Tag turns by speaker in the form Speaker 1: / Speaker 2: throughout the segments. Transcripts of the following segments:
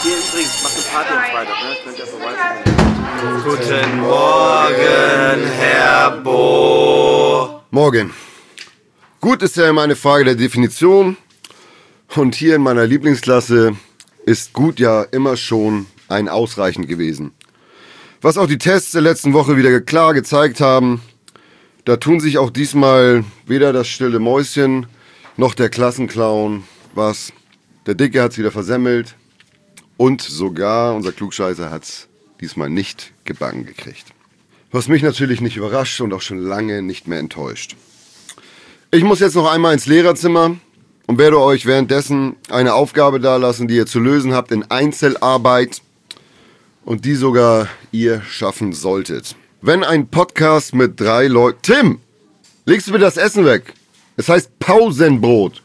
Speaker 1: Hier übrigens, macht eine Party am Freitag, ne? Könnt ihr vorbeikommen. Guten Morgen, Herr Bo.
Speaker 2: Morgen. Gut ist ja immer eine Frage der Definition. Und hier in meiner Lieblingsklasse ist gut ja immer schon ein Ausreichend gewesen. Was auch die Tests der letzten Woche wieder klar gezeigt haben, da tun sich auch diesmal weder das stille Mäuschen noch der Klassenclown was. Der Dicke hat's wieder versemmelt und sogar unser Klugscheißer hat's diesmal nicht gebacken gekriegt. Was mich natürlich nicht überrascht und auch schon lange nicht mehr enttäuscht. Ich muss jetzt noch einmal ins Lehrerzimmer und werde euch währenddessen eine Aufgabe dalassen, die ihr zu lösen habt in Einzelarbeit und die sogar ihr schaffen solltet. Wenn ein Podcast mit 3 Leuten... Tim, legst du mir das Essen weg? Es heißt Pausenbrot.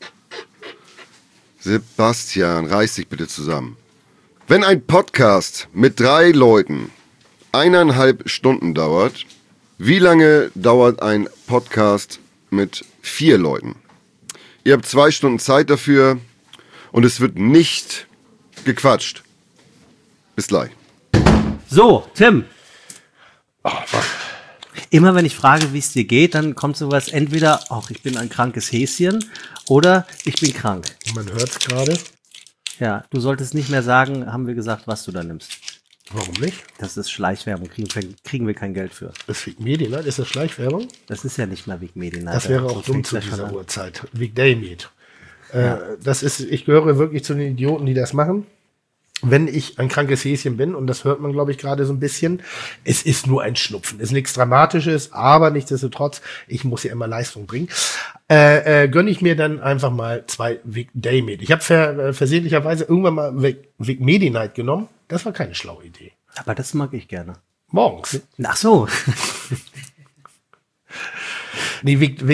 Speaker 2: Sebastian, reiß dich bitte zusammen. Wenn ein Podcast mit 3 Leuten 1,5 Stunden dauert, wie lange dauert ein Podcast mit 4 Leuten? Ihr habt 2 Stunden Zeit dafür und es wird nicht gequatscht. Bis gleich.
Speaker 3: So, Tim. Immer wenn ich frage, wie es dir geht, dann kommt sowas entweder, ach, ich bin ein krankes Häschen oder ich bin krank.
Speaker 4: Man hört es gerade.
Speaker 3: Ja, du solltest nicht mehr sagen, haben wir gesagt, was du da nimmst.
Speaker 4: Warum nicht?
Speaker 3: Das ist Schleichwerbung, kriegen wir kein Geld für.
Speaker 4: Das ist Vic Medi-Night, ist das Schleichwerbung?
Speaker 3: Das ist ja nicht mal Vic Medi-Night.
Speaker 4: Das wäre auch dumm zu dieser Uhrzeit. Vic Day-Meet. Ich gehöre wirklich zu den Idioten, die das machen. Wenn ich ein krankes Häschen bin, und das hört man, glaube ich, gerade so ein bisschen, es ist nur ein Schnupfen. Ist nichts Dramatisches, aber nichtsdestotrotz, ich muss ja immer Leistung bringen. Gönne ich mir dann einfach mal 2 Vic Day Meet. Ich habe versehentlicherweise irgendwann mal Vic Medi Night genommen. Das war keine schlaue Idee.
Speaker 3: Aber das mag ich gerne.
Speaker 4: Morgens.
Speaker 3: Ach so.
Speaker 4: Nee,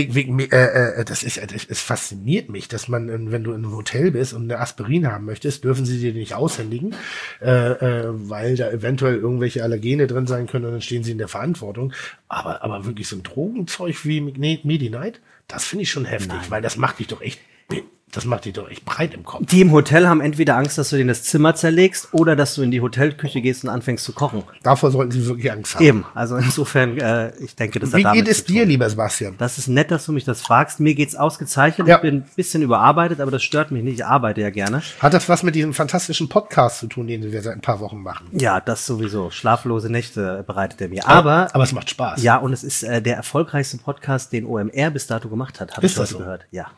Speaker 4: es fasziniert mich, dass man, wenn du in einem Hotel bist und eine Aspirin haben möchtest, dürfen sie dir nicht aushändigen, weil da eventuell irgendwelche Allergene drin sein können und dann stehen sie in der Verantwortung. Aber wirklich so ein Drogenzeug wie Medi-Night, das finde ich schon heftig, weil das macht dich doch echt breit im Kopf.
Speaker 3: Die im Hotel haben entweder Angst, dass du denen das Zimmer zerlegst oder dass du in die Hotelküche gehst und anfängst zu kochen.
Speaker 4: Davor sollten sie wirklich Angst haben.
Speaker 3: Eben, also insofern, ich denke, das hat damit zu tun.
Speaker 4: Wie geht es dir, lieber Sebastian?
Speaker 3: Das ist nett, dass du mich das fragst. Mir geht's ausgezeichnet.
Speaker 4: Ja.
Speaker 3: Ich bin ein bisschen überarbeitet, aber das stört mich nicht. Ich arbeite ja gerne.
Speaker 4: Hat das was mit diesem fantastischen Podcast zu tun, den wir seit ein paar Wochen machen?
Speaker 3: Ja, das sowieso. Schlaflose Nächte bereitet er mir. Aber
Speaker 4: es macht Spaß.
Speaker 3: Ja, und es ist der erfolgreichste Podcast, den OMR bis dato gemacht hat. Habe ich heute gehört. Ja.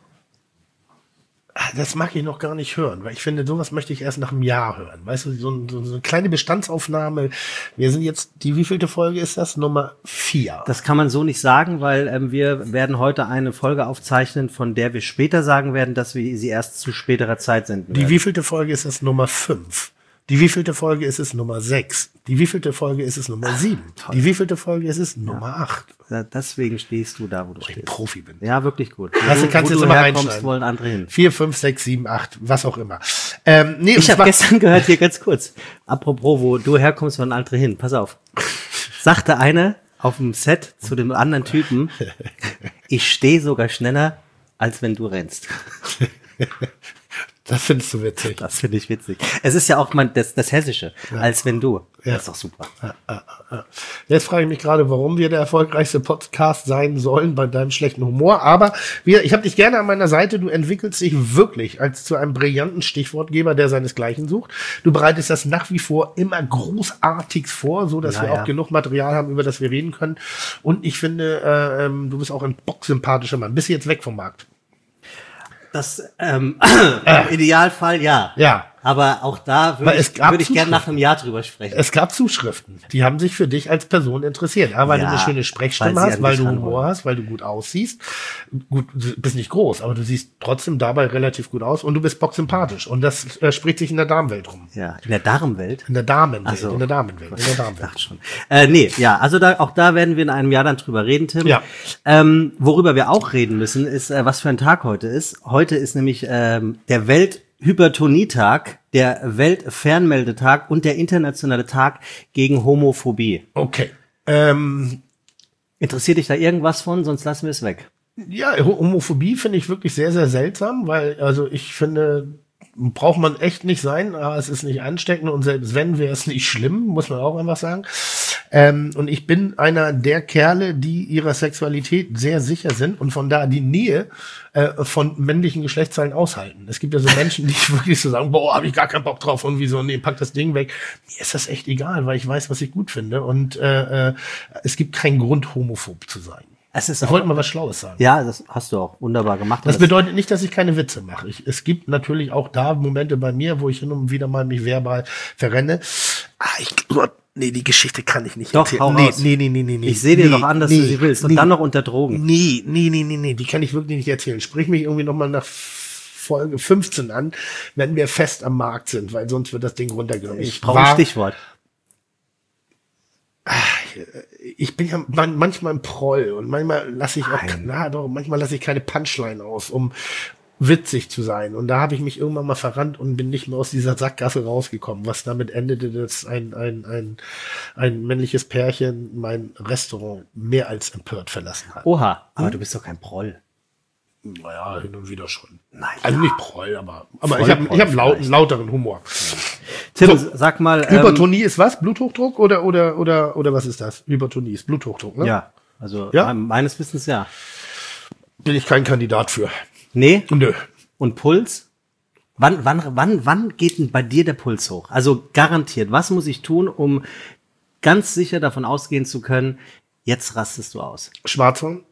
Speaker 4: Das mag ich noch gar nicht hören, weil ich finde, sowas möchte ich erst nach einem Jahr hören. Weißt du, so eine kleine Bestandsaufnahme. Wir sind jetzt, die wievielte Folge ist das? Nummer 4.
Speaker 3: Das kann man so nicht sagen, weil wir werden heute eine Folge aufzeichnen, von der wir später sagen werden, dass wir sie erst zu späterer Zeit senden werden.
Speaker 4: Die wievielte Folge ist das? Nummer 5. Die wievielte Folge ist es? Nummer 6. Die wievielte Folge ist es? Nummer 7.
Speaker 3: Toll.
Speaker 4: Die wievielte Folge ist es? Nummer 8.
Speaker 3: Deswegen stehst du da, wo du
Speaker 4: Weil ich
Speaker 3: stehst.
Speaker 4: Profi bin.
Speaker 3: Ja, wirklich gut.
Speaker 4: Also kannst
Speaker 3: wo
Speaker 4: du
Speaker 3: du
Speaker 4: jetzt immer
Speaker 3: herkommst,
Speaker 4: reinschneiden.
Speaker 3: wollen andere hin.
Speaker 4: 4, 5, 6, 7, 8, was auch immer.
Speaker 3: Ich habe gestern gehört, hier ganz kurz, apropos, wo du herkommst, wollen andere hin. Pass auf. Sagte einer auf dem Set zu dem anderen Typen, ich stehe sogar schneller, als wenn du rennst.
Speaker 4: Das findest du witzig.
Speaker 3: Das finde ich witzig. Es ist ja auch das Hessische, als wenn du.
Speaker 4: Ja.
Speaker 3: Das ist doch super.
Speaker 4: Jetzt frage ich mich gerade, warum wir der erfolgreichste Podcast sein sollen bei deinem schlechten Humor. Aber ich habe dich gerne an meiner Seite. Du entwickelst dich wirklich als zu einem brillanten Stichwortgeber, der seinesgleichen sucht. Du bereitest das nach wie vor immer großartig vor, so dass wir auch genug Material haben, über das wir reden können. Und ich finde, du bist auch ein bocksympathischer Mann. Bist du jetzt weg vom Markt?
Speaker 3: Das im Idealfall ja.
Speaker 4: Ja.
Speaker 3: Aber auch da würde ich gerne nach einem Jahr drüber sprechen.
Speaker 4: Es gab Zuschriften, die haben sich für dich als Person interessiert. Aber weil du eine schöne Sprechstimme hast, weil du Humor hast, weil du gut aussiehst. Gut, du bist nicht groß, aber du siehst trotzdem dabei relativ gut aus und du bist bocksympathisch. Und das spricht sich in der Damenwelt rum.
Speaker 3: Ja, in der Damenwelt?
Speaker 4: In der Damenwelt,
Speaker 3: also,
Speaker 4: in der Damenwelt.
Speaker 3: Ich dachte schon. Also auch da werden wir in einem Jahr dann drüber reden, Tim.
Speaker 4: Ja.
Speaker 3: Worüber wir auch reden müssen, ist, was für ein Tag heute ist. Heute ist nämlich der Welthypertonietag, der Weltfernmeldetag und der internationale Tag gegen Homophobie.
Speaker 4: Okay.
Speaker 3: Interessiert dich da irgendwas von? Sonst lassen wir es weg.
Speaker 4: Ja, Homophobie finde ich wirklich sehr, sehr seltsam, weil, also ich finde, braucht man echt nicht sein, aber es ist nicht ansteckend und selbst wenn, wäre es nicht schlimm, muss man auch einfach sagen. Und ich bin einer der Kerle, die ihrer Sexualität sehr sicher sind und von da die Nähe von männlichen Geschlechtsteilen aushalten. Es gibt ja so Menschen, die wirklich so sagen, boah, habe ich gar keinen Bock drauf und wie so, nee, pack das Ding weg. Mir ist das echt egal, weil ich weiß, was ich gut finde und es gibt keinen Grund, homophob zu sein. Ich wollte mal was Schlaues sagen.
Speaker 3: Ja, das hast du auch wunderbar gemacht.
Speaker 4: Das bedeutet nicht, dass ich keine Witze mache. Es gibt natürlich auch da Momente bei mir, wo ich hin und wieder mal mich verbal verrenne. Nee, die Geschichte kann ich nicht
Speaker 3: erzählen. Hau raus.
Speaker 4: Nee.
Speaker 3: Ich sehe dir doch an, dass du sie willst. Und dann noch unter Drogen.
Speaker 4: Nee. Die kann ich wirklich nicht erzählen. Sprich mich irgendwie nochmal nach Folge 15 an, wenn wir fest am Markt sind, weil sonst wird das Ding runtergenommen.
Speaker 3: Ich brauche ein Stichwort.
Speaker 4: Ich bin ja manchmal im Proll und manchmal lasse ich manchmal lasse ich keine Punchline aus, um witzig zu sein. Und da habe ich mich irgendwann mal verrannt und bin nicht mehr aus dieser Sackgasse rausgekommen, was damit endete, dass ein männliches Pärchen mein Restaurant mehr als empört verlassen hat.
Speaker 3: Oha, aber du bist doch kein Proll.
Speaker 4: Naja, hin und wieder schon.
Speaker 3: Naja.
Speaker 4: Also nicht Proll, aber ich hab lauteren Humor.
Speaker 3: Tim, sag mal.
Speaker 4: Hypertonie ist was? Bluthochdruck oder was ist das? Hypertonie ist Bluthochdruck, ne?
Speaker 3: Ja, also
Speaker 4: ja?
Speaker 3: Meines Wissens ja.
Speaker 4: Bin ich kein Kandidat für.
Speaker 3: Nee?
Speaker 4: Nö.
Speaker 3: Und Puls? Wann geht denn bei dir der Puls hoch? Also garantiert, was muss ich tun, um ganz sicher davon ausgehen zu können, jetzt rastest du aus?
Speaker 4: Schwarzfahren.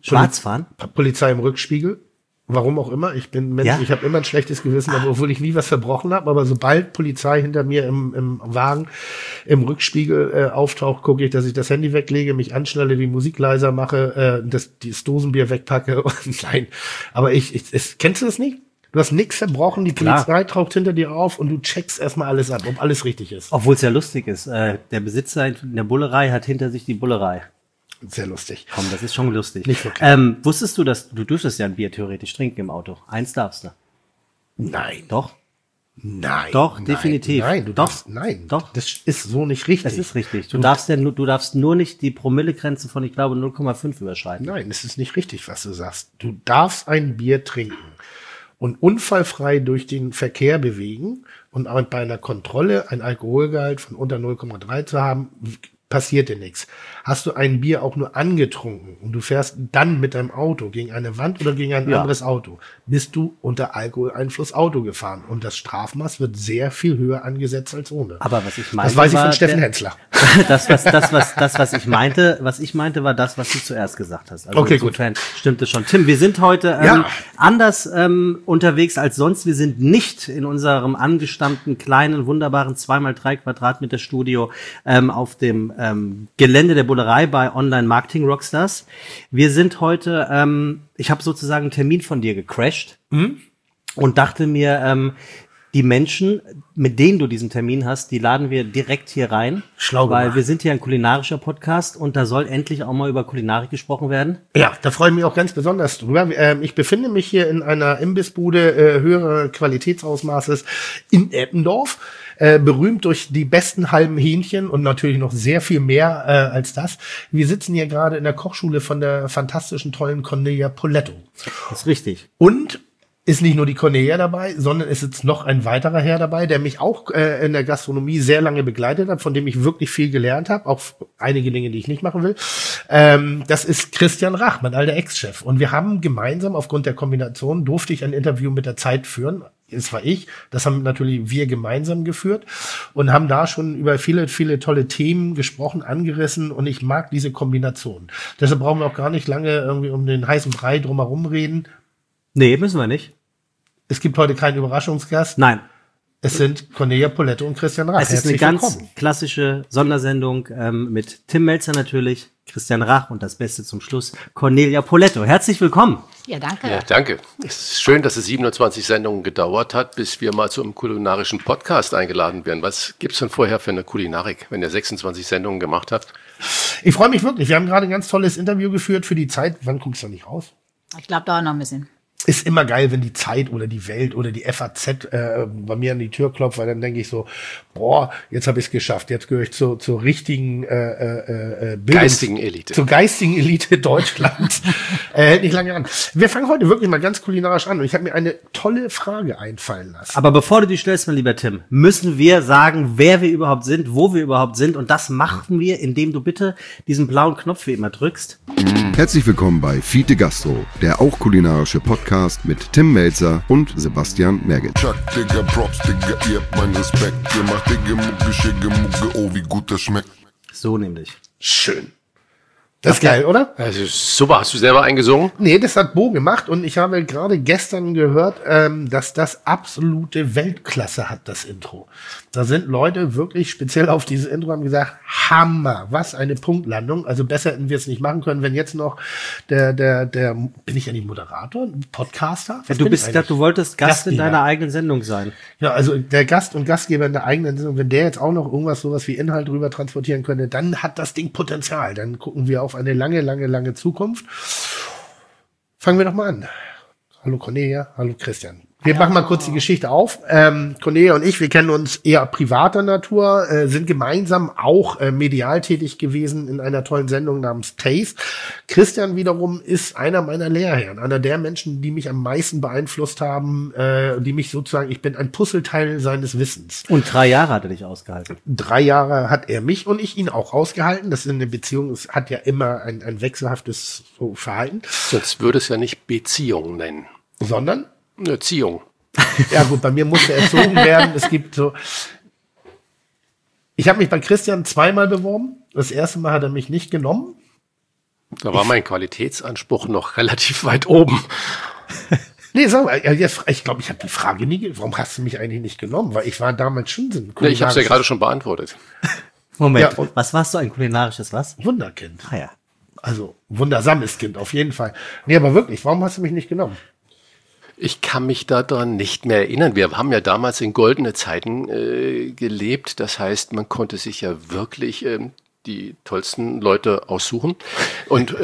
Speaker 4: Polizei im Rückspiegel. Warum auch immer. Ich bin Mensch, ich habe immer ein schlechtes Gewissen, obwohl ich nie was verbrochen habe. Aber sobald Polizei hinter mir im Wagen im Rückspiegel auftaucht, gucke ich, dass ich das Handy weglege, mich anschnelle, die Musik leiser mache, das Dosenbier wegpacke. Und nein, aber kennst du das nicht? Du hast nichts verbrochen, die Polizei taucht hinter dir auf und du checkst erstmal alles ab, ob alles richtig ist.
Speaker 3: Obwohl es ja lustig ist. Der Besitzer in der Bullerei hat hinter sich die Bullerei.
Speaker 4: Sehr lustig.
Speaker 3: Komm, das ist schon lustig.
Speaker 4: Nicht wirklich.
Speaker 3: Wusstest du, dass du dürftest ja ein Bier theoretisch trinken im Auto? Eins darfst du.
Speaker 4: Nein.
Speaker 3: Doch?
Speaker 4: Nein.
Speaker 3: Doch, definitiv.
Speaker 4: Nein,
Speaker 3: Doch.
Speaker 4: Doch. Das ist so nicht richtig.
Speaker 3: Das ist richtig. Du darfst nur nicht die Promillegrenze von, ich glaube, 0,5 überschreiten.
Speaker 4: Nein, das ist nicht richtig, was du sagst. Du darfst ein Bier trinken und unfallfrei durch den Verkehr bewegen und bei einer Kontrolle ein Alkoholgehalt von unter 0,3 zu haben, passiert dir nichts. Hast du ein Bier auch nur angetrunken und du fährst dann mit deinem Auto gegen eine Wand oder gegen ein anderes Auto, bist du unter Alkoholeinfluss Auto gefahren. Und das Strafmaß wird sehr viel höher angesetzt als ohne.
Speaker 3: Aber was ich meine,
Speaker 4: das weiß ich von Steffen Hensler.
Speaker 3: Das, was ich meinte, war das, was du zuerst gesagt hast. Also
Speaker 4: okay,
Speaker 3: insofern stimmt es schon. Tim, wir sind heute anders unterwegs als sonst. Wir sind nicht in unserem angestammten, kleinen, wunderbaren 2x3 Quadratmeter Studio auf dem Gelände der Bullerei bei Online Marketing Rockstars. Wir sind heute, ich habe sozusagen einen Termin von dir gecrashed und dachte mir, die Menschen, mit denen du diesen Termin hast, die laden wir direkt hier rein.
Speaker 4: Schlau gemacht.
Speaker 3: Weil wir sind hier ein kulinarischer Podcast und da soll endlich auch mal über Kulinarik gesprochen werden.
Speaker 4: Ja, da freue ich mich auch ganz besonders drüber. Ich befinde mich hier in einer Imbissbude höherer Qualitätsausmaßes in Eppendorf. Berühmt durch die besten halben Hähnchen und natürlich noch sehr viel mehr als das. Wir sitzen hier gerade in der Kochschule von der fantastischen, tollen Cornelia Poletto.
Speaker 3: Das ist richtig.
Speaker 4: Und ist nicht nur die Cornelia dabei, sondern es ist noch ein weiterer Herr dabei, der mich auch in der Gastronomie sehr lange begleitet hat, von dem ich wirklich viel gelernt habe, auch einige Dinge, die ich nicht machen will. Das ist Christian Rach, mein alter Ex-Chef. Und wir haben gemeinsam, aufgrund der Kombination, durfte ich ein Interview mit der Zeit führen. Das war ich. Das haben natürlich wir gemeinsam geführt und haben da schon über viele, viele tolle Themen gesprochen, angerissen. Und ich mag diese Kombination. Deshalb brauchen wir auch gar nicht lange irgendwie um den heißen Brei drumherum reden.
Speaker 3: Nee, müssen wir nicht.
Speaker 4: Es gibt heute keinen Überraschungsgast.
Speaker 3: Nein.
Speaker 4: Es sind Cornelia Poletto und Christian Rach.
Speaker 3: Es ist eine ganz klassische Sondersendung mit Tim Melzer natürlich, Christian Rach und das Beste zum Schluss, Cornelia Poletto. Herzlich willkommen.
Speaker 5: Ja, danke.
Speaker 6: Ja, danke. Es ist schön, dass es 27 Sendungen gedauert hat, bis wir mal zu einem kulinarischen Podcast eingeladen werden. Was gibt's denn vorher für eine Kulinarik, wenn ihr 26 Sendungen gemacht habt?
Speaker 4: Ich freue mich wirklich. Wir haben gerade ein ganz tolles Interview geführt für die Zeit. Wann kommt es da nicht raus?
Speaker 5: Ich glaube, dauert noch ein bisschen.
Speaker 4: ist immer geil, wenn die Zeit oder die Welt oder die FAZ bei mir an die Tür klopft, weil dann denke ich so, boah, jetzt habe ich es geschafft, jetzt gehöre ich zur richtigen
Speaker 6: Geistigen Elite.
Speaker 4: Zur geistigen Elite Deutschlands. Hält nicht lange an. Wir fangen heute wirklich mal ganz kulinarisch an und ich habe mir eine tolle Frage einfallen lassen.
Speaker 3: Aber bevor du die stellst, mein lieber Tim, müssen wir sagen, wer wir überhaupt sind, wo wir überhaupt sind. Und das machen wir, indem du bitte diesen blauen Knopf wie immer drückst.
Speaker 2: Herzlich willkommen bei Fiete Gastro, der auch kulinarische Podcast mit Tim Melzer und Sebastian Merget.
Speaker 5: Chuck, Digga, Props, Digga, ihr habt meinen Respekt. Ihr macht Digga, Mucke, Schicke, Mucke, oh, wie gut das schmeckt.
Speaker 3: So nämlich.
Speaker 6: Schön.
Speaker 4: Das ist geil, oder?
Speaker 6: Also super, hast du selber eingesungen?
Speaker 4: Nee, das hat Bo gemacht und ich habe gerade gestern gehört, dass das absolute Weltklasse hat, das Intro. Da sind Leute wirklich speziell auf dieses Intro haben gesagt, Hammer, was eine Punktlandung. Also besser hätten wir es nicht machen können, wenn jetzt noch der bin ich ja nicht Moderator, Podcaster?
Speaker 3: Ja, du wolltest Gast in deiner eigenen Sendung sein.
Speaker 4: Ja, also der Gast und Gastgeber in der eigenen Sendung, wenn der jetzt auch noch sowas wie Inhalt rüber transportieren könnte, dann hat das Ding Potenzial. Dann gucken wir auf eine lange Zukunft. Fangen wir doch mal an. Hallo Cornelia, hallo Christian. Wir machen mal kurz die Geschichte auf. Cornelia und ich, wir kennen uns eher privater Natur, sind gemeinsam auch medial tätig gewesen in einer tollen Sendung namens Taste. Christian wiederum ist einer meiner Lehrherren, einer der Menschen, die mich am meisten beeinflusst haben, die mich sozusagen, ich bin ein Puzzleteil seines Wissens.
Speaker 3: Und 3 Jahre hat er dich ausgehalten.
Speaker 4: 3 Jahre hat er mich und ich ihn auch ausgehalten. Das ist eine Beziehung, es hat ja immer ein wechselhaftes so Verhalten.
Speaker 6: Sonst würde es ja nicht Beziehung nennen.
Speaker 4: Sondern?
Speaker 6: Eine Ziehung.
Speaker 4: Ja gut, bei mir musste erzogen werden. Es gibt so. Ich habe mich bei Christian 2-mal beworben. Das erste Mal hat er mich nicht genommen.
Speaker 6: Da war mein Qualitätsanspruch noch relativ weit oben.
Speaker 4: Nee, sag mal, ich glaube, ich habe die Frage nie. Warum hast du mich eigentlich nicht genommen? Weil ich war damals schon so ein
Speaker 6: Ich habe es ja gerade schon beantwortet.
Speaker 3: Moment,
Speaker 4: Ja,
Speaker 3: was warst du, ein kulinarisches was?
Speaker 4: Wunderkind.
Speaker 3: Ah ja.
Speaker 4: Also wundersames Kind, auf jeden Fall. Nee, aber wirklich, warum hast du mich nicht genommen?
Speaker 6: Ich kann mich daran nicht mehr erinnern. Wir haben ja damals in goldene Zeiten gelebt. Das heißt, man konnte sich ja wirklich die tollsten Leute aussuchen. Und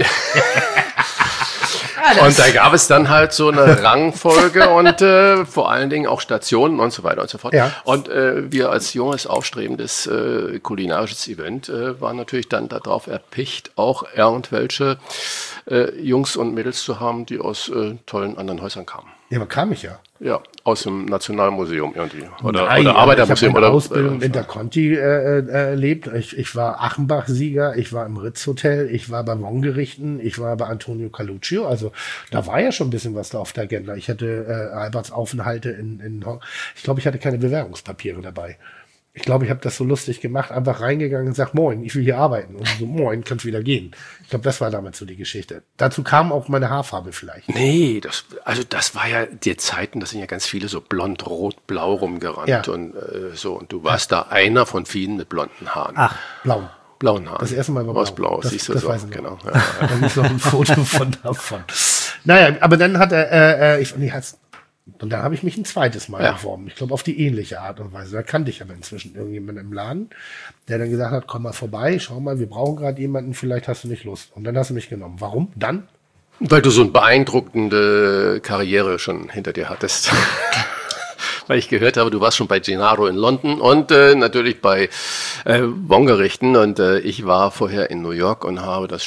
Speaker 6: und da gab es dann halt so eine Rangfolge und vor allen Dingen auch Stationen und so weiter und so fort.
Speaker 4: Ja.
Speaker 6: Und wir als junges, aufstrebendes kulinarisches Event waren natürlich dann darauf erpicht, auch irgendwelche Jungs und Mädels zu haben, die aus tollen anderen Häusern kamen.
Speaker 4: Ja, aber kam ich ja.
Speaker 6: Ja, aus dem Nationalmuseum irgendwie. Oder
Speaker 4: Nein,
Speaker 6: Arbeitermuseum.
Speaker 4: Ich habe
Speaker 6: Oder
Speaker 4: Ausbildung in Interconti erlebt. Ich war Achenbach-Sieger, ich war im Ritz-Hotel, ich war bei Wong-Gerichten, ich war bei Antonio Caluccio. Also da war ja schon ein bisschen was da auf der Agenda. Ich hatte Alberts Aufenthalte in ich glaube, ich hatte keine Bewerbungspapiere dabei. Ich glaube, ich habe das so lustig gemacht, einfach reingegangen und gesagt, moin, ich will hier arbeiten. Und so, moin, kannst wieder gehen. Ich glaube, das war damals so die Geschichte. Dazu kam auch meine Haarfarbe vielleicht.
Speaker 6: Nee, das war ja die Zeiten, da sind ja ganz viele so blond, rot, blau rumgerannt
Speaker 4: Ja.
Speaker 6: und so. Und du warst da einer von vielen mit blonden Haaren.
Speaker 3: Ach,
Speaker 4: Blau.
Speaker 6: Blauen Haaren.
Speaker 4: Das erste Mal war
Speaker 6: Aus blau,
Speaker 4: Das-
Speaker 6: siehst du
Speaker 4: das
Speaker 6: so.
Speaker 4: weiß ich noch.
Speaker 6: Genau. Ja.
Speaker 4: Da gibt noch ein Foto davon. Naja, aber dann hat er, und dann habe ich mich ein zweites Mal
Speaker 6: Ja.
Speaker 4: beworben. Ich glaube, auf die ähnliche Art und Weise. Da kannte ich aber inzwischen irgendjemanden im Laden, der dann gesagt hat, komm mal vorbei, schau mal, wir brauchen gerade jemanden, vielleicht hast du nicht Lust. Und dann hast du mich genommen. Warum? Dann?
Speaker 6: Weil du so eine beeindruckende Karriere schon hinter dir hattest. Weil ich gehört habe, du warst schon bei Gennaro in London und natürlich bei Wong-Gerichten. Und ich war vorher in New York und habe das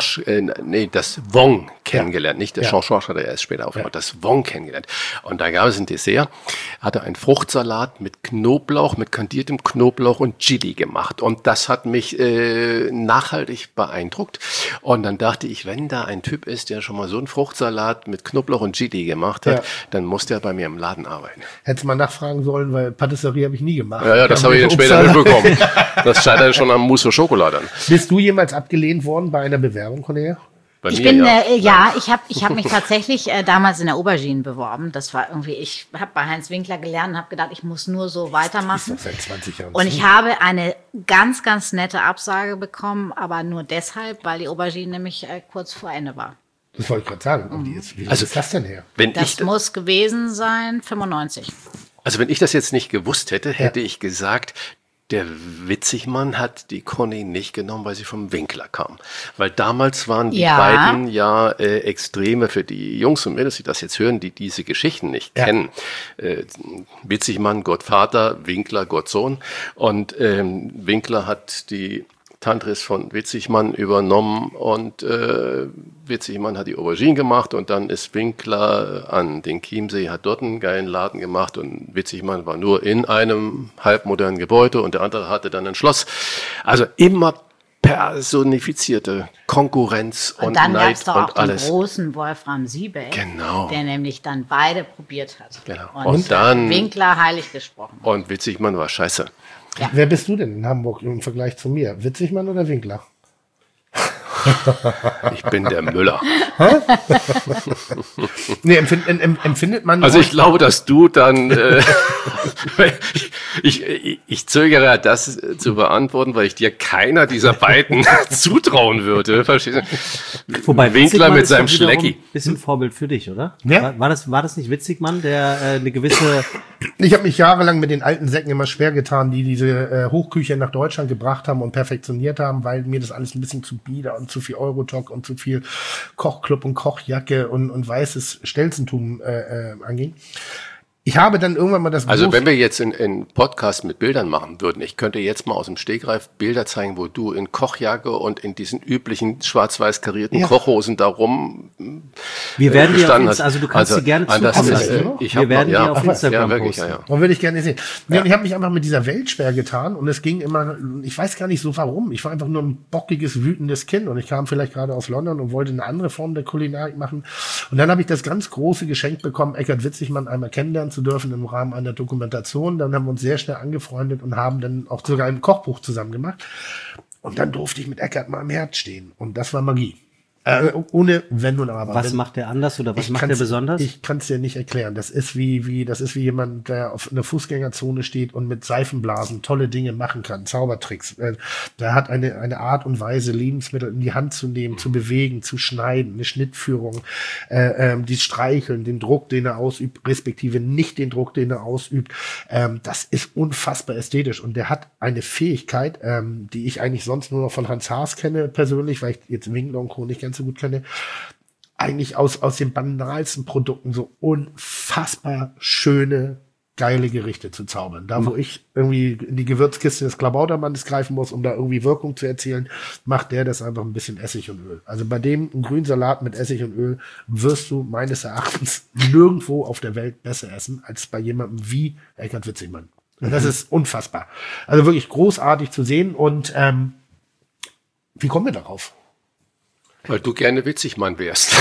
Speaker 6: das Wong kennengelernt. Nicht das Jean-Georges hat er erst später aufgemacht, das Wong kennengelernt. Und da gab es ein Dessert, hatte einen Fruchtsalat mit Knoblauch, mit kandiertem Knoblauch und Chili gemacht. Und das hat mich nachhaltig beeindruckt. Und dann dachte ich, wenn da ein Typ ist, der schon mal so einen Fruchtsalat mit Knoblauch und Chili gemacht hat, dann muss der bei mir im Laden arbeiten.
Speaker 4: Hättest mal nachfragen sollen, weil Patisserie habe ich nie gemacht.
Speaker 6: Ja, das habe ich dann später mitbekommen. Das scheitert schon am Mousse au Chocolat dann.
Speaker 4: Bist du jemals abgelehnt worden bei einer Bewerbung, Cornelia?
Speaker 6: Bei
Speaker 7: Ich
Speaker 6: mir,
Speaker 7: bin,
Speaker 6: ja.
Speaker 7: ich hab mich tatsächlich damals in der Aubergine beworben. Das war irgendwie, ich habe bei Heinz Winkler gelernt und habe gedacht, ich muss nur so weitermachen.
Speaker 4: Ist doch seit 20 Jahren.
Speaker 7: Und ich habe eine ganz, ganz nette Absage bekommen, aber nur deshalb, weil die Aubergine nämlich kurz vor Ende war.
Speaker 4: Das wollte ich gerade sagen. Und wie
Speaker 6: Also-
Speaker 4: ist das denn her?
Speaker 6: Wenn
Speaker 7: Das
Speaker 6: ich,
Speaker 7: muss gewesen sein 95.
Speaker 6: also wenn ich das jetzt nicht gewusst hätte, hätte ich gesagt, Der Witzigmann hat die Conny nicht genommen, weil sie vom Winkler kam. Weil damals waren die beiden Extreme für die Jungs und Mädels, die das jetzt hören, die diese Geschichten nicht kennen. Witzigmann, Gottvater, Winkler, Gottsohn. Und Winkler hat die Tantris von Witzigmann übernommen und Witzigmann hat die Aubergine gemacht und dann ist Winkler an den Chiemsee, hat dort einen geilen Laden gemacht und Witzigmann war nur in einem halbmodernen Gebäude und der andere hatte dann ein Schloss. Also immer personifizierte Konkurrenz und
Speaker 7: dann
Speaker 6: Neid
Speaker 7: gab's doch auch
Speaker 6: und alles.
Speaker 7: den großen Wolfram Siebeck,
Speaker 6: Genau.
Speaker 7: der nämlich dann beide probiert hat.
Speaker 6: Genau.
Speaker 7: Und dann Winkler heilig gesprochen.
Speaker 6: Und Witzigmann war scheiße.
Speaker 4: Wer bist du denn in Hamburg im Vergleich zu mir? Witzigmann oder Winkler?
Speaker 6: Ich bin der Müller.
Speaker 4: Nee, empfindet man...
Speaker 6: Also ich glaube, dass du dann... ich zögere das zu beantworten, weil ich dir keiner dieser beiden zutrauen würde. Verstehst du?
Speaker 3: Wobei
Speaker 6: Winkler mit
Speaker 3: ist
Speaker 6: seinem
Speaker 3: doch wiederum
Speaker 6: Schlecki.
Speaker 3: ein bisschen Vorbild für dich, oder?
Speaker 4: Ja.
Speaker 3: War das nicht Witzigmann, der eine gewisse...
Speaker 4: Ich habe mich jahrelang mit den alten Säcken immer schwer getan, die diese Hochküche nach Deutschland gebracht haben und perfektioniert haben, weil mir das alles ein bisschen zu bieder und zu viel Eurotalk und zu viel Kochclub und Kochjacke und weißes Stelzentum anging. Ich habe dann irgendwann mal das...
Speaker 6: Also wenn wir jetzt einen Podcast mit Bildern machen würden, ich könnte jetzt mal aus dem Stegreif Bilder zeigen, wo du in Kochjacke und in diesen üblichen schwarz-weiß karierten Kochhosen darum
Speaker 3: Wir werden die auf
Speaker 6: gestanden
Speaker 3: Insta,
Speaker 6: hast.
Speaker 3: also du kannst sie gerne
Speaker 6: das
Speaker 3: zukommen
Speaker 6: ist,
Speaker 3: lassen.
Speaker 6: ich
Speaker 3: Wir
Speaker 6: hab
Speaker 3: werden
Speaker 6: noch-
Speaker 3: die auf Instagram
Speaker 6: wirklich,
Speaker 3: posten.
Speaker 4: Und würde ich gerne sehen. Nee, und ich habe mich einfach mit dieser Welt schwer getan und es ging immer, ich weiß gar nicht so warum. Ich war einfach nur ein bockiges, wütendes Kind und ich kam vielleicht gerade aus London und wollte eine andere Form der Kulinarik machen. Und dann habe ich das ganz große Geschenk bekommen, Eckhard Witzigmann einmal kennenlernen zu dürfen im Rahmen einer Dokumentation. Dann haben wir uns sehr schnell angefreundet und haben dann auch sogar ein Kochbuch zusammen gemacht. Und dann durfte ich mit Eckhard mal am Herd stehen. Und das war Magie. Ohne Wenn und Aber.
Speaker 3: Was macht der anders oder was macht der besonders?
Speaker 4: Ich kann es dir nicht erklären. Das ist wie jemand, der auf einer Fußgängerzone steht und mit Seifenblasen tolle Dinge machen kann, Zaubertricks. Der hat eine Art und Weise, Lebensmittel in die Hand zu nehmen, zu bewegen, zu schneiden, eine Schnittführung, die Streicheln, den Druck, den er ausübt, respektive nicht den Druck, den er ausübt. Das ist unfassbar ästhetisch und der hat eine Fähigkeit, die ich eigentlich sonst nur noch von Hans Haas kenne persönlich, weil ich jetzt Winkler und Co. nicht ganz so gut kenne, eigentlich aus den banalsten Produkten so unfassbar schöne, geile Gerichte zu zaubern. Da, wo ich irgendwie in die Gewürzkiste des Klabautermannes greifen muss, um da irgendwie Wirkung zu erzielen, macht der das einfach ein bisschen Essig und Öl. Also bei dem einen grünen Salat mit Essig und Öl wirst du meines Erachtens nirgendwo auf der Welt besser essen, als bei jemandem wie Eckhard Witzigmann. Und das ist unfassbar. Also wirklich großartig zu sehen und wie kommen wir darauf?
Speaker 6: Weil du gerne Witzigmann wärst.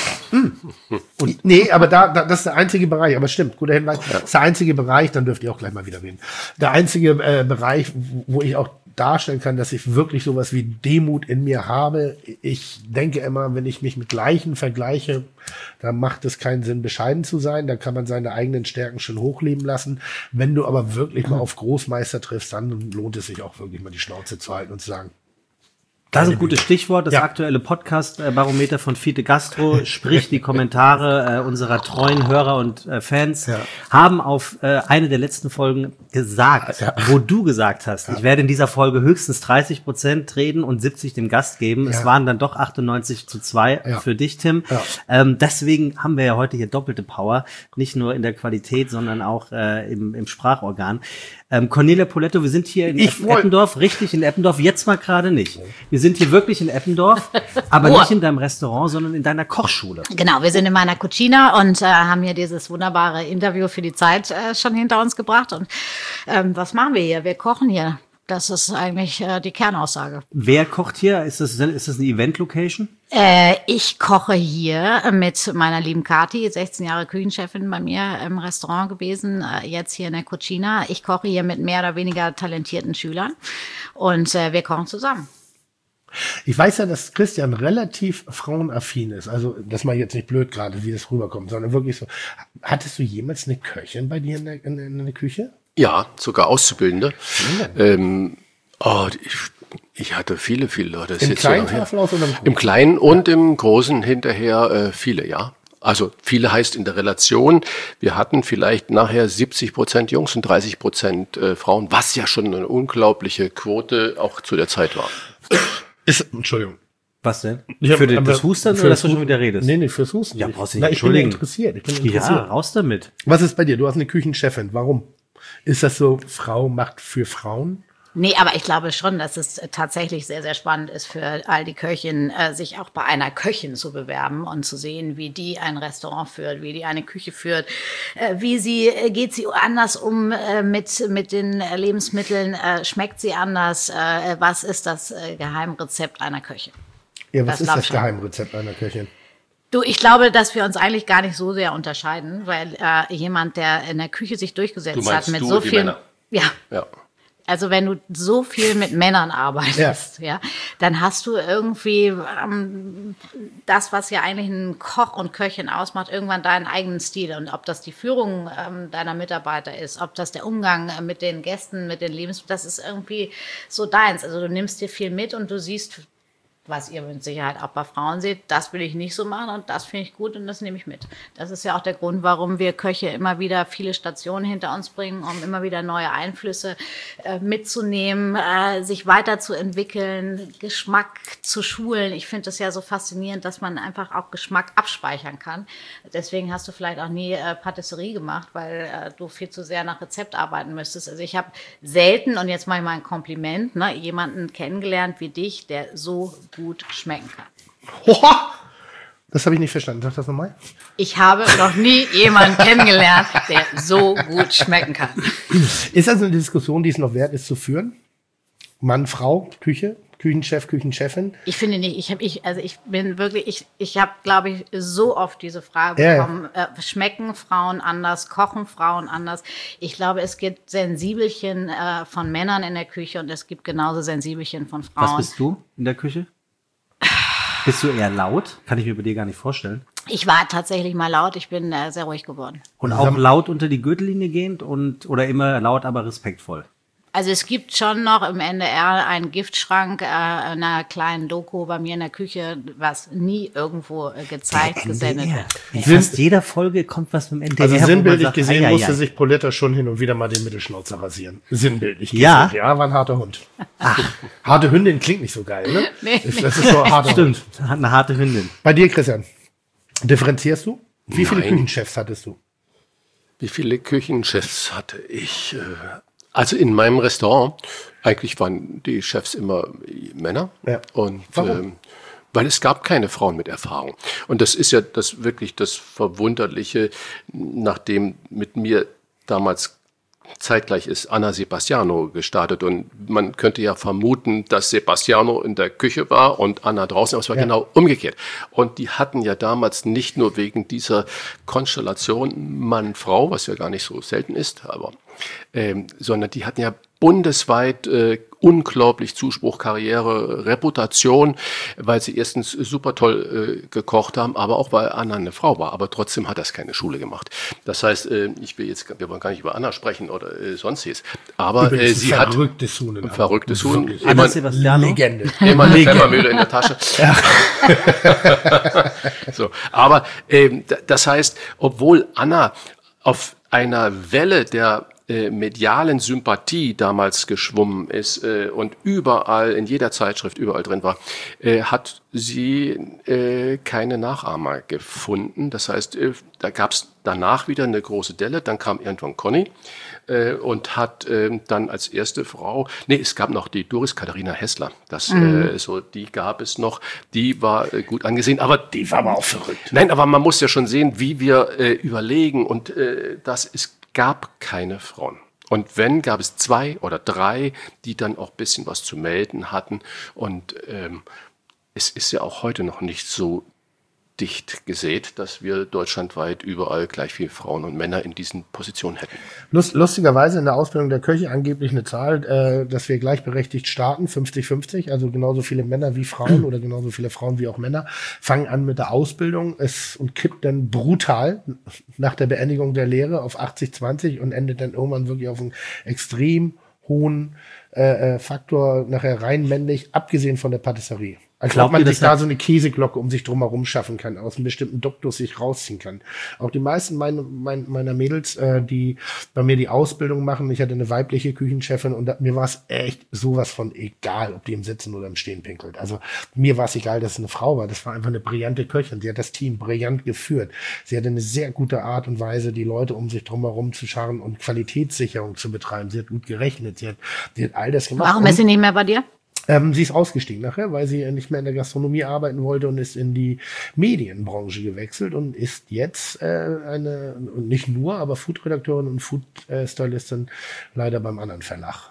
Speaker 4: Nee, aber das ist der einzige Bereich, aber stimmt, guter Hinweis, das ist der einzige Bereich, dann dürft ihr auch gleich mal wieder reden. Der einzige Bereich, wo ich auch darstellen kann, dass ich wirklich sowas wie Demut in mir habe. Ich denke immer, wenn ich mich mit Gleichen vergleiche, da macht es keinen Sinn, bescheiden zu sein, da kann man seine eigenen Stärken schon hochleben lassen. Wenn du aber wirklich mal auf Großmeister triffst, dann lohnt es sich auch wirklich mal die Schnauze zu halten und zu sagen,
Speaker 3: Das ist ein gutes Stichwort, das
Speaker 4: Ja.
Speaker 3: aktuelle Podcast-Barometer von Fiete Gastro, sprich die Kommentare unserer treuen Hörer und Fans, haben auf eine der letzten Folgen gesagt, wo du gesagt hast, ich werde in dieser Folge höchstens 30% reden und 70 dem Gast geben. Es waren dann doch 98:2 für dich, Tim. Deswegen haben wir ja heute hier doppelte Power, nicht nur in der Qualität, sondern auch im Sprachorgan. Cornelia Poletto, wir sind hier in Eppendorf, richtig in Eppendorf, jetzt mal gerade nicht. Wir sind hier wirklich in Eppendorf, aber nicht in deinem Restaurant, sondern in deiner Kochschule.
Speaker 7: Genau, wir sind in meiner Cucina und haben hier dieses wunderbare Interview für die Zeit schon hinter uns gebracht. Und was machen wir hier? Wir kochen hier. Das ist eigentlich die Kernaussage.
Speaker 3: Wer kocht hier? Ist das eine Event-Location?
Speaker 7: Ich koche hier mit meiner lieben Kathi, 16 Jahre Küchenchefin bei mir im Restaurant gewesen, jetzt hier in der Cucina. Ich koche hier mit mehr oder weniger talentierten Schülern und wir kochen zusammen.
Speaker 4: Ich weiß ja, dass Christian relativ frauenaffin ist. Also, das mal jetzt nicht blöd gerade, wie das rüberkommt, sondern wirklich so. Hattest du jemals eine Köchin bei dir in der Küche?
Speaker 6: Ja, sogar Auszubildende. Ich hatte viele Leute.
Speaker 4: Im kleinen Tafelhaus oder im großen?
Speaker 6: Im kleinen und im großen hinterher viele, ja. Also viele heißt in der Relation, wir hatten vielleicht nachher 70% Jungs und 30% Frauen, was ja schon eine unglaubliche Quote auch zu der Zeit war.
Speaker 4: Entschuldigung.
Speaker 3: Was denn?
Speaker 4: Ja,
Speaker 3: Für
Speaker 4: aber
Speaker 3: das Husten
Speaker 4: für
Speaker 3: oder
Speaker 4: das
Speaker 3: dass du schon wieder redest?
Speaker 4: Nee, fürs Husten.
Speaker 3: Ja, brauchst du
Speaker 4: Na,
Speaker 3: nicht
Speaker 4: ich bin
Speaker 3: entschuldigen.
Speaker 4: interessiert.
Speaker 3: Ja, raus damit.
Speaker 4: Was ist bei dir? Du hast eine Küchenchefin. Warum? Ist das so, Frau macht für Frauen?
Speaker 7: Nee, aber ich glaube schon, dass es tatsächlich sehr, sehr spannend ist für all die Köchinnen, sich auch bei einer Köchin zu bewerben und zu sehen, wie die ein Restaurant führt, wie die eine Küche führt, geht sie anders um mit den Lebensmitteln, schmeckt sie anders, was ist das Geheimrezept einer Köchin?
Speaker 4: Ja, was
Speaker 7: Das
Speaker 4: ist
Speaker 7: glaub
Speaker 4: das
Speaker 7: ich schon.
Speaker 4: Geheimrezept einer Köchin?
Speaker 7: Du, ich glaube, dass wir uns eigentlich gar nicht so sehr unterscheiden, weil jemand, der in der Küche sich durchgesetzt
Speaker 6: Du meinst
Speaker 7: hat mit
Speaker 6: du,
Speaker 7: so
Speaker 6: die
Speaker 7: viel,
Speaker 6: Männer?
Speaker 7: ja. Also wenn du so viel mit Männern arbeitest, ja, dann hast du irgendwie das, was ja eigentlich ein Koch und Köchin ausmacht, irgendwann deinen eigenen Stil. Und ob das die Führung deiner Mitarbeiter ist, ob das der Umgang mit den Gästen, mit den Lebensmitteln, das ist irgendwie so deins. Also du nimmst dir viel mit und du siehst, was ihr mit Sicherheit auch bei Frauen seht, das will ich nicht so machen und das finde ich gut und das nehme ich mit. Das ist ja auch der Grund, warum wir Köche immer wieder viele Stationen hinter uns bringen, um immer wieder neue Einflüsse mitzunehmen, sich weiterzuentwickeln, Geschmack zu schulen. Ich finde es ja so faszinierend, dass man einfach auch Geschmack abspeichern kann. Deswegen hast du vielleicht auch nie Patisserie gemacht, weil du viel zu sehr nach Rezept arbeiten müsstest. Also ich habe selten, und jetzt mache ich mal ein Kompliment, jemanden kennengelernt wie dich, der so gut schmecken kann.
Speaker 4: Das habe ich nicht verstanden. Sag das nochmal.
Speaker 7: Ich habe noch nie jemanden kennengelernt, der so gut schmecken kann.
Speaker 4: Ist das eine Diskussion, die es noch wert ist zu führen? Mann, Frau, Küche, Küchenchef, Küchenchefin?
Speaker 7: Ich finde nicht. Ich habe, glaube ich, so oft diese Frage bekommen, schmecken Frauen anders, kochen Frauen anders? Ich glaube, es gibt Sensibelchen von Männern in der Küche und es gibt genauso Sensibelchen von Frauen.
Speaker 3: Was bist du in der Küche? Bist du eher laut? Kann ich mir bei dir gar nicht vorstellen.
Speaker 7: Ich war tatsächlich mal laut, ich bin sehr ruhig geworden.
Speaker 3: Und auch laut unter die Gürtellinie gehend oder immer laut, aber respektvoll?
Speaker 7: Also es gibt schon noch im NDR einen Giftschrank, einer kleinen Doku bei mir in der Küche, was nie irgendwo gesendet wird.
Speaker 3: In fast jeder Folge kommt was mit dem NDR.
Speaker 4: Also sinnbildlich
Speaker 3: sagt,
Speaker 4: gesehen musste sich Poletta schon hin und wieder mal den Mittelschnauzer rasieren. Sinnbildlich gesehen.
Speaker 3: Ja?
Speaker 4: Ja, war ein harter Hund. Harte Hündin klingt nicht so geil, ne?
Speaker 7: Nee.
Speaker 4: Das ist so harter Hund.
Speaker 3: Stimmt, hat eine harte Hündin.
Speaker 4: Bei dir, Christian, differenzierst du? Wie viele
Speaker 6: Nein.
Speaker 4: Küchenchefs hattest du?
Speaker 6: Wie viele Küchenchefs hatte ich? Also in meinem Restaurant, eigentlich waren die Chefs immer Männer.
Speaker 4: Ja.
Speaker 6: Und
Speaker 4: Warum?
Speaker 6: weil es gab keine Frauen mit Erfahrung. Und das ist ja wirklich das Verwunderliche, nachdem mit mir damals zeitgleich ist Anna Sebastiano gestartet. Und man könnte ja vermuten, dass Sebastiano in der Küche war und Anna draußen, aber es war genau umgekehrt. Und die hatten ja damals nicht nur wegen dieser Konstellation Mann-Frau, was ja gar nicht so selten ist, aber sondern die hatten ja bundesweit unglaublich Zuspruch, Karriere, Reputation, weil sie erstens super toll gekocht haben, aber auch weil Anna eine Frau war. Aber trotzdem hat das keine Schule gemacht. Das heißt, wir wollen gar nicht über Anna sprechen oder sonstiges. Aber
Speaker 4: Übrigens
Speaker 6: sie
Speaker 4: ein
Speaker 6: hat
Speaker 4: verrücktes Huhn.
Speaker 6: ein verrücktes Huhn.
Speaker 3: Anna Sebastiano.
Speaker 4: Legende.
Speaker 6: Immer eine Pfeffermühle in der Tasche. So, aber das heißt, obwohl Anna auf einer Welle der medialen Sympathie damals geschwommen ist und überall, in jeder Zeitschrift, überall drin war, hat sie keine Nachahmer gefunden. Das heißt, da gab es danach wieder eine große Delle, dann kam irgendwann Conny und hat dann als erste Frau, es gab noch die Doris Katharina Hessler, die gab es noch, die war gut angesehen, aber die war aber auch verrückt. Nein, aber man muss ja schon sehen, wie wir überlegen und es gab keine Frauen. Und wenn, gab es 2 oder 3, die dann auch ein bisschen was zu melden hatten. Und es ist ja auch heute noch nicht so dicht gesät, dass wir deutschlandweit überall gleich viele Frauen und Männer in diesen Positionen hätten.
Speaker 4: Lustigerweise in der Ausbildung der Köche angeblich eine Zahl, dass wir gleichberechtigt starten, 50-50, also genauso viele Männer wie Frauen oder genauso viele Frauen wie auch Männer, fangen an mit der Ausbildung und kippt dann brutal nach der Beendigung der Lehre auf 80-20 und endet dann irgendwann wirklich auf einen extrem hohen Faktor, nachher rein männlich, abgesehen von der Patisserie. Als ob man sich da so eine Käseglocke um sich drumherum schaffen kann, aus einem bestimmten Duktus sich rausziehen kann. Auch die meisten meiner Mädels, die bei mir die Ausbildung machen, ich hatte eine weibliche Küchenchefin und mir war es echt sowas von egal, ob die im Sitzen oder im Stehen pinkelt. Also mir war es egal, dass es eine Frau war. Das war einfach eine brillante Köchin. Sie hat das Team brillant geführt. Sie hatte eine sehr gute Art und Weise, die Leute um sich drumherum zu scharen und Qualitätssicherung zu betreiben. Sie hat gut gerechnet. Sie hat all das gemacht.
Speaker 7: Warum ist sie nicht mehr bei dir?
Speaker 4: Sie ist ausgestiegen nachher, weil sie nicht mehr in der Gastronomie arbeiten wollte und ist in die Medienbranche gewechselt und ist jetzt und nicht nur, aber Food-Redakteurin und Food-Stylistin leider beim anderen Verlag.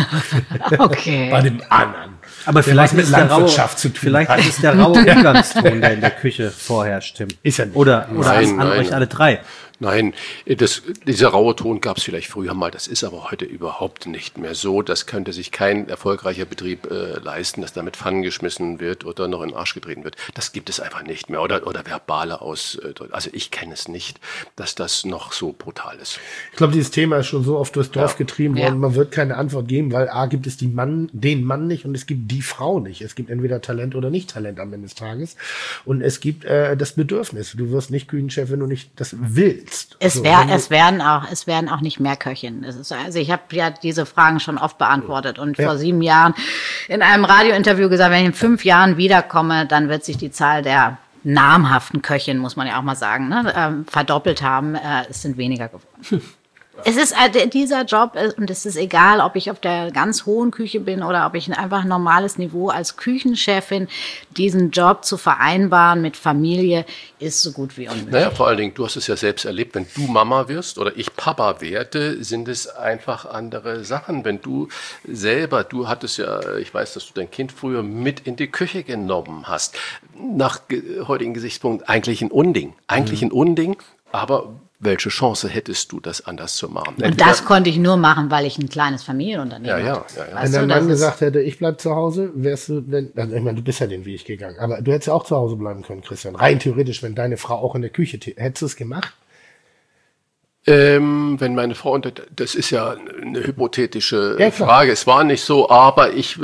Speaker 7: Okay.
Speaker 4: Bei dem anderen.
Speaker 3: Aber vielleicht
Speaker 4: mit
Speaker 3: ist der
Speaker 4: Landwirtschaft zu tun.
Speaker 3: Vielleicht ist es der raue Umgangston, der in der Küche vorherrscht, Tim.
Speaker 4: Ist ja nicht.
Speaker 3: Oder
Speaker 6: Nein,
Speaker 3: an euch alle drei.
Speaker 6: Nein, dieser raue Ton gab es vielleicht früher mal, das ist aber heute überhaupt nicht mehr so. Das könnte sich kein erfolgreicher Betrieb leisten, dass da mit Pfannen geschmissen wird oder noch in den Arsch getreten wird. Das gibt es einfach nicht mehr. Oder verbale also ich kenne es nicht, dass das noch so brutal ist.
Speaker 4: Ich glaube, dieses Thema ist schon so oft durchs Dorf getrieben worden,
Speaker 7: Ja.
Speaker 4: man wird keine Antwort geben, weil A, gibt es den Mann nicht und es gibt die Frau nicht. Es gibt entweder Talent oder nicht Talent am Ende des Tages. Und es gibt das Bedürfnis. Du wirst nicht Küchenchef, wenn du nicht das willst.
Speaker 7: Es werden auch nicht mehr Köchinnen. Also ich habe ja diese Fragen schon oft beantwortet und vor 7 Jahren in einem Radiointerview gesagt, wenn ich in 5 Jahren wiederkomme, dann wird sich die Zahl der namhaften Köchinnen, muss man ja auch mal sagen, verdoppelt haben. Es sind weniger geworden. Es ist dieser Job, und es ist egal, ob ich auf der ganz hohen Küche bin oder ob ich einfach ein normales Niveau als Küchenchefin, diesen Job zu vereinbaren mit Familie, ist so gut wie unmöglich.
Speaker 6: Naja, vor allen Dingen, du hast es ja selbst erlebt, wenn du Mama wirst oder ich Papa werde, sind es einfach andere Sachen. Wenn du selber, du hattest ja, ich weiß, dass du dein Kind früher mit in die Küche genommen hast. Nach heutigen Gesichtspunkt eigentlich ein Unding. Aber welche Chance hättest du, das anders zu machen?
Speaker 7: Und das konnte ich nur machen, weil ich ein kleines Familienunternehmen
Speaker 6: Ja.
Speaker 7: hatte.
Speaker 4: Wenn dein Mann gesagt hätte, ich bleib zu Hause, wärst du denn, also ich meine, du bist ja den Weg gegangen, aber du hättest ja auch zu Hause bleiben können, Christian. Rein theoretisch, wenn deine Frau auch in der Küche, hättest du es gemacht?
Speaker 6: Wenn meine Frau, das ist ja eine hypothetische Frage, es war nicht so, aber ich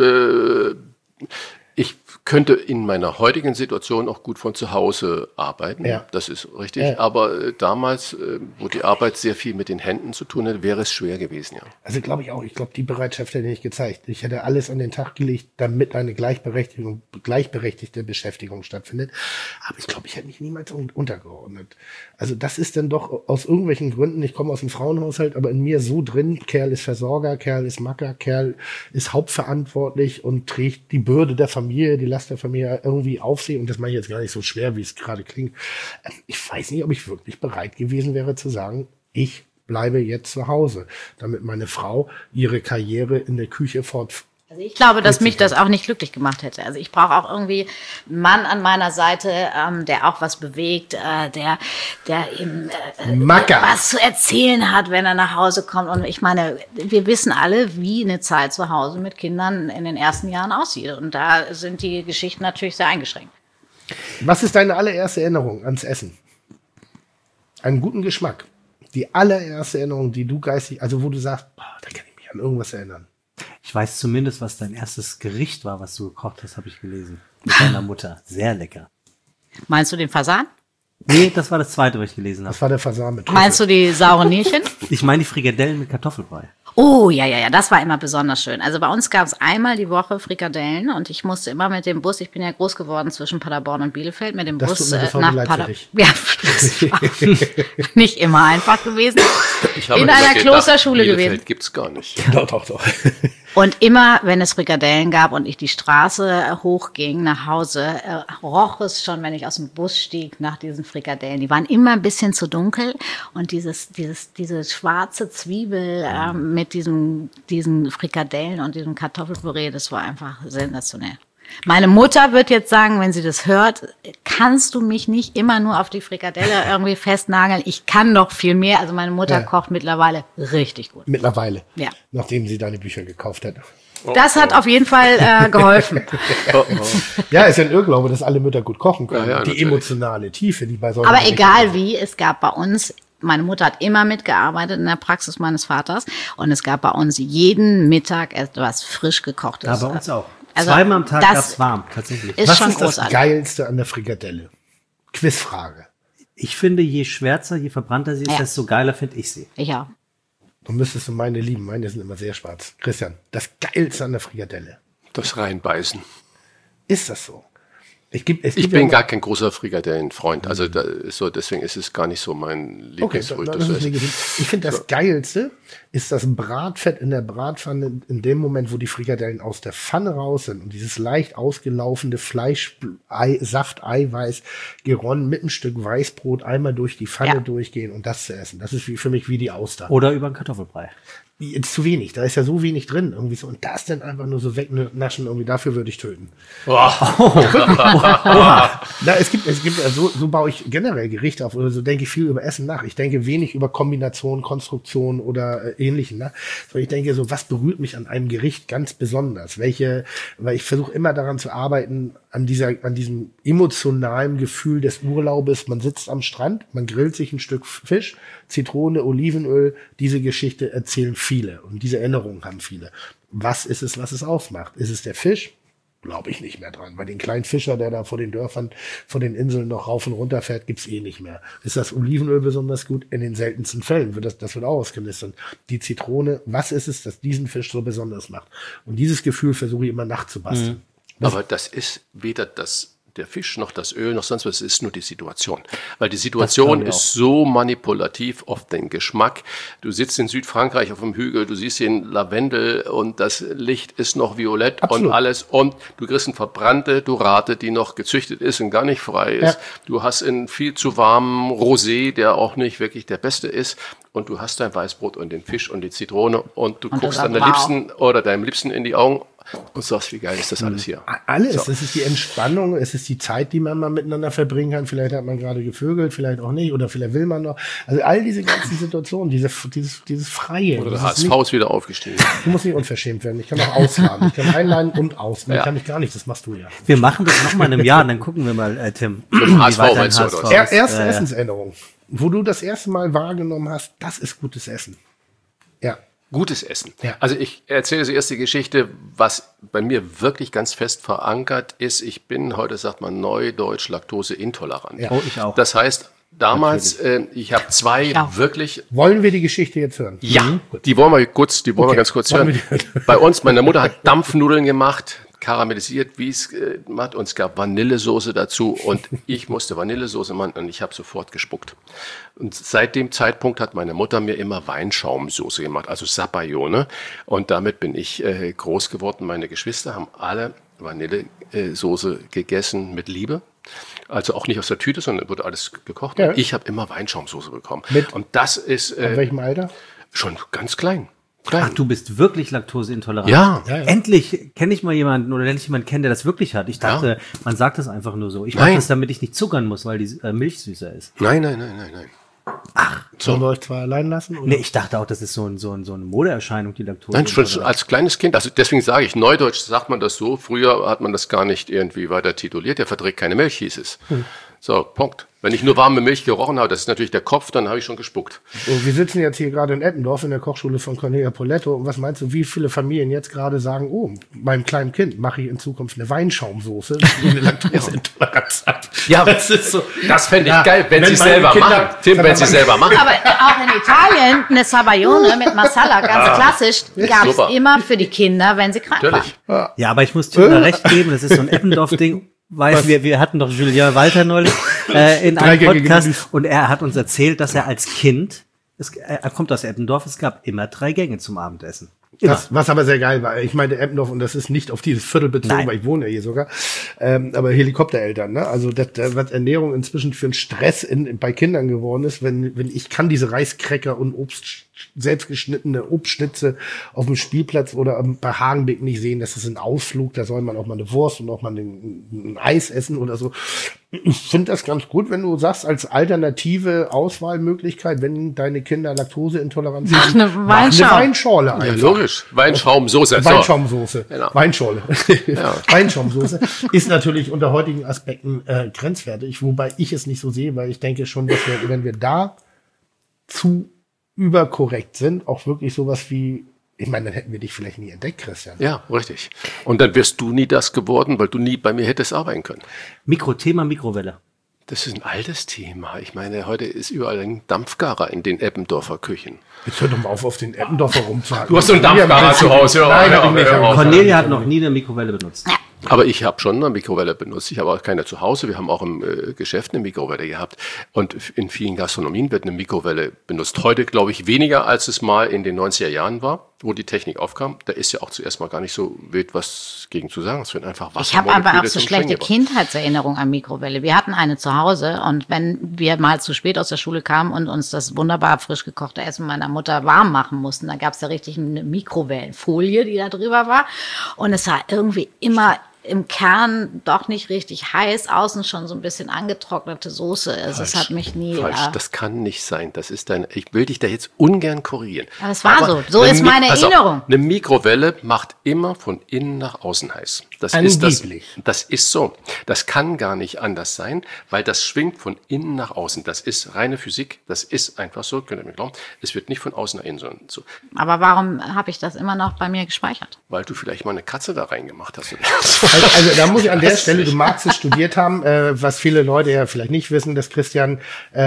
Speaker 6: könnte in meiner heutigen Situation auch gut von zu Hause arbeiten. Ja. Das ist richtig. Ja. Aber damals, wo die Arbeit sehr viel mit den Händen zu tun hat, wäre es schwer gewesen, ja.
Speaker 4: Also glaube ich auch. Ich glaube, die Bereitschaft hätte ich gezeigt. Ich hätte alles an den Tag gelegt, damit eine gleichberechtigte Beschäftigung stattfindet. Aber ich glaube, ich hätte mich niemals untergeordnet. Also das ist dann doch aus irgendwelchen Gründen, ich komme aus einem Frauenhaushalt, aber in mir so drin, Kerl ist Versorger, Kerl ist Macker, Kerl ist hauptverantwortlich und trägt die Bürde der Familie, die Last der Familie irgendwie auf sich. Und das mache ich jetzt gar nicht so schwer, wie es gerade klingt. Ich weiß nicht, ob ich wirklich bereit gewesen wäre zu sagen, ich bleibe jetzt zu Hause, damit meine Frau ihre Karriere in der Küche fortführt.
Speaker 7: Also ich glaube, dass mich das auch nicht glücklich gemacht hätte. Also ich brauche auch irgendwie einen Mann an meiner Seite, der auch was bewegt, der eben was zu erzählen hat, wenn er nach Hause kommt. Und ich meine, wir wissen alle, wie eine Zeit zu Hause mit Kindern in den ersten Jahren aussieht. Und da sind die Geschichten natürlich sehr eingeschränkt.
Speaker 4: Was ist deine allererste Erinnerung ans Essen? Einen guten Geschmack. Die allererste Erinnerung, die du geistig, also wo du sagst, boah, da kann ich mich an irgendwas erinnern.
Speaker 3: Ich weiß zumindest, was dein erstes Gericht war, was du gekocht hast, habe ich gelesen. Mit deiner Mutter. Sehr lecker.
Speaker 7: Meinst du den Fasan?
Speaker 3: Nee, das war das zweite, was ich gelesen habe.
Speaker 4: Das war der Fasan mit Trüffel.
Speaker 7: Meinst du die sauren Nierchen?
Speaker 3: Ich meine die Frikadellen mit Kartoffelbrei.
Speaker 7: Oh, ja, das war immer besonders schön. Also bei uns gab es einmal die Woche Frikadellen und ich musste immer mit dem Bus, ich bin ja groß geworden zwischen Paderborn und Bielefeld, mit dem Bus nach Paderborn. Ja, das war nicht immer einfach gewesen.
Speaker 6: Ich habe
Speaker 7: in einer Klosterschule gewesen.
Speaker 6: Bielefeld gibt's gar nicht.
Speaker 4: Doch.
Speaker 7: Und immer, wenn es Frikadellen gab und ich die Straße hochging nach Hause, roch es schon, wenn ich aus dem Bus stieg, nach diesen Frikadellen. Die waren immer ein bisschen zu dunkel und diese schwarze Zwiebel mit diesen Frikadellen und diesem Kartoffelpüree, das war einfach sensationell. Meine Mutter wird jetzt sagen, wenn sie das hört, kannst du mich nicht immer nur auf die Frikadelle irgendwie festnageln. Ich kann noch viel mehr. Also meine Mutter kocht mittlerweile richtig gut.
Speaker 4: Mittlerweile?
Speaker 7: Ja.
Speaker 4: Nachdem sie deine Bücher gekauft hat.
Speaker 7: Das hat auf jeden Fall geholfen.
Speaker 4: Ja, ist ja ein Irrglaube, dass alle Mütter gut kochen können.
Speaker 6: Ja,
Speaker 4: die emotionale Tiefe, die bei solchen
Speaker 7: Aber
Speaker 4: Gerichten
Speaker 7: egal wie, es gab bei uns, meine Mutter hat immer mitgearbeitet in der Praxis meines Vaters und es gab bei uns jeden Mittag etwas frisch gekochtes.
Speaker 3: Ja, bei uns auch.
Speaker 7: Also
Speaker 3: Zweimal am Tag
Speaker 7: das
Speaker 3: gab's warm, tatsächlich.
Speaker 7: ist
Speaker 4: Was
Speaker 7: schon
Speaker 4: ist das
Speaker 7: großartig.
Speaker 4: Geilste an der Frikadelle? Quizfrage.
Speaker 3: Ich finde, je schwärzer, je verbrannter sie ist,
Speaker 7: Ja.
Speaker 3: desto geiler finde ich sie.
Speaker 7: Ja.
Speaker 4: Du müsstest meine lieben. Meine sind immer sehr schwarz. Christian, das Geilste an der Frikadelle.
Speaker 6: Das reinbeißen.
Speaker 4: Ist das so? Es gibt
Speaker 6: Ich
Speaker 4: ja
Speaker 6: bin
Speaker 4: immer-
Speaker 6: gar kein großer Frikadellenfreund. Also da ist so, deswegen ist es gar nicht so mein
Speaker 4: Okay,
Speaker 6: Lieblingsfrüchte.
Speaker 4: das ist legitim. Ich finde, das Geilste ist das Bratfett in der Bratpfanne in dem Moment, wo die Frikadellen aus der Pfanne raus sind und dieses leicht ausgelaufene Fleisch, Saft, Eiweiß geronnen mit einem Stück Weißbrot einmal durch die Pfanne
Speaker 7: Ja.
Speaker 4: durchgehen und das zu essen. Das ist für mich wie die Auster.
Speaker 3: Oder über einen Kartoffelbrei.
Speaker 4: Jetzt zu wenig, da ist ja so wenig drin irgendwie so und das dann einfach nur so wegnaschen irgendwie, dafür würde ich töten. Na, es gibt so baue ich generell Gerichte auf oder so denke ich viel über Essen nach. Ich denke wenig über Kombination, Konstruktion oder Ähnlichem. Ne? So, ich denke so, was berührt mich an einem Gericht ganz besonders? Weil ich versuche immer daran zu arbeiten, an diesem emotionalen Gefühl des Urlaubes. Man sitzt am Strand, man grillt sich ein Stück Fisch, Zitrone, Olivenöl. Diese Geschichte erzählen viele und diese Erinnerungen haben viele. Was ist es, was es ausmacht? Ist es der Fisch? Glaube ich nicht mehr dran. Bei den kleinen Fischer, der da vor den Dörfern, vor den Inseln noch rauf und runter fährt, gibt's eh nicht mehr. Ist das Olivenöl besonders gut? In den seltensten Fällen wird das wird auch ausgelistet. Die Zitrone, was ist es, das diesen Fisch so besonders macht? Und dieses Gefühl versuche ich immer nachzubasteln.
Speaker 6: Aber das ist weder der Fisch noch das Öl noch sonst was, es ist nur die Situation. Weil die Situation
Speaker 3: glaube ich
Speaker 6: ist so manipulativ auf den Geschmack. Du sitzt in Südfrankreich auf dem Hügel, du siehst den Lavendel und das Licht ist noch violett
Speaker 4: Absolut.
Speaker 6: und alles und du kriegst eine verbrannte Dorade, die noch gezüchtet ist und gar nicht frei ist.
Speaker 4: Ja.
Speaker 6: Du hast einen viel zu warmen Rosé, der auch nicht wirklich der beste ist. Und du hast dein Weißbrot und den Fisch und die Zitrone und du guckst
Speaker 7: das
Speaker 6: deinem Liebsten oder deinem Liebsten in die Augen und sagst, wie geil ist das alles hier.
Speaker 4: Alles. Es ist die Entspannung, es ist die Zeit, die man mal miteinander verbringen kann. Vielleicht hat man gerade gevögelt, vielleicht auch nicht, oder vielleicht will man noch. Also all diese ganzen Situationen, dieses Freie.
Speaker 6: Oder der
Speaker 4: dieses
Speaker 6: HSV ist wieder aufgestiegen.
Speaker 4: Du musst nicht unverschämt werden. Ich kann auch ausladen. Ich kann einladen und ausladen.
Speaker 6: Ja.
Speaker 4: Kann ich gar nicht. Das machst du ja.
Speaker 3: Wir machen das noch mal in einem Jahr, dann gucken wir mal, Tim.
Speaker 6: HSV
Speaker 3: weit dein
Speaker 6: meinst du, oder was?
Speaker 3: HSV ist.
Speaker 4: Erste Essensänderung. Wo du das erste Mal wahrgenommen hast, das ist gutes Essen. Ja.
Speaker 6: Gutes Essen.
Speaker 4: Ja.
Speaker 6: Also ich erzähle zuerst die Geschichte, was bei mir wirklich ganz fest verankert ist. Ich bin, heute sagt man neudeutsch, laktoseintolerant.
Speaker 4: Ja.
Speaker 3: Oh, ich auch.
Speaker 6: Das heißt, damals, ich habe zwei
Speaker 7: Ja.
Speaker 6: wirklich.
Speaker 4: Wollen wir die Geschichte jetzt hören?
Speaker 6: Ja, die wollen wir ganz kurz
Speaker 4: Wollen
Speaker 6: hören.
Speaker 4: wir die-
Speaker 6: Bei uns, meine Mutter hat Dampfnudeln gemacht, karamellisiert, wie es macht, und es gab Vanillesoße dazu und ich musste Vanillesoße machen und ich habe sofort gespuckt. Und seit dem Zeitpunkt hat meine Mutter mir immer Weinschaumsoße gemacht, also Sapayone, und damit bin ich groß geworden. Meine Geschwister haben alle Vanillesoße gegessen mit Liebe. Also auch nicht aus der Tüte, sondern wurde alles gekocht.
Speaker 4: Ja.
Speaker 6: Ich habe immer Weinschaumsoße bekommen.
Speaker 4: Mit-
Speaker 6: Und das ist
Speaker 4: In welchem Alter?
Speaker 6: schon ganz klein.
Speaker 3: Ach, du bist wirklich laktoseintolerant.
Speaker 6: Ja.
Speaker 4: Ja, ja.
Speaker 3: Endlich kenne ich mal jemanden oder lerne ich jemanden kennen, der das wirklich hat. Ich dachte, man sagt das einfach nur so. Ich mache
Speaker 6: Nein.
Speaker 3: das, damit ich nicht zuckern muss, weil die Milch süßer ist.
Speaker 6: Nein.
Speaker 4: Sollen wir euch zwei allein lassen? Oder?
Speaker 3: Nee, ich dachte auch, das ist so eine Modeerscheinung, die Laktose.
Speaker 6: Nein, schon als kleines Kind, also deswegen sage ich, neudeutsch sagt man das so, früher hat man das gar nicht irgendwie weiter tituliert, der verträgt keine Milch, hieß es. So, Punkt. Wenn ich nur warme Milch gerochen habe, das ist natürlich der Kopf, dann habe ich schon gespuckt.
Speaker 4: So, wir sitzen jetzt hier gerade in Eppendorf in der Kochschule von Cornelia Poletto. Und was meinst du, wie viele Familien jetzt gerade sagen, oh, meinem kleinen Kind mache ich in Zukunft eine Weinschaumsoße, die eine Laktoseintoleranz hat.
Speaker 6: Ja, das ist so. Das fände ich
Speaker 4: Ja,
Speaker 6: geil, wenn
Speaker 4: wenn
Speaker 6: sie es
Speaker 4: meine
Speaker 6: selber
Speaker 4: Kinder-
Speaker 6: machen. Tim, wenn sie es selber machen.
Speaker 7: Aber auch in Italien eine Sabayone mit Masala, ganz klassisch, gab es
Speaker 6: super.
Speaker 7: immer für die Kinder, wenn sie krank
Speaker 6: Natürlich.
Speaker 7: waren.
Speaker 3: Ja, aber ich muss Tim da recht geben, das ist so ein Eppendorf-Ding. Weil wir hatten doch Julien Walter neulich in einem
Speaker 4: Dreigängige
Speaker 3: Podcast
Speaker 4: Menüs.
Speaker 3: und er hat uns erzählt, dass er als Kind, er kommt aus Eppendorf, es gab immer 3 Gänge zum Abendessen. Immer.
Speaker 4: Was aber sehr geil war. Ich meine, Eppendorf, und das ist nicht auf dieses Viertel bezogen,
Speaker 3: Nein.
Speaker 4: weil ich wohne ja hier sogar, aber Helikoptereltern, ne? Also, was Ernährung inzwischen für einen Stress bei Kindern geworden ist, wenn ich kann diese Reiskräcker und selbstgeschnittene Obstschnitze auf dem Spielplatz oder bei Hagenbeck nicht sehen, das ist ein Ausflug, da soll man auch mal eine Wurst und auch mal ein Eis essen oder so. Ich finde das ganz gut, wenn du sagst, als alternative Auswahlmöglichkeit, wenn deine Kinder Laktoseintoleranz haben,
Speaker 7: eine
Speaker 4: mach
Speaker 7: Weinschau.
Speaker 4: eine Weinschorle
Speaker 6: Ja,
Speaker 4: einfach.
Speaker 6: logisch. Weinschaumsoße. So.
Speaker 4: Weinschaumsoße.
Speaker 6: Genau.
Speaker 4: Weinschorle.
Speaker 6: Ja.
Speaker 4: Weinschaumsoße ist natürlich unter heutigen Aspekten grenzwertig, wobei ich es nicht so sehe, weil ich denke schon, dass wir, wenn wir da zu überkorrekt sind, auch wirklich sowas wie Ich meine, dann hätten wir dich vielleicht nie entdeckt, Christian.
Speaker 6: Ja, richtig. Und dann wärst du nie das geworden, weil du nie bei mir hättest arbeiten können.
Speaker 3: Thema Mikrowelle.
Speaker 6: Das ist ein altes Thema. Ich meine, heute ist überall ein Dampfgarer in den Eppendorfer Küchen.
Speaker 4: Jetzt hör doch mal auf den Eppendorfer rumzuhalten.
Speaker 6: Du hast so einen Dampfgarer zu Hause.
Speaker 4: Nein, hab ich nicht.
Speaker 3: Cornelia hat noch nie eine Mikrowelle benutzt.
Speaker 6: Aber ich habe schon eine Mikrowelle benutzt. Ich habe auch keine zu Hause. Wir haben auch im Geschäft eine Mikrowelle gehabt. Und in vielen Gastronomien wird eine Mikrowelle benutzt. Heute, glaube ich, weniger, als es mal in den 90er Jahren war, wo die Technik aufkam. Da ist ja auch zuerst mal gar nicht so wild was gegen zu sagen. Es wird einfach Wasser.
Speaker 7: Ich habe aber auch so schlechte Kindheitserinnerungen an Mikrowelle. Wir hatten eine zu Hause und wenn wir mal zu spät aus der Schule kamen und uns das wunderbar frisch gekochte Essen meiner Mutter warm machen mussten, dann gab es ja richtig eine Mikrowellenfolie, die da drüber war. Und es war irgendwie immer im Kern doch nicht richtig heiß, außen schon so ein bisschen angetrocknete Soße. Also es hat mich nie...
Speaker 6: Falsch, das kann nicht sein. Das ist ich will dich da jetzt ungern korrigieren.
Speaker 7: Aber es war so. So ist meine Erinnerung.
Speaker 6: Eine Mikrowelle macht immer von innen nach außen heiß. Das ist so. Das kann gar nicht anders sein, weil das schwingt von innen nach außen. Das ist reine Physik. Das ist einfach so. Könnt ihr mir glauben? Es wird nicht von außen nach innen, sondern so.
Speaker 7: Aber warum habe ich das immer noch bei mir gespeichert?
Speaker 6: Weil du vielleicht mal eine Katze da reingemacht hast.
Speaker 4: Also da muss ich an der Stelle, du magst es studiert haben, was viele Leute ja vielleicht nicht wissen, dass Christian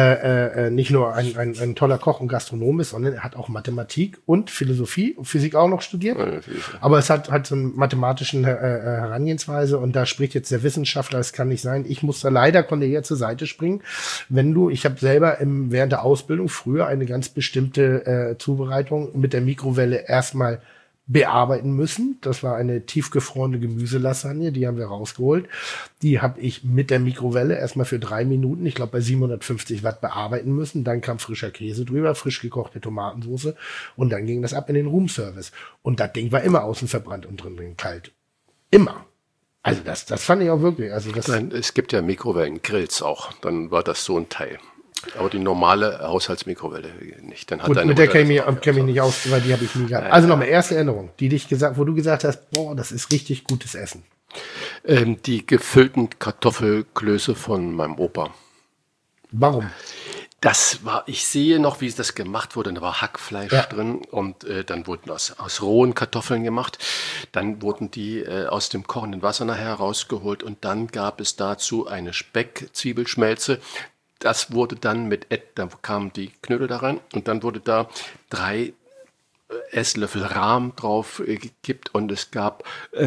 Speaker 4: nicht nur ein toller Koch und Gastronom ist, sondern er hat auch Mathematik und Philosophie und Physik auch noch studiert. Aber es hat so eine mathematischen Herangehensweise und da spricht jetzt der Wissenschaftler, es kann nicht sein. Ich muss da leider Cornelia zur Seite springen. Ich habe selber während der Ausbildung früher eine ganz bestimmte Zubereitung mit der Mikrowelle erstmal bearbeiten müssen. Das war eine tiefgefrorene Gemüselasagne, die haben wir rausgeholt. Die habe ich mit der Mikrowelle erstmal für 3 Minuten, ich glaube bei 750 Watt bearbeiten müssen. Dann kam frischer Käse drüber, frisch gekochte Tomatensauce und dann ging das ab in den Roomservice. Und das Ding war immer außen verbrannt und drin kalt. Immer. Also das fand ich auch wirklich. Also
Speaker 6: Nein, es gibt ja Mikrowellengrills auch. Dann war das so ein Teil. Aber die normale Haushaltsmikrowelle nicht. Dann hat
Speaker 4: gut, mit der kenne ich nicht aus, weil die habe ich nie gehabt. Also nochmal, erste Erinnerung, wo du gesagt hast, boah, das ist richtig gutes Essen.
Speaker 6: Die gefüllten Kartoffelklöße von meinem Opa.
Speaker 4: Warum?
Speaker 6: Ich sehe noch, wie das gemacht wurde. Da war Hackfleisch drin und dann wurden aus rohen Kartoffeln gemacht. Dann wurden die aus dem kochenden Wasser nachher rausgeholt und dann gab es dazu eine Speck-Zwiebelschmelze. Das wurde dann da kamen die Knödel da rein und dann wurde da 3 Esslöffel Rahm drauf gekippt und es gab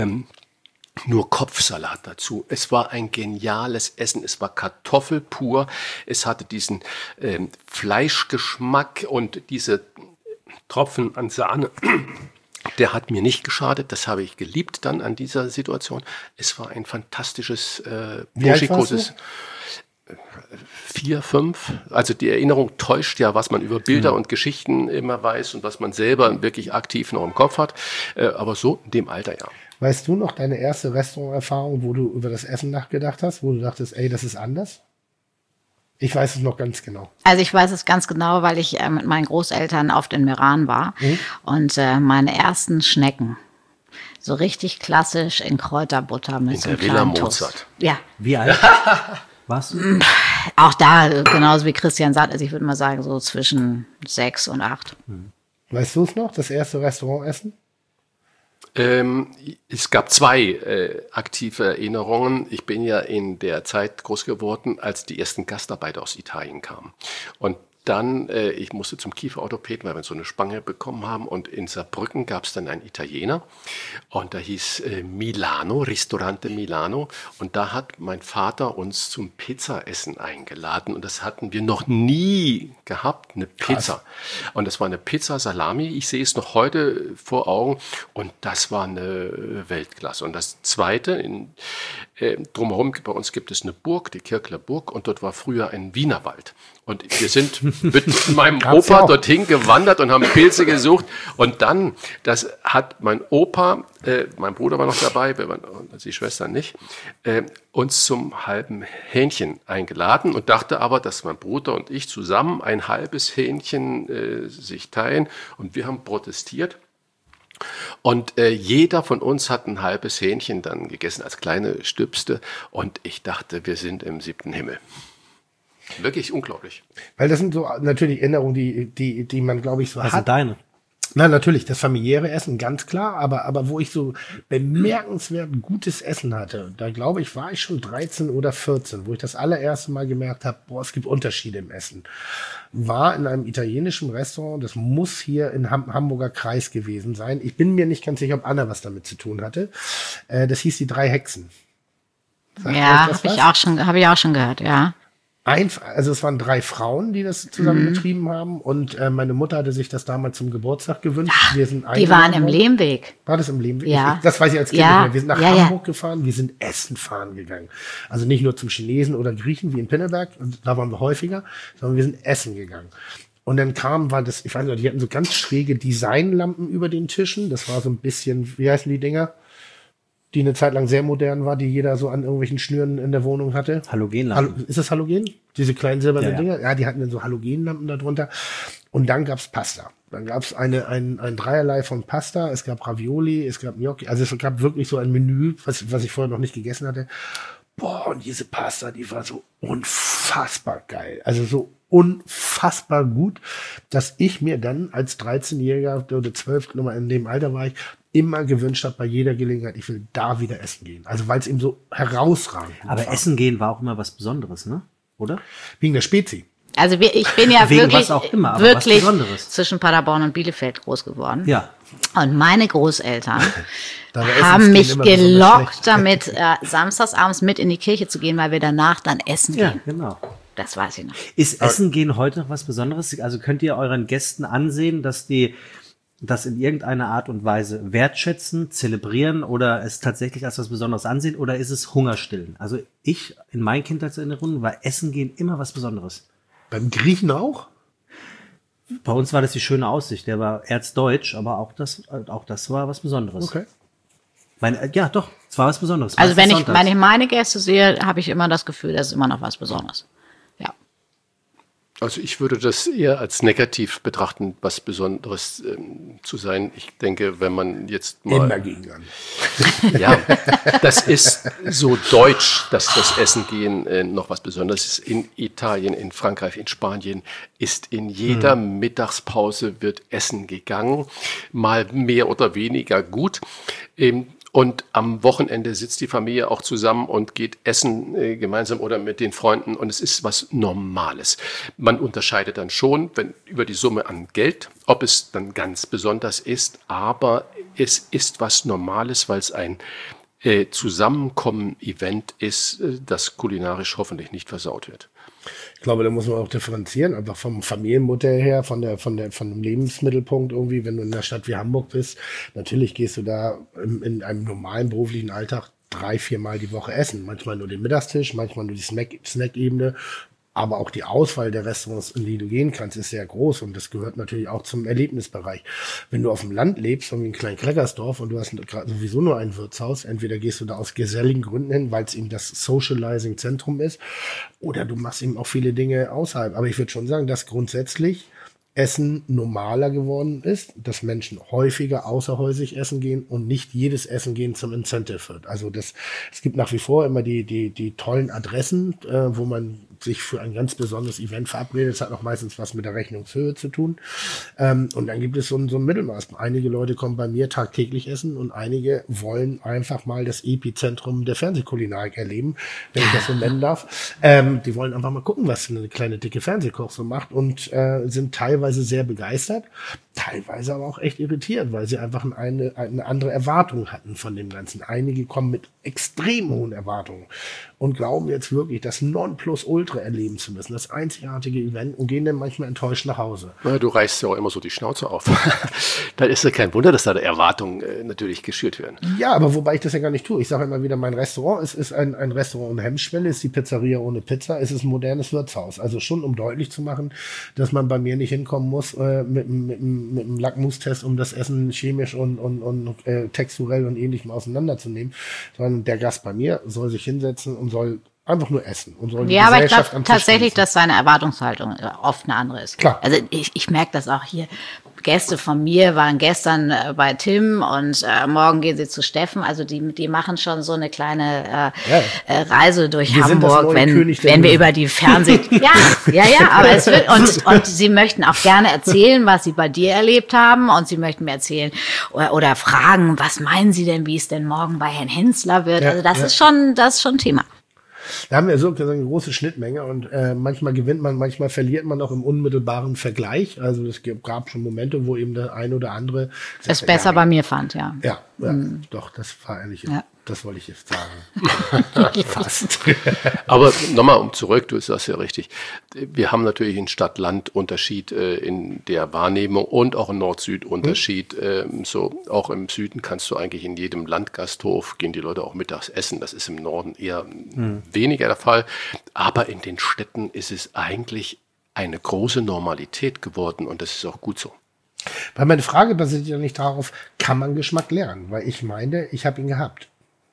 Speaker 6: nur Kopfsalat dazu. Es war ein geniales Essen. Es war Kartoffel pur. Es hatte diesen Fleischgeschmack und diese Tropfen an Sahne. Der hat mir nicht geschadet. Das habe ich geliebt dann an dieser Situation. Es war ein fantastisches burschikoses 4, 5. Also die Erinnerung täuscht ja, was man über Bilder und Geschichten immer weiß und was man selber wirklich aktiv noch im Kopf hat. Aber so in dem Alter, ja.
Speaker 4: Weißt du noch deine erste Restauranterfahrung, wo du über das Essen nachgedacht hast, wo du dachtest, ey, das ist anders? Ich weiß es noch ganz genau.
Speaker 7: Also ich weiß es ganz genau, weil ich mit meinen Großeltern oft in Meran war und meine ersten Schnecken so richtig klassisch in Kräuterbutter mit so einem kleinen Toast. Ja.
Speaker 3: Wie alt warst du?
Speaker 7: Auch da, genauso wie Christian sagt, also ich würde mal sagen, so zwischen 6 und 8.
Speaker 4: Weißt du es noch, das erste Restaurantessen?
Speaker 6: Es gab 2 aktive Erinnerungen. Ich bin ja in der Zeit groß geworden, als die ersten Gastarbeiter aus Italien kamen. Und dann, ich musste zum Kieferorthopäden, weil wir so eine Spange bekommen haben. Und in Saarbrücken gab es dann einen Italiener. Und da hieß Milano, Ristorante Milano. Und da hat mein Vater uns zum Pizzaessen eingeladen. Und das hatten wir noch nie gehabt, eine Pizza. Krass. Und das war eine Pizza Salami. Ich sehe es noch heute vor Augen. Und das war eine Weltklasse. Und das Zweite, drumherum bei uns gibt es eine Burg, die Kirchler Burg. Und dort war früher ein Wienerwald. Und wir sind mit meinem Opa dorthin gewandert und haben Pilze gesucht. Und dann, das hat mein Opa, mein Bruder war noch dabei, die Schwester nicht, uns zum halben Hähnchen eingeladen und dachte aber, dass mein Bruder und ich zusammen ein halbes Hähnchen sich teilen. Und wir haben protestiert. Und jeder von uns hat ein halbes Hähnchen dann gegessen als kleine Stüpste. Und ich dachte, wir sind im 7. Himmel. Wirklich unglaublich.
Speaker 4: Weil das sind so natürlich Erinnerungen, die man, glaube ich, so
Speaker 3: also
Speaker 4: hat.
Speaker 3: Deine.
Speaker 4: Na, natürlich, das familiäre Essen, ganz klar, aber wo ich so bemerkenswert gutes Essen hatte, da glaube ich, war ich schon 13 oder 14, wo ich das allererste Mal gemerkt habe, boah, es gibt Unterschiede im Essen. War in einem italienischen Restaurant, das muss hier in Hamburger Kreis gewesen sein. Ich bin mir nicht ganz sicher, ob Anna was damit zu tun hatte. Das hieß die 3 Hexen. Sagt
Speaker 7: Ja,
Speaker 4: euch das
Speaker 7: habe ich auch schon gehört, ja.
Speaker 4: Also es waren 3 Frauen, die das zusammen betrieben haben und meine Mutter hatte sich das damals zum Geburtstag gewünscht. Wir sind
Speaker 7: Die waren im Lehmweg.
Speaker 4: War das im Lehmweg?
Speaker 7: Ja.
Speaker 4: Das weiß ich als Kind
Speaker 7: Ja.
Speaker 4: nicht mehr. Wir sind nach
Speaker 7: Ja, ja.
Speaker 4: Hamburg gefahren, wir sind Essen fahren gegangen. Also nicht nur zum Chinesen oder Griechen wie in Pinneberg, da waren wir häufiger, sondern wir sind essen gegangen. Und dann ich weiß nicht, die hatten so ganz schräge Designlampen über den Tischen. Das war so ein bisschen, wie heißen die Dinger? Die eine Zeit lang sehr modern war, die jeder so an irgendwelchen Schnüren in der Wohnung hatte.
Speaker 3: Halogenlampen.
Speaker 4: Ist das Halogen? Diese kleinen silbernen
Speaker 3: Ja.
Speaker 4: Dinger? Ja, die hatten dann so Halogenlampen darunter. Und dann gab's Pasta. Dann gab's ein Dreierlei von Pasta. Es gab Ravioli, es gab Gnocchi. Also es gab wirklich so ein Menü, was ich vorher noch nicht gegessen hatte. Boah, und diese Pasta, die war so unfassbar geil. Also so unfassbar gut, dass ich mir dann als 13-Jähriger oder 12, nochmal in dem Alter war ich, immer gewünscht habe, bei jeder Gelegenheit, ich will da wieder essen gehen. Also weil es ihm so herausragend
Speaker 3: Aber
Speaker 4: war.
Speaker 3: Essen gehen war auch immer was Besonderes, ne? Oder?
Speaker 4: Wegen der Spezi.
Speaker 7: Also ich bin ja
Speaker 3: Wegen
Speaker 7: wirklich,
Speaker 3: was auch immer, aber was
Speaker 7: wirklich
Speaker 3: Besonderes.
Speaker 7: zwischen Paderborn und Bielefeld groß geworden.
Speaker 3: Ja.
Speaker 7: Und meine Großeltern
Speaker 4: Da war
Speaker 7: haben
Speaker 4: Essensgehen
Speaker 7: mich
Speaker 4: immer besonders
Speaker 7: gelockt,
Speaker 4: schlecht.
Speaker 7: damit samstagsabends mit in die Kirche zu gehen, weil wir danach dann essen
Speaker 3: Ja,
Speaker 7: gehen.
Speaker 3: genau.
Speaker 7: Das weiß ich noch.
Speaker 3: Ist Essen gehen heute noch was Besonderes? Also könnt ihr euren Gästen ansehen, dass die das in irgendeiner Art und Weise wertschätzen, zelebrieren oder es tatsächlich als was Besonderes ansehen oder ist es Hungerstillen? Also ich, in meinen Kindheitserinnerungen, war Essen gehen immer was Besonderes.
Speaker 4: Beim Griechen auch?
Speaker 3: Bei uns war das die schöne Aussicht. Der war erzdeutsch, aber auch das war was Besonderes.
Speaker 4: Okay.
Speaker 3: Ja, doch, es war was Besonderes.
Speaker 7: Also wenn
Speaker 3: Meistens
Speaker 7: ich
Speaker 3: sonntags.
Speaker 7: meine Gäste sehe, habe ich immer das Gefühl, das ist immer noch was Besonderes. Ja.
Speaker 6: Also ich würde das eher als negativ betrachten, was Besonderes zu sein. Ich denke, wenn man jetzt mal...
Speaker 4: Immer gegen an.
Speaker 6: Ja, das ist so deutsch, dass das Essen gehen noch was Besonderes ist. In Italien, in Frankreich, in Spanien ist in jeder Mittagspause wird Essen gegangen, mal mehr oder weniger gut. Und am Wochenende sitzt die Familie auch zusammen und geht essen gemeinsam oder mit den Freunden und es ist was Normales. Man unterscheidet dann schon, wenn über die Summe an Geld, ob es dann ganz besonders ist, aber es ist was Normales, weil es ein Zusammenkommen-Event ist, das kulinarisch hoffentlich nicht versaut wird.
Speaker 4: Ich glaube, da muss man auch differenzieren, einfach vom Familienmodell her, von dem Lebensmittelpunkt irgendwie, wenn du in einer Stadt wie Hamburg bist, natürlich gehst du da in einem normalen beruflichen Alltag 3-4 Mal die Woche essen. Manchmal nur den Mittagstisch, manchmal nur die Snack-Ebene. Aber auch die Auswahl der Restaurants, in die du gehen kannst, ist sehr groß und das gehört natürlich auch zum Erlebnisbereich. Wenn du auf dem Land lebst, irgendwie in kleinen Kleckersdorf und du hast sowieso nur ein Wirtshaus, entweder gehst du da aus geselligen Gründen hin, weil es eben das Socializing-Zentrum ist, oder du machst eben auch viele Dinge außerhalb. Aber ich würde schon sagen, dass grundsätzlich Essen normaler geworden ist, dass Menschen häufiger außerhäusig essen gehen und nicht jedes Essen gehen zum Incentive wird. Also es gibt nach wie vor immer die tollen Adressen, wo man sich für ein ganz besonderes Event verabredet. Das hat auch meistens was mit der Rechnungshöhe zu tun. Und dann gibt es so ein Mittelmaß. Einige Leute kommen bei mir tagtäglich essen und einige wollen einfach mal das Epizentrum der Fernsehkulinarik erleben, wenn ich das so nennen darf. Die wollen einfach mal gucken, was eine kleine dicke Fernsehkoch so macht und sind teilweise sehr begeistert, teilweise aber auch echt irritiert, weil sie einfach eine andere Erwartung hatten von dem Ganzen. Einige kommen mit extrem hohen Erwartungen und glauben jetzt wirklich, das Nonplusultra erleben zu müssen, das einzigartige Event und gehen dann manchmal enttäuscht nach Hause.
Speaker 6: Na, du reißt ja auch immer so die Schnauze auf. Dann ist ja kein Wunder, dass da Erwartungen natürlich geschürt werden.
Speaker 4: Ja, aber wobei ich das ja gar nicht tue. Ich sage immer wieder, mein Restaurant ist ein Restaurant ohne Hemmschwelle, ist die Pizzeria ohne Pizza, es ist ein modernes Wirtshaus. Also schon, um deutlich zu machen, dass man bei mir nicht hinkommen muss mit einem Lackmustest, um das Essen chemisch und texturell und ähnlichem auseinanderzunehmen, sondern der Gast bei mir soll sich hinsetzen und soll Einfach nur essen. Unsere
Speaker 7: Ja, aber ich
Speaker 4: Gesellschaft
Speaker 7: glaube
Speaker 4: am Tisch
Speaker 7: tatsächlich,
Speaker 4: genießen.
Speaker 7: dass seine Erwartungshaltung oft eine andere ist.
Speaker 4: Klar.
Speaker 7: Also ich merke das auch hier. Gäste von mir waren gestern bei Tim und morgen gehen sie zu Steffen. Also die machen schon so eine kleine Reise durch
Speaker 4: Wir sind das
Speaker 7: Hamburg,
Speaker 4: neue König der
Speaker 7: wenn wir
Speaker 4: Löwen.
Speaker 7: über die ja, aber es wird und sie möchten auch gerne erzählen, was sie bei dir erlebt haben und sie möchten mir erzählen oder fragen, was meinen sie denn, wie es denn morgen bei Herrn Hensler wird.
Speaker 4: Ja,
Speaker 7: Also das
Speaker 4: ja.
Speaker 7: ist schon Thema.
Speaker 4: Da haben wir so eine große Schnittmenge und manchmal gewinnt man, manchmal verliert man auch im unmittelbaren Vergleich. Also es gab schon Momente, wo eben der eine oder andere
Speaker 7: Es besser bei mir fand, ja.
Speaker 4: Ja, doch, das war eigentlich, das wollte ich jetzt sagen. Fast.
Speaker 6: Aber nochmal zurück, du sagst ja richtig, wir haben natürlich einen Stadt-Land-Unterschied in der Wahrnehmung und auch einen Nord-Süd-Unterschied. So auch im Süden kannst du eigentlich in jedem Landgasthof gehen die Leute auch mittags essen. Das ist im Norden eher weniger der Fall. Aber in den Städten ist es eigentlich eine große Normalität geworden und das ist auch gut so.
Speaker 4: Weil meine Frage basiert ja nicht darauf, kann man Geschmack lernen? Weil ich meine, ich habe ihn gehabt.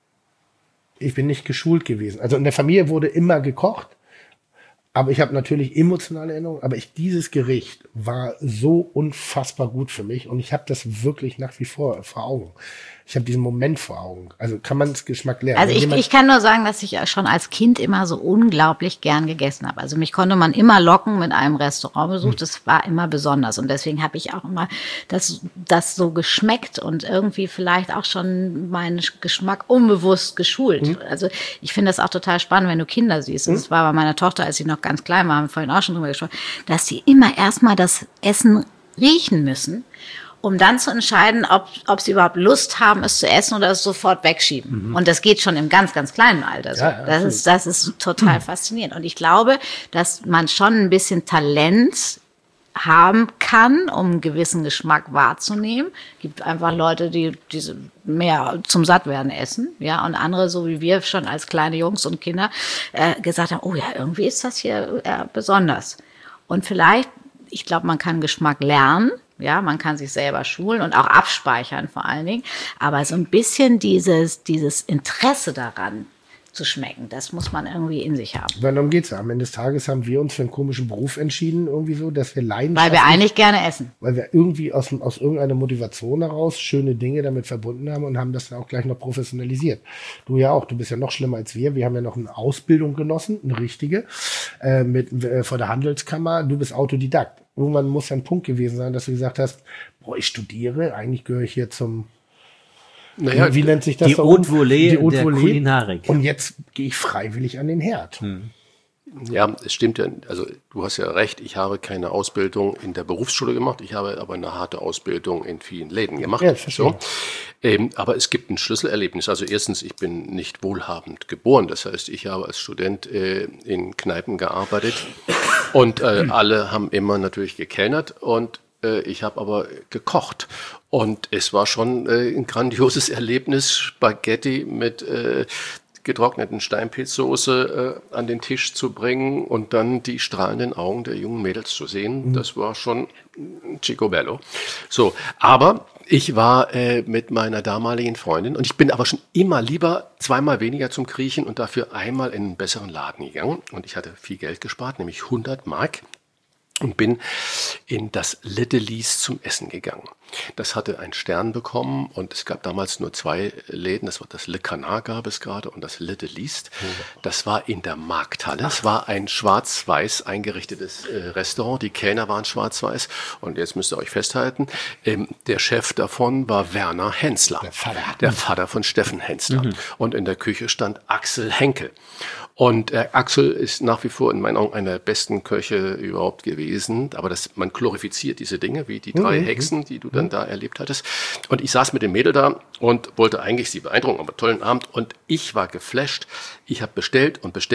Speaker 4: Ich bin nicht geschult gewesen. Also in der Familie wurde immer gekocht, aber ich habe natürlich emotionale Erinnerungen. Aber dieses Gericht war so unfassbar gut für mich und ich habe das wirklich nach wie vor Augen. Ich habe diesen Moment vor Augen. Also kann man das Geschmack lernen.
Speaker 7: Also ich kann nur sagen, dass ich schon als Kind immer so unglaublich gern gegessen habe. Also mich konnte man immer locken mit einem Restaurantbesuch. Das war immer besonders. Und deswegen habe ich auch immer das so geschmeckt und irgendwie vielleicht auch schon meinen Geschmack unbewusst geschult. Also ich finde das auch total spannend, wenn du Kinder siehst. Das war bei meiner Tochter, als sie noch ganz klein war, haben wir vorhin auch schon drüber gesprochen, dass sie immer erstmal das Essen riechen müssen, um dann zu entscheiden, ob sie überhaupt Lust haben, es zu essen oder es sofort wegschieben. Und das geht schon im ganz, ganz kleinen Alter so.
Speaker 4: Ja,
Speaker 7: Das ist total faszinierend. Und ich glaube, dass man schon ein bisschen Talent haben kann, um einen gewissen Geschmack wahrzunehmen. Gibt einfach Leute, die diese mehr zum Sattwerden essen, ja, und andere, so wie wir schon als kleine Jungs und Kinder, gesagt haben, oh ja, irgendwie ist das hier besonders. Und vielleicht, ich glaube, man kann Geschmack lernen. Ja, man kann sich selber schulen und auch abspeichern vor allen Dingen. Aber so ein bisschen dieses Interesse daran zu schmecken, das muss man irgendwie in sich haben.
Speaker 4: Weil darum geht's ja. Am Ende des Tages haben wir uns für einen komischen Beruf entschieden, irgendwie so, dass wir leidenschaftlich...
Speaker 7: Weil wir eigentlich gerne essen.
Speaker 4: Weil wir irgendwie aus irgendeiner Motivation heraus schöne Dinge damit verbunden haben und haben das dann auch gleich noch professionalisiert. Du ja auch, du bist ja noch schlimmer als wir. Wir haben ja noch eine Ausbildung genossen, eine richtige, vor der Handelskammer. Du bist Autodidakt. Irgendwann muss ein Punkt gewesen sein, dass du gesagt hast, boah, ich studiere, eigentlich gehöre ich hier zum...
Speaker 6: Naja,
Speaker 4: wie nennt sich das?
Speaker 3: Die Haute Volée der Kulinarik.
Speaker 4: Und jetzt gehe ich freiwillig an den Herd.
Speaker 6: Ja, es stimmt ja. Also du hast ja recht, ich habe keine Ausbildung in der Berufsschule gemacht, ich habe aber eine harte Ausbildung in vielen Läden gemacht.
Speaker 4: Ja, verstehe.
Speaker 6: So. Aber es gibt ein Schlüsselerlebnis. Also erstens, ich bin nicht wohlhabend geboren. Das heißt, ich habe als Student in Kneipen gearbeitet und alle haben immer natürlich gekellnert und ich habe aber gekocht. Und es war schon ein grandioses Erlebnis, Spaghetti mit getrockneten Steinpilzsoße an den Tisch zu bringen und dann die strahlenden Augen der jungen Mädels zu sehen. Das war schon Chico Bello. So, aber ich war mit meiner damaligen Freundin und ich bin aber schon immer lieber zweimal weniger zum Griechen und dafür einmal in einen besseren Laden gegangen. Und ich hatte viel Geld gespart, nämlich 100 Mark. Und bin in das Littelis zum Essen gegangen. Das hatte einen Stern bekommen und es gab damals nur 2 Läden. Das war das Le Canard gab es gerade und das Littelis. Das war in der Markthalle. Es war ein schwarz-weiß eingerichtetes Restaurant. Die Kellner waren schwarz-weiß. Und jetzt müsst ihr euch festhalten, der Chef davon war Werner Hensler. Der Vater von Steffen Hensler. Und in der Küche stand Axel Henkel. Und Axel ist nach wie vor in meinen Augen einer der besten Köche überhaupt gewesen. Aber man glorifiziert diese Dinge, wie die 3 Hexen, die du dann da erlebt hattest. Und ich saß mit dem Mädel da und wollte eigentlich sie beeindrucken, aber tollen Abend. Und ich war geflasht. Ich habe bestellt und bestellt,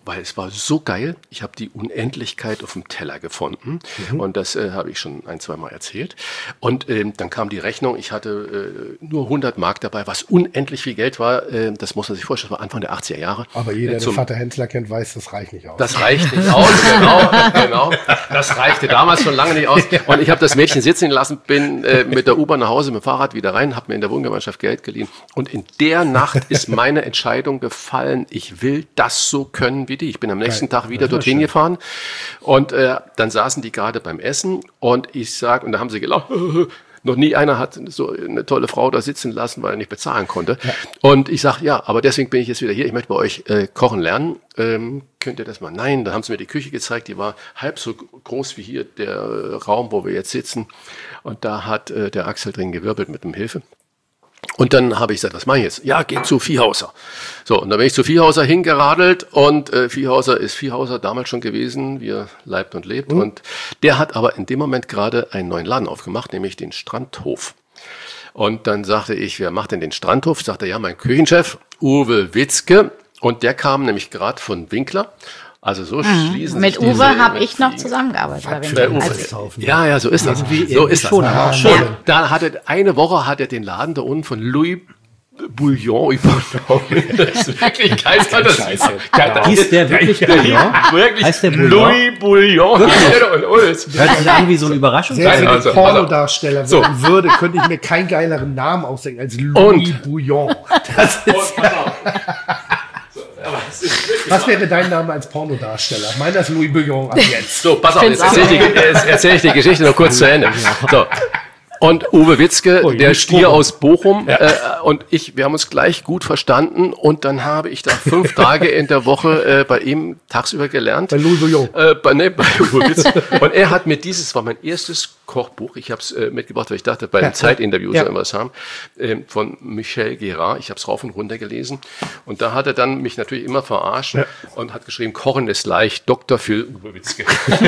Speaker 6: weil es war so geil. Ich habe die Unendlichkeit auf dem Teller gefunden und das habe ich schon 1-2 Mal erzählt. Und dann kam die Rechnung, ich hatte nur 100 Mark dabei, was unendlich viel Geld war. Das muss man sich vorstellen, das war Anfang der 80er Jahre.
Speaker 4: Aber jeder, der Vater Hensler kennt, weiß, das reicht nicht aus.
Speaker 6: Das reicht nicht aus, genau. Das reichte damals schon lange nicht aus. Und ich habe das Mädchen sitzen lassen, bin mit der U-Bahn nach Hause, mit dem Fahrrad wieder rein, habe mir in der Wohngemeinschaft Geld geliehen. Und in der Nacht ist meine Entscheidung gefallen, ich will das so können wie die. Ich bin am nächsten Tag wieder dorthin gefahren. Und dann saßen die gerade beim Essen und und da haben sie gelacht. Noch nie einer hat so eine tolle Frau da sitzen lassen, weil er nicht bezahlen konnte. Ja. Und ich sage, ja, aber deswegen bin ich jetzt wieder hier. Ich möchte bei euch kochen lernen. Könnt ihr das mal? Nein, dann haben sie mir die Küche gezeigt. Die war halb so groß wie hier der Raum, wo wir jetzt sitzen. Und da hat der Axel drin gewirbelt mit dem Hilfe. Und dann habe ich gesagt, was mache ich jetzt? Ja, geh zu Viehhauser. So, und dann bin ich zu Viehhauser hingeradelt und Viehhauser ist Viehhauser damals schon gewesen, wie er leibt und lebt. Und der hat aber in dem Moment gerade einen neuen Laden aufgemacht, nämlich den Strandhof. Und dann sagte ich, wer macht denn den Strandhof? Sagte er, ja, mein Küchenchef, Uwe Witzke. Und der kam nämlich gerade von Winkler. Also so schließen
Speaker 7: mit
Speaker 6: sich
Speaker 7: Uwe habe ich noch zusammengearbeitet. Bei
Speaker 6: Uwe. Ja, so ist das.
Speaker 3: So ist das. Schon, aber schön.
Speaker 6: Und da eine Woche hat er den Laden da unten von Louis Bouillon übernommen. Das ist wirklich geil.
Speaker 3: Hieß der wirklich Bouillon? Heißt der Bouillon?
Speaker 6: Louis Bouillon.
Speaker 3: Hört sich an wie so ein Überraschungsei.
Speaker 4: Wenn ich Pornodarsteller werden würde, könnte ich mir keinen geileren Namen ausdenken als Louis Bouillon. Das ist was wäre dein Name als Pornodarsteller? Meiner ist Louis Bouillon ab jetzt.
Speaker 6: So, pass auf, jetzt erzähle ich die Geschichte noch kurz zu Ende. So. Und Uwe Witzke, der Stier aus Bochum, und wir haben uns gleich gut verstanden. Und dann habe ich da 5 Tage in der Woche bei ihm tagsüber gelernt.
Speaker 4: Bei Louis Bouillon.
Speaker 6: Bei Uwe Witzke. Und er hat mir war mein erstes Kochbuch, ich habe es mitgebracht, weil ich dachte, bei dem Zeitinterview sollen wir es haben, von Michel Guérard. Ich habe es rauf und runter gelesen. Und da hat er dann mich natürlich immer verarscht und hat geschrieben, Kochen ist leicht, Dr. für Uwe Witzke.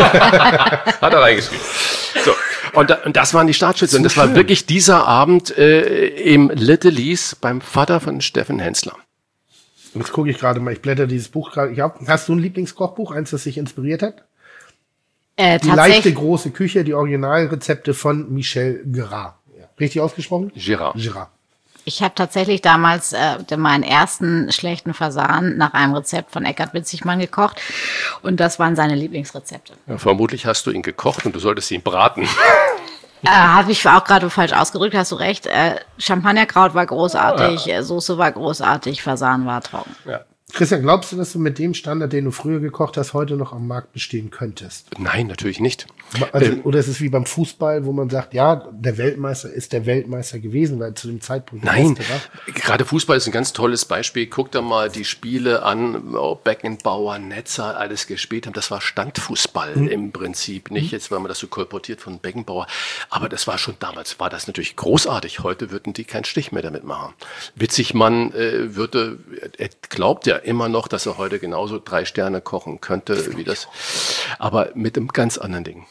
Speaker 6: Hat er reingeschrieben. So. Und das waren die Startschütze. Und das war wirklich dieser Abend im Little Lees beim Vater von Steffen Hensler.
Speaker 4: Jetzt gucke ich gerade mal, ich blätter dieses Buch gerade. Hast du ein Lieblingskochbuch, eins, das dich inspiriert hat? Die leichte große Küche, die Originalrezepte von Michel Guérard. Richtig ausgesprochen?
Speaker 6: Guérard.
Speaker 7: Ich habe tatsächlich damals meinen ersten schlechten Fasan nach einem Rezept von Eckhard Witzigmann gekocht. Und das waren seine Lieblingsrezepte.
Speaker 6: Ja, vermutlich hast du ihn gekocht und du solltest ihn braten.
Speaker 7: Habe ich auch gerade falsch ausgedrückt, hast du recht. Champagnerkraut war großartig, Soße war großartig, Fasan war trocken.
Speaker 6: Ja.
Speaker 4: Christian, glaubst du, dass du mit dem Standard, den du früher gekocht hast, heute noch am Markt bestehen könntest?
Speaker 6: Nein, natürlich nicht.
Speaker 4: Also, oder ist es wie beim Fußball, wo man sagt, ja, der Weltmeister ist der Weltmeister gewesen, weil zu dem Zeitpunkt der
Speaker 6: Nein,
Speaker 4: Beste war?
Speaker 6: Gerade Fußball ist ein ganz tolles Beispiel. Guck da mal die Spiele an, Beckenbauer, Netzer, alles gespielt haben. Das war Standfußball im Prinzip. Nicht jetzt, weil man das so kolportiert von Beckenbauer. Aber das war schon damals, war das natürlich großartig. Heute würden die keinen Stich mehr damit machen. Witzigmann er glaubt ja immer noch, dass er heute genauso 3 Sterne kochen könnte wie das. Aber mit einem ganz anderen Ding.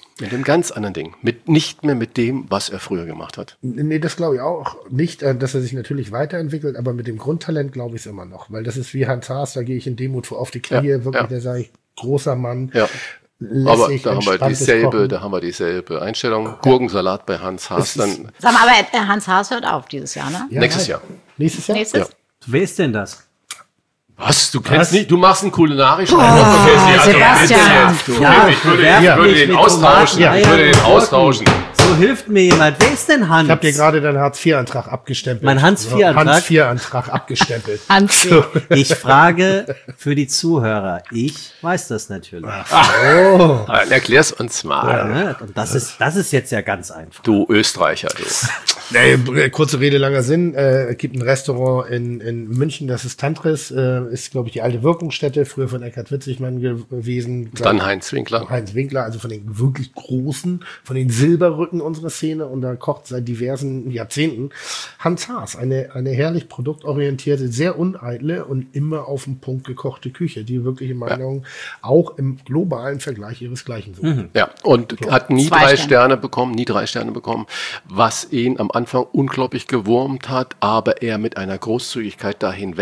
Speaker 6: Nicht mehr mit dem, was er früher gemacht hat.
Speaker 4: Nee, das glaube ich auch nicht, dass er sich natürlich weiterentwickelt, aber mit dem Grundtalent glaube ich es immer noch. Weil das ist wie Hans Haas, da gehe ich in Demut auf die Knie, da sage ich, großer Mann.
Speaker 6: Ja. Aber da haben wir dieselbe Einstellung. Gurkensalat bei Hans Haas.
Speaker 7: Sag mal, aber Hans Haas hört auf dieses Jahr, ne?
Speaker 4: Ja,
Speaker 6: Nächstes Jahr.
Speaker 4: Ja.
Speaker 3: Wer ist denn das?
Speaker 6: Was? Du kennst nicht? Du machst einen kulinarischen
Speaker 7: Sebastian.
Speaker 6: Ich würde den austauschen.
Speaker 3: So hilft mir jemand. Wer ist denn Hans?
Speaker 4: Ich habe dir gerade deinen Hartz-IV-Antrag abgestempelt.
Speaker 3: Mein Hartz-IV-Antrag?
Speaker 4: Hartz-IV-Antrag abgestempelt.
Speaker 3: Ich frage für die Zuhörer. Ich weiß das natürlich.
Speaker 6: Erklär's uns mal.
Speaker 3: Ja, und das ist jetzt ja ganz einfach.
Speaker 6: Du Österreicher, du.
Speaker 4: Nee, kurze Rede, langer Sinn. Es gibt ein Restaurant in München, das ist Tantris, ist, glaube ich, die alte Wirkungsstätte, früher von Eckhard Witzigmann gewesen.
Speaker 6: Dann Heinz Winkler.
Speaker 4: Heinz Winkler, also von den wirklich großen, von den Silberrücken unserer Szene, und da kocht seit diversen Jahrzehnten Hans Haas, eine herrlich produktorientierte, sehr uneitle und immer auf den Punkt gekochte Küche, die wirklich in meiner Meinung auch im globalen Vergleich ihresgleichen sucht.
Speaker 6: Ja, und hat nie 3 Sterne bekommen, was ihn am Anfang unglaublich gewurmt hat, aber er mit einer Großzügigkeit dahin weg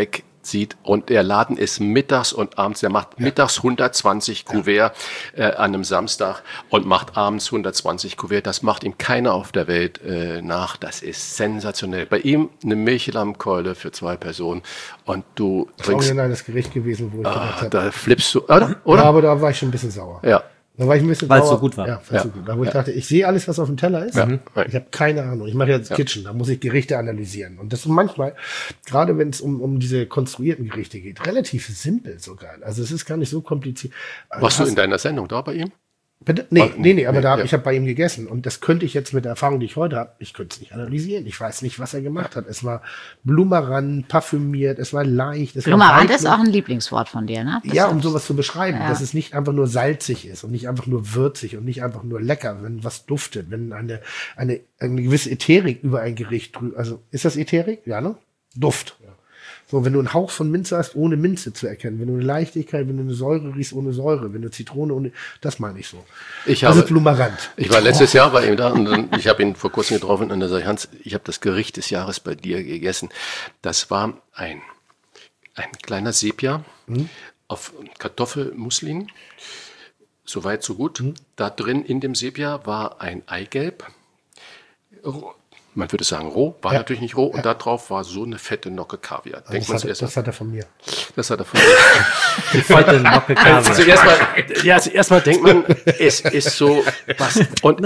Speaker 6: sieht. Und der Laden ist mittags und abends, der macht mittags 120 Kuvert an einem Samstag und macht abends 120 Kuvert. Das macht ihm keiner auf der Welt nach. Das ist sensationell. Bei ihm eine Milchlammkeule für 2 Personen und du trinkst...
Speaker 4: Original das Gericht gewesen, wo ich gedacht habe.
Speaker 6: Da flippst du, oder?
Speaker 4: Ja, aber da war ich schon ein bisschen sauer.
Speaker 6: Ja.
Speaker 4: Da war ich ein bisschen
Speaker 3: Weil es
Speaker 4: sauer.
Speaker 3: so gut war.
Speaker 4: Ja, weil es so gut war. Wo ich dachte, ich sehe alles, was auf dem Teller ist.
Speaker 6: Ja.
Speaker 4: Ich habe keine Ahnung. Ich mache jetzt Kitchen, da muss ich Gerichte analysieren. Und das ist manchmal, gerade wenn es um diese konstruierten Gerichte geht, relativ simpel sogar. Also es ist gar nicht so kompliziert.
Speaker 6: Warst du in deiner Sendung da bei ihm?
Speaker 4: Bitte? Nee, aber
Speaker 6: ja.
Speaker 4: ich habe bei ihm gegessen. Und das könnte ich jetzt mit der Erfahrung, die ich heute habe, ich könnte es nicht analysieren. Ich weiß nicht, was er gemacht hat. Es war Blumeran, parfümiert, es war leicht.
Speaker 7: Blumeran ist auch ein Lieblingswort von dir, ne?
Speaker 4: Ja, um sowas zu beschreiben,
Speaker 7: Ja.
Speaker 4: dass es nicht einfach nur salzig ist und nicht einfach nur würzig und nicht einfach nur lecker, wenn was duftet, wenn eine gewisse Ätherik über ein Gericht drüber, also ist das Ätherik? Ja, ne? Duft. So, wenn du einen Hauch von Minze hast, ohne Minze zu erkennen, wenn du eine Leichtigkeit, wenn du eine Säure riechst, ohne Säure, wenn du Zitrone ohne, das meine ich so. Das ist Blumerand.
Speaker 6: Ich war letztes Jahr bei ihm da und ich habe ihn vor kurzem getroffen und er sagt, Hans, ich habe das Gericht des Jahres bei dir gegessen. Das war ein kleiner Sepia auf Kartoffelmuslin. Soweit, so gut. Da drin in dem Sepia war ein Eigelb. Man würde sagen roh, war natürlich nicht roh. Und da drauf war so eine fette Nocke Kaviar. Denkt man zuerst.
Speaker 4: Das hat er von mir.
Speaker 6: Das hat er von mir.
Speaker 3: Die fette Nocke Kaviar.
Speaker 6: Zuerst mal denkt man, es ist so was. Und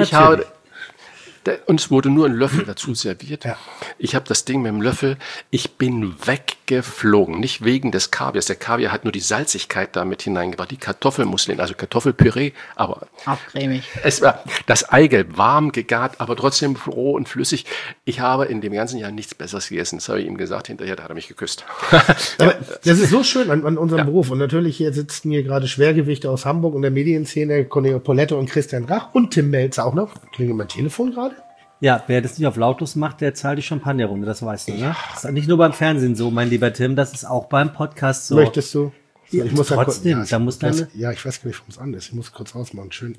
Speaker 6: und es wurde nur ein Löffel dazu serviert.
Speaker 4: Ja.
Speaker 6: Ich habe das Ding mit dem Löffel, ich bin weggeflogen. Nicht wegen des Kaviars. Der Kaviar hat nur die Salzigkeit da mit hineingebracht. Die Kartoffelmuslin, also Kartoffelpüree, aber
Speaker 7: Auch cremig.
Speaker 6: es war das Eigelb warm gegart, aber trotzdem roh und flüssig. Ich habe in dem ganzen Jahr nichts Besseres gegessen. Das habe ich ihm gesagt. Hinterher da hat er mich geküsst.
Speaker 4: Aber das ist so schön an unserem Beruf. Und natürlich hier sitzen hier gerade Schwergewichte aus Hamburg und der Medienszene, Cornelio Poletto und Christian Rach und Tim Melzer auch noch. Klingelt mein Telefon gerade?
Speaker 3: Ja, wer das nicht auf lautlos macht, der zahlt die Champagnerrunde, das weißt du, ne? Das ist nicht nur beim Fernsehen so, mein lieber Tim, das ist auch beim Podcast so.
Speaker 4: Möchtest du?
Speaker 3: Ja,
Speaker 4: ich muss
Speaker 3: trotzdem, da muss
Speaker 4: ich
Speaker 3: deine...
Speaker 4: Ja, ich weiß gar nicht, warum es an ist. Ich muss kurz ausmachen. Schön.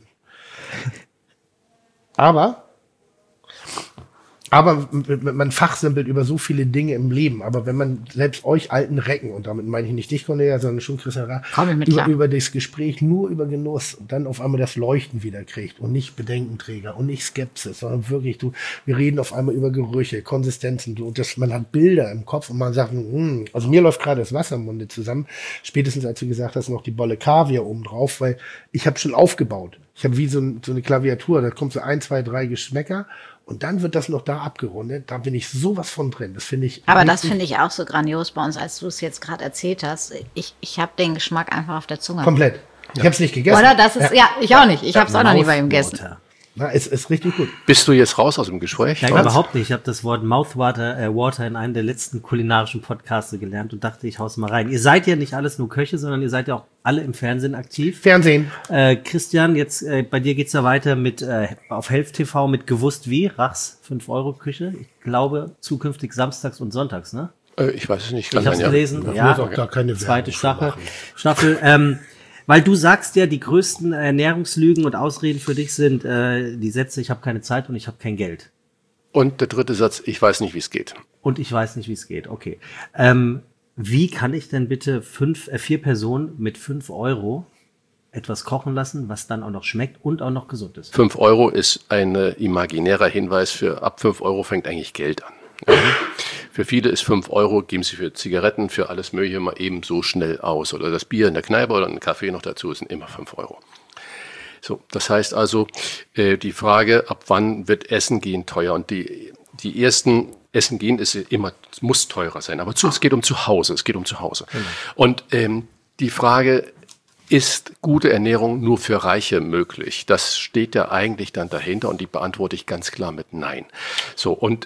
Speaker 4: Aber man fachsimpelt über so viele Dinge im Leben. Aber wenn man selbst euch alten Recken, und damit meine ich nicht dich, Cornelia, sondern schon Christian Rach,
Speaker 7: Komm ich mit klar.
Speaker 4: über das Gespräch nur über Genuss und dann auf einmal das Leuchten wieder kriegt und nicht Bedenkenträger und nicht Skepsis, sondern wirklich, wir reden auf einmal über Gerüche, Konsistenzen, man hat Bilder im Kopf und man sagt, also mir läuft gerade das Wasser im Munde zusammen, spätestens als du gesagt hast, noch die Bolle Kaviar oben drauf, weil ich habe schon aufgebaut. Ich habe wie so eine Klaviatur, da kommt so 1, 2, 3 Geschmäcker. Und dann wird das noch da abgerundet. Da bin ich sowas von drin. Das finde ich.
Speaker 7: Aber das finde ich auch so grandios bei uns, als du es jetzt gerade erzählt hast. Ich habe den Geschmack einfach auf der Zunge.
Speaker 4: Komplett. Ich habe es nicht gegessen.
Speaker 7: Oder? Das ist, ja, ich auch nicht. Ich habe es auch noch nie bei ihm gegessen.
Speaker 4: Na, es ist richtig gut.
Speaker 6: Bist du jetzt raus aus dem Gespräch?
Speaker 3: Nein, überhaupt nicht. Ich habe das Wort Water in einem der letzten kulinarischen Podcasts gelernt und dachte, ich hau's mal rein. Ihr seid ja nicht alles nur Köche, sondern ihr seid ja auch alle im Fernsehen aktiv.
Speaker 4: Fernsehen.
Speaker 3: Christian, jetzt bei dir geht's ja weiter mit auf Helft TV mit Gewusst wie, Rachs 5-Euro-Küche. Ich glaube, zukünftig samstags und sonntags, ne?
Speaker 6: Ich weiß es nicht.
Speaker 3: Ich habe es gelesen.
Speaker 4: Da
Speaker 3: Ja,
Speaker 4: muss auch gar keine
Speaker 3: zweite
Speaker 4: Werbung
Speaker 3: Staffel. Weil du sagst ja, die größten Ernährungslügen und Ausreden für dich sind die Sätze, ich habe keine Zeit und ich habe kein Geld.
Speaker 6: Und der dritte Satz, ich weiß nicht, wie es geht.
Speaker 3: Und ich weiß nicht, wie es geht. Okay. Wie kann ich denn bitte 4 Personen mit 5 Euro etwas kochen lassen, was dann auch noch schmeckt und auch noch gesund ist?
Speaker 6: 5 Euro ist ein imaginärer Hinweis für ab 5 Euro fängt eigentlich Geld an. Ja. Für viele ist 5 Euro, geben sie für Zigaretten, für alles Mögliche mal eben so schnell aus. Oder das Bier in der Kneipe oder ein Kaffee noch dazu sind immer 5 Euro. So, das heißt also, die Frage, ab wann wird Essen gehen teuer? Und die ersten Essen gehen ist immer, muss teurer sein. Aber es geht um zu Hause, Und die Frage, ist gute Ernährung nur für Reiche möglich? Das steht ja eigentlich dann dahinter und die beantworte ich ganz klar mit Nein. So, und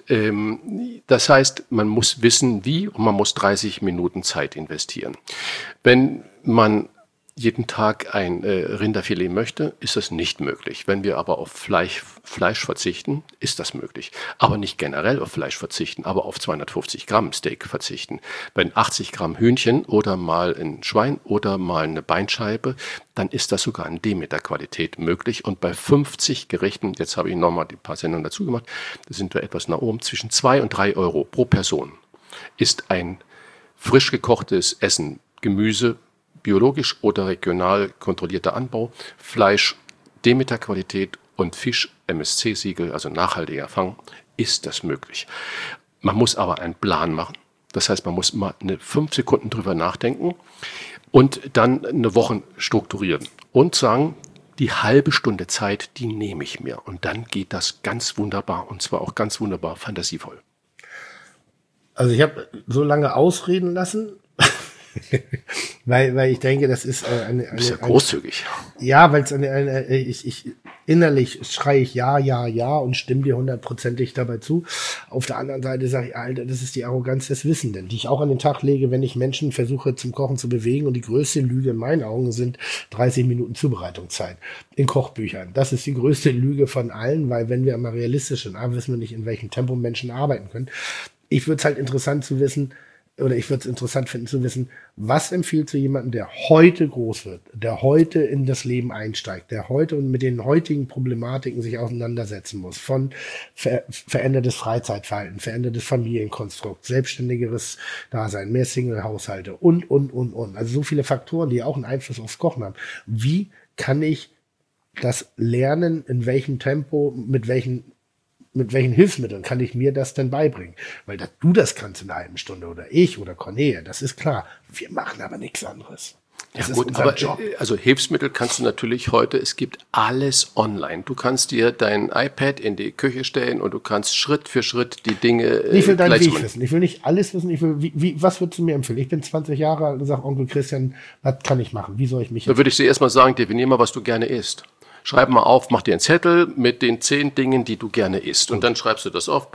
Speaker 6: das heißt, man muss wissen, wie, und man muss 30 Minuten Zeit investieren. Wenn man jeden Tag ein Rinderfilet möchte, ist das nicht möglich. Wenn wir aber auf Fleisch verzichten, ist das möglich. Aber nicht generell auf Fleisch verzichten, aber auf 250 Gramm Steak verzichten. Wenn 80 Gramm Hühnchen oder mal ein Schwein oder mal eine Beinscheibe, dann ist das sogar in Demeter-Qualität möglich. Und bei 50 Gerichten, jetzt habe ich nochmal ein paar Sendungen dazu gemacht, da sind wir etwas nach oben, zwischen 2 und 3 Euro pro Person ist ein frisch gekochtes Essen, Gemüse, biologisch oder regional kontrollierter Anbau, Fleisch, Demeter-Qualität und Fisch, MSC-Siegel, also nachhaltiger Fang, ist das möglich. Man muss aber einen Plan machen. Das heißt, man muss mal 5 Sekunden drüber nachdenken und dann eine Woche strukturieren und sagen, die halbe Stunde Zeit, die nehme ich mir. Und dann geht das ganz wunderbar und zwar auch ganz wunderbar fantasievoll.
Speaker 4: Also ich habe so lange ausreden lassen, weil ich denke, das ist eine
Speaker 6: Bist ja großzügig.
Speaker 4: Ja, weil es innerlich schreie ich ja und stimme dir 100%ig dabei zu. Auf der anderen Seite sage ich, Alter, das ist die Arroganz des Wissenden, die ich auch an den Tag lege, wenn ich Menschen versuche zum Kochen zu bewegen. Und die größte Lüge in meinen Augen sind 30 Minuten Zubereitungszeit in Kochbüchern. Das ist die größte Lüge von allen, weil wenn wir mal realistisch sind, wissen wir nicht, in welchem Tempo Menschen arbeiten können. Ich würde es halt interessant finden zu wissen, was empfiehlt zu jemandem, der heute groß wird, der heute in das Leben einsteigt, der heute und mit den heutigen Problematiken sich auseinandersetzen muss, von verändertes Freizeitverhalten, verändertes Familienkonstrukt, selbstständigeres Dasein, mehr Single-Haushalte und. Also so viele Faktoren, die auch einen Einfluss aufs Kochen haben. Wie kann ich das lernen, in welchem Tempo, mit welchen Hilfsmitteln kann ich mir das denn beibringen? Weil du das kannst in einer halben Stunde oder ich oder Cornelia, das ist klar. Wir machen aber nichts anderes. Das ist unser Job.
Speaker 6: Also Hilfsmittel kannst du natürlich heute, es gibt alles online. Du kannst dir dein iPad in die Küche stellen und du kannst Schritt für Schritt die Dinge
Speaker 4: Ich will deinen Weg wissen. Ich will nicht alles wissen. Ich will, was würdest du mir empfehlen? Ich bin 20 Jahre alt und sage, Onkel Christian, was kann ich machen? Wie soll ich mich
Speaker 6: Da würde ich dir erstmal sagen, definier mal, was du gerne isst. Schreib mal auf, mach dir einen Zettel mit den 10 Dingen, die du gerne isst. Und dann schreibst du das auf.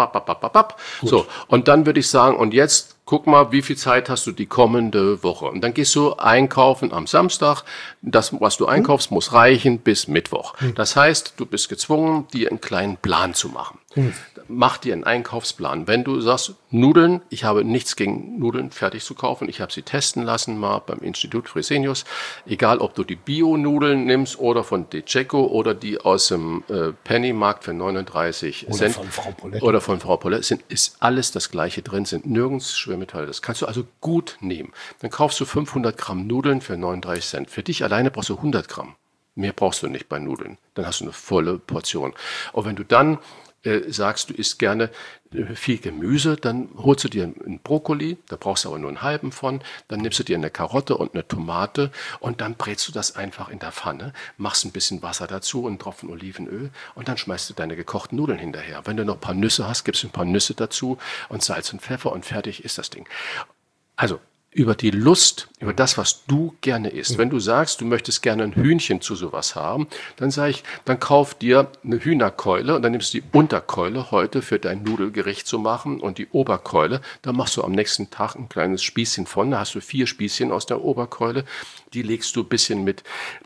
Speaker 6: So, und dann würde ich sagen, und jetzt guck mal, wie viel Zeit hast du die kommende Woche? Und dann gehst du einkaufen am Samstag. Das, was du einkaufst, muss reichen bis Mittwoch. Das heißt, du bist gezwungen, dir einen kleinen Plan zu machen. Mach dir einen Einkaufsplan. Wenn du sagst, Nudeln, ich habe nichts gegen Nudeln fertig zu kaufen. Ich habe sie testen lassen mal beim Institut Fresenius. Egal, ob du die Bio-Nudeln nimmst oder von DeCecco oder die aus dem Pennymarkt für 39 Cent. Oder von Frau Paulette. Ist alles das Gleiche drin, sind nirgends Schwermetalle. Das kannst du also gut nehmen. Dann kaufst du 500 Gramm Nudeln für 39 Cent. Für dich alleine brauchst du 100 Gramm. Mehr brauchst du nicht bei Nudeln. Dann hast du eine volle Portion. Und wenn du dann sagst, du isst gerne viel Gemüse, dann holst du dir einen Brokkoli, da brauchst du aber nur einen halben von, dann nimmst du dir eine Karotte und eine Tomate und dann brätst du das einfach in der Pfanne, machst ein bisschen Wasser dazu und einen Tropfen Olivenöl und dann schmeißt du deine gekochten Nudeln hinterher. Wenn du noch ein paar Nüsse hast, gibst du ein paar Nüsse dazu und Salz und Pfeffer und fertig ist das Ding. Also über die Lust, über das, was du gerne isst. Wenn du sagst, du möchtest gerne ein Hühnchen zu sowas haben, dann sage ich, dann kauf dir eine Hühnerkeule und dann nimmst du die Unterkeule heute für dein Nudelgericht zu machen und die Oberkeule, da machst du am nächsten Tag ein kleines Spießchen von, da hast du 4 Spießchen aus der Oberkeule, die legst du ein bisschen mit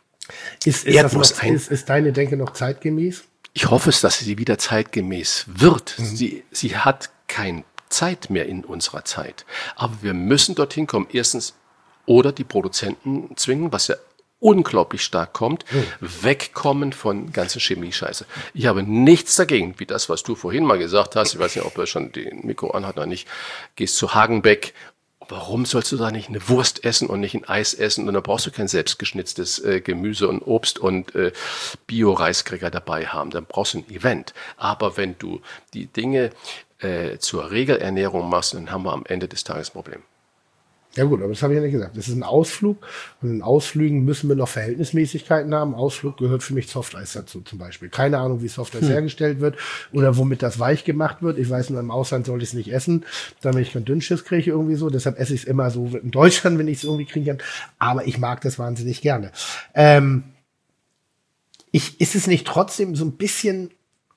Speaker 4: Erdnuss ein. Ist deine Denke noch zeitgemäß?
Speaker 6: Ich hoffe es, dass sie wieder zeitgemäß wird. Sie hat kein Zeit mehr in unserer Zeit. Aber wir müssen dorthin kommen. Erstens, oder die Produzenten zwingen, was ja unglaublich stark kommt, wegkommen von ganzen Chemie-Scheiße. Ich habe nichts dagegen, wie das, was du vorhin mal gesagt hast. Ich weiß nicht, ob er schon den Mikro anhat oder nicht. Gehst zu Hagenbeck. Warum sollst du da nicht eine Wurst essen und nicht ein Eis essen? Und da brauchst du kein selbstgeschnitztes Gemüse und Obst und Bio-Reiskräger dabei haben. Dann brauchst du ein Event. Aber wenn du die Dinge zur Regelernährung machst, dann haben wir am Ende des Tages ein Problem.
Speaker 4: Ja gut, aber das habe ich ja nicht gesagt. Das ist ein Ausflug und in Ausflügen müssen wir noch Verhältnismäßigkeiten haben. Ausflug gehört für mich Softeis dazu zum Beispiel. Keine Ahnung, wie Softeis hergestellt wird oder womit das weich gemacht wird. Ich weiß nur, im Ausland soll ich es nicht essen, damit ich keinen Dünnschiss kriege irgendwie so. Deshalb esse ich es immer so in Deutschland, wenn ich es irgendwie kriegen kann. Aber ich mag das wahnsinnig gerne. Ist es nicht trotzdem so ein bisschen...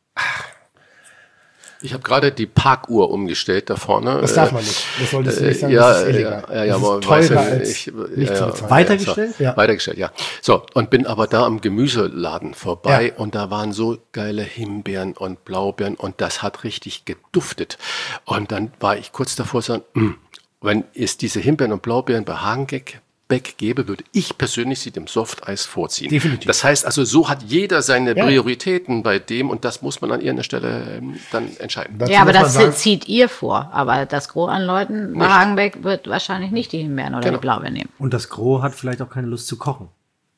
Speaker 6: Ich habe gerade die Parkuhr umgestellt da vorne.
Speaker 4: Das darf man nicht. Das solltest du nicht sagen, das ist illegal.
Speaker 6: Ja, aber
Speaker 4: teurer als nicht zu bezahlen.
Speaker 3: Weitergestellt?
Speaker 6: Ja. Weitergestellt, ja. So, und bin aber da am Gemüseladen vorbei und da waren so geile Himbeeren und Blaubeeren und das hat richtig geduftet. Und dann war ich kurz davor zu sagen, wenn es diese Himbeeren und Blaubeeren bei Hagenbeck Back gäbe, würde ich persönlich sie dem Softeis vorziehen.
Speaker 4: Definitiv.
Speaker 6: Das heißt also, so hat jeder seine Prioritäten bei dem und das muss man an irgendeiner Stelle dann entscheiden.
Speaker 4: Dazu
Speaker 7: Ja, aber
Speaker 4: muss man
Speaker 7: das
Speaker 4: sagen,
Speaker 7: zieht ihr vor. Aber das Gros an Leuten bei Hagenbeck wird wahrscheinlich nicht die Himbeeren oder die Blaubeeren nehmen.
Speaker 3: Und das Gros hat vielleicht auch keine Lust zu kochen.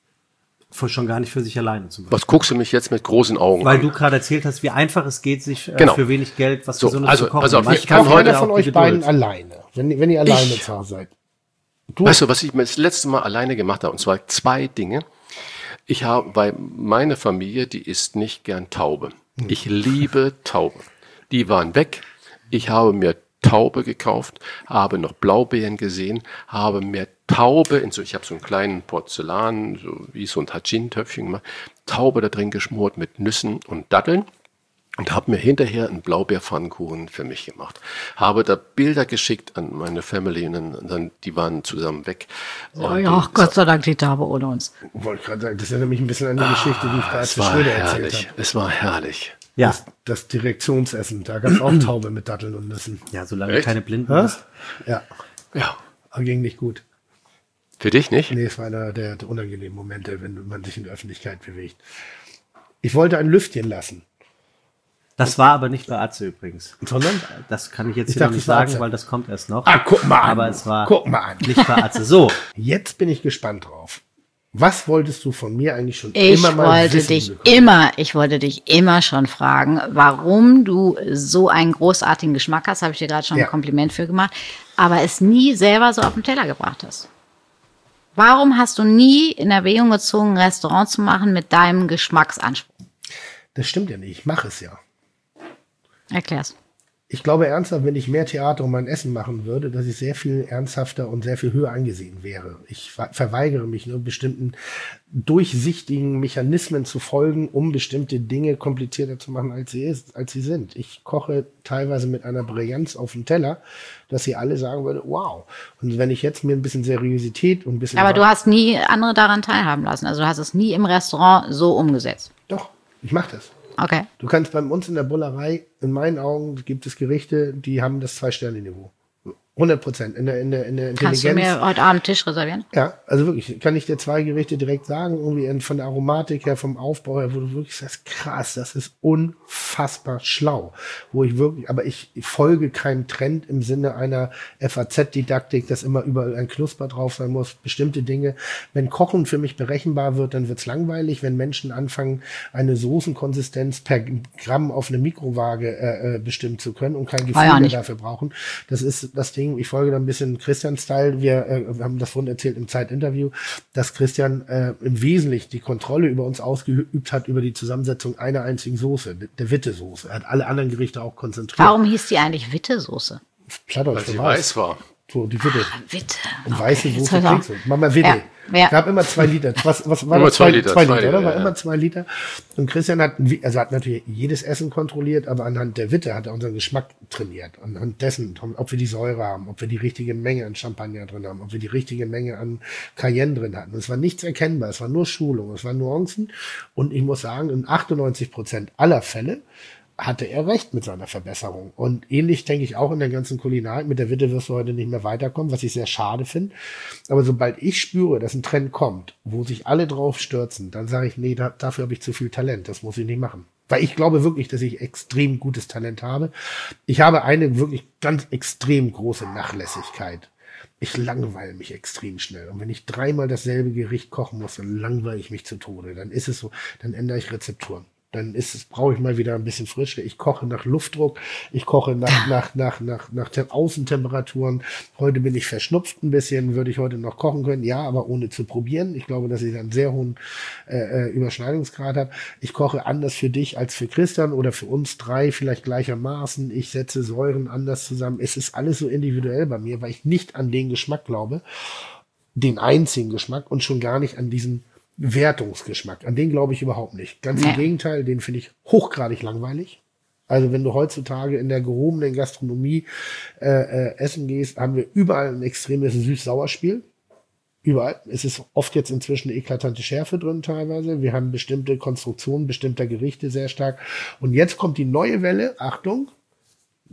Speaker 3: Schon gar nicht für sich alleine zum Beispiel.
Speaker 6: Was guckst du mich jetzt mit großen Augen
Speaker 3: Weil
Speaker 6: an?
Speaker 3: du gerade erzählt hast, wie einfach es geht, sich
Speaker 6: Genau.
Speaker 3: für wenig Geld was
Speaker 6: So,
Speaker 3: Gesundes
Speaker 6: also-
Speaker 3: zu kochen.
Speaker 6: also
Speaker 3: Manche
Speaker 6: ich kann
Speaker 3: haben
Speaker 6: heute
Speaker 3: ja
Speaker 4: einer von
Speaker 3: auch die
Speaker 4: euch beiden
Speaker 3: Geduld.
Speaker 4: alleine, wenn ihr alleine zu Hause seid.
Speaker 6: Weißt du, was ich mir das letzte Mal alleine gemacht habe? Und zwar 2 Dinge. Ich habe, weil meine Familie, die isst nicht gern Taube. Ich liebe Taube. Die waren weg. Ich habe mir Taube gekauft, habe noch Blaubeeren gesehen, habe mir Taube, ich habe so einen kleinen Porzellan, so wie so ein Tajin-Töpfchen gemacht, Taube da drin geschmort mit Nüssen und Datteln. Und habe mir hinterher einen Blaubeerpfannkuchen für mich gemacht. Habe da Bilder geschickt an meine Family und dann die waren zusammen weg.
Speaker 7: Oh ja, Gott sei Dank die Taube ohne uns.
Speaker 4: Ich wollte gerade sagen, das erinnert mich ein bisschen an die Geschichte, die ich gerade
Speaker 6: Es
Speaker 4: zu
Speaker 6: war
Speaker 4: Schröder erzählt
Speaker 6: herrlich.
Speaker 4: habe.
Speaker 6: Es war herrlich.
Speaker 3: Ja.
Speaker 4: Das Direktionsessen, da gab es auch Taube mit Datteln und Nüssen.
Speaker 3: Ja, solange
Speaker 6: Echt?
Speaker 3: keine Blinden
Speaker 4: Hä?
Speaker 3: hast.
Speaker 4: Ja,
Speaker 6: Ja.
Speaker 4: aber ging nicht gut.
Speaker 6: Für dich nicht?
Speaker 4: Nee, es war einer der unangenehmen Momente, wenn man sich in der Öffentlichkeit bewegt. Ich wollte ein Lüftchen lassen,
Speaker 3: Das war aber nicht bei Atze übrigens.
Speaker 4: sondern...
Speaker 3: Das kann ich jetzt
Speaker 4: Ich
Speaker 3: hier noch
Speaker 4: dachte,
Speaker 3: nicht
Speaker 4: es war
Speaker 3: sagen,
Speaker 4: Atze.
Speaker 3: weil das kommt erst noch.
Speaker 4: guck mal an.
Speaker 3: Aber es war
Speaker 4: Guck mal an.
Speaker 3: nicht bei Atze. So,
Speaker 4: Jetzt bin ich gespannt drauf. Was wolltest du von mir eigentlich schon
Speaker 7: Ich
Speaker 4: immer mal
Speaker 7: wollte
Speaker 4: wissen bekommen?
Speaker 7: ich wollte dich immer schon fragen, warum du so einen großartigen Geschmack hast, habe ich dir gerade schon
Speaker 4: Ja.
Speaker 7: ein Kompliment für gemacht, aber es nie selber so auf den Teller gebracht hast. Warum hast du nie in Erwägung gezogen, ein Restaurant zu machen mit deinem Geschmacksanspruch?
Speaker 4: Das stimmt ja nicht, ich mache es ja.
Speaker 7: Erklär's.
Speaker 4: Ich glaube ernsthaft, wenn ich mehr Theater um mein Essen machen würde, dass ich sehr viel ernsthafter und sehr viel höher angesehen wäre. Ich verweigere mich nur bestimmten durchsichtigen Mechanismen zu folgen, um bestimmte Dinge komplizierter zu machen, als sie sind. Ich koche teilweise mit einer Brillanz auf dem Teller, dass sie alle sagen würde, wow. Und wenn ich jetzt mir ein bisschen Seriosität und ein bisschen...
Speaker 7: Aber du hast nie andere daran teilhaben lassen. Also du hast es nie im Restaurant so umgesetzt.
Speaker 4: Doch, ich mache das.
Speaker 7: Okay.
Speaker 4: Du kannst bei uns in der Bullerei, in meinen Augen, gibt es Gerichte, die haben das 2-Sterne-Niveau. 100%. In der Intelligenz.
Speaker 7: Kannst du mir heute Abend Tisch reservieren?
Speaker 4: Ja, also wirklich, kann ich dir 2 Gerichte direkt sagen, irgendwie von der Aromatik her, vom Aufbau her, wo du wirklich sagst, krass, das ist unfassbar schlau. Wo ich wirklich, aber ich folge keinem Trend im Sinne einer FAZ-Didaktik, dass immer überall ein Knusper drauf sein muss, bestimmte Dinge. Wenn Kochen für mich berechenbar wird, dann wird's langweilig. Wenn Menschen anfangen, eine Soßenkonsistenz per Gramm auf eine Mikrowaage bestimmen zu können und kein Gefühl
Speaker 7: ja
Speaker 4: mehr
Speaker 7: nicht.
Speaker 4: dafür brauchen, das ist das Ding. Ich folge da ein bisschen Christian-Style. Wir haben das vorhin erzählt im Zeitinterview, dass Christian im Wesentlichen die Kontrolle über uns ausgeübt hat über die Zusammensetzung einer einzigen Soße, der Witte-Soße. Er hat alle anderen Gerichte auch konzentriert.
Speaker 7: Warum hieß die eigentlich Witte-Soße?
Speaker 4: Plattdeutsch
Speaker 6: Weil
Speaker 4: für
Speaker 6: sie
Speaker 4: weiß.
Speaker 6: weiß war.
Speaker 4: So, die Witte.
Speaker 7: Witte.
Speaker 4: Und weiße
Speaker 7: Jetzt
Speaker 4: Soße
Speaker 7: hört er
Speaker 4: kriegst du. Mach mal Witte.
Speaker 7: Ja.
Speaker 4: Gab immer 2 Liter. Was war
Speaker 6: Immer
Speaker 4: das?
Speaker 6: 2 Liter,
Speaker 4: 2
Speaker 6: 2
Speaker 4: Liter,
Speaker 6: Liter,
Speaker 4: oder? War
Speaker 6: ja.
Speaker 4: immer 2 Liter. Und Christian hat natürlich jedes Essen kontrolliert, aber anhand der Witte hat er unseren Geschmack trainiert. Anhand dessen, ob wir die Säure haben, ob wir die richtige Menge an Champagner drin haben, ob wir die richtige Menge an Cayenne drin hatten. Und es war nichts erkennbar. Es war nur Schulung. Es waren Nuancen. Und ich muss sagen, in 98% aller Fälle hatte er recht mit seiner Verbesserung. Und ähnlich denke ich auch in der ganzen Kulinarik. Mit der Witte wirst du heute nicht mehr weiterkommen, was ich sehr schade finde. Aber sobald ich spüre, dass ein Trend kommt, wo sich alle drauf stürzen, dann sage ich, nee, dafür habe ich zu viel Talent. Das muss ich nicht machen. Weil ich glaube wirklich, dass ich extrem gutes Talent habe. Ich habe eine wirklich ganz extrem große Nachlässigkeit. Ich langweile mich extrem schnell. Und wenn ich 3-mal dasselbe Gericht kochen muss, dann langweile ich mich zu Tode. Dann ist es so, dann ändere ich Rezepturen. Dann brauche ich mal wieder ein bisschen Frische. Ich koche nach Luftdruck. Ich koche nach Außentemperaturen. Heute bin ich verschnupft ein bisschen. Würde ich heute noch kochen können? Ja, aber ohne zu probieren. Ich glaube, dass ich einen sehr hohen Überschneidungsgrad habe. Ich koche anders für dich als für Christian oder für uns 3 vielleicht gleichermaßen. Ich setze Säuren anders zusammen. Es ist alles so individuell bei mir, weil ich nicht an den Geschmack glaube. Den einzigen Geschmack und schon gar nicht an diesen Wertungsgeschmack. An den glaube ich überhaupt nicht. Ganz im Gegenteil, den finde ich hochgradig langweilig. Also wenn du heutzutage in der gehobenen Gastronomie essen gehst, haben wir überall ein extremes Süß-Sauer-Spiel. Überall. Es ist oft jetzt inzwischen eine eklatante Schärfe drin teilweise. Wir haben bestimmte Konstruktionen bestimmter Gerichte sehr stark. Und jetzt kommt die neue Welle. Achtung.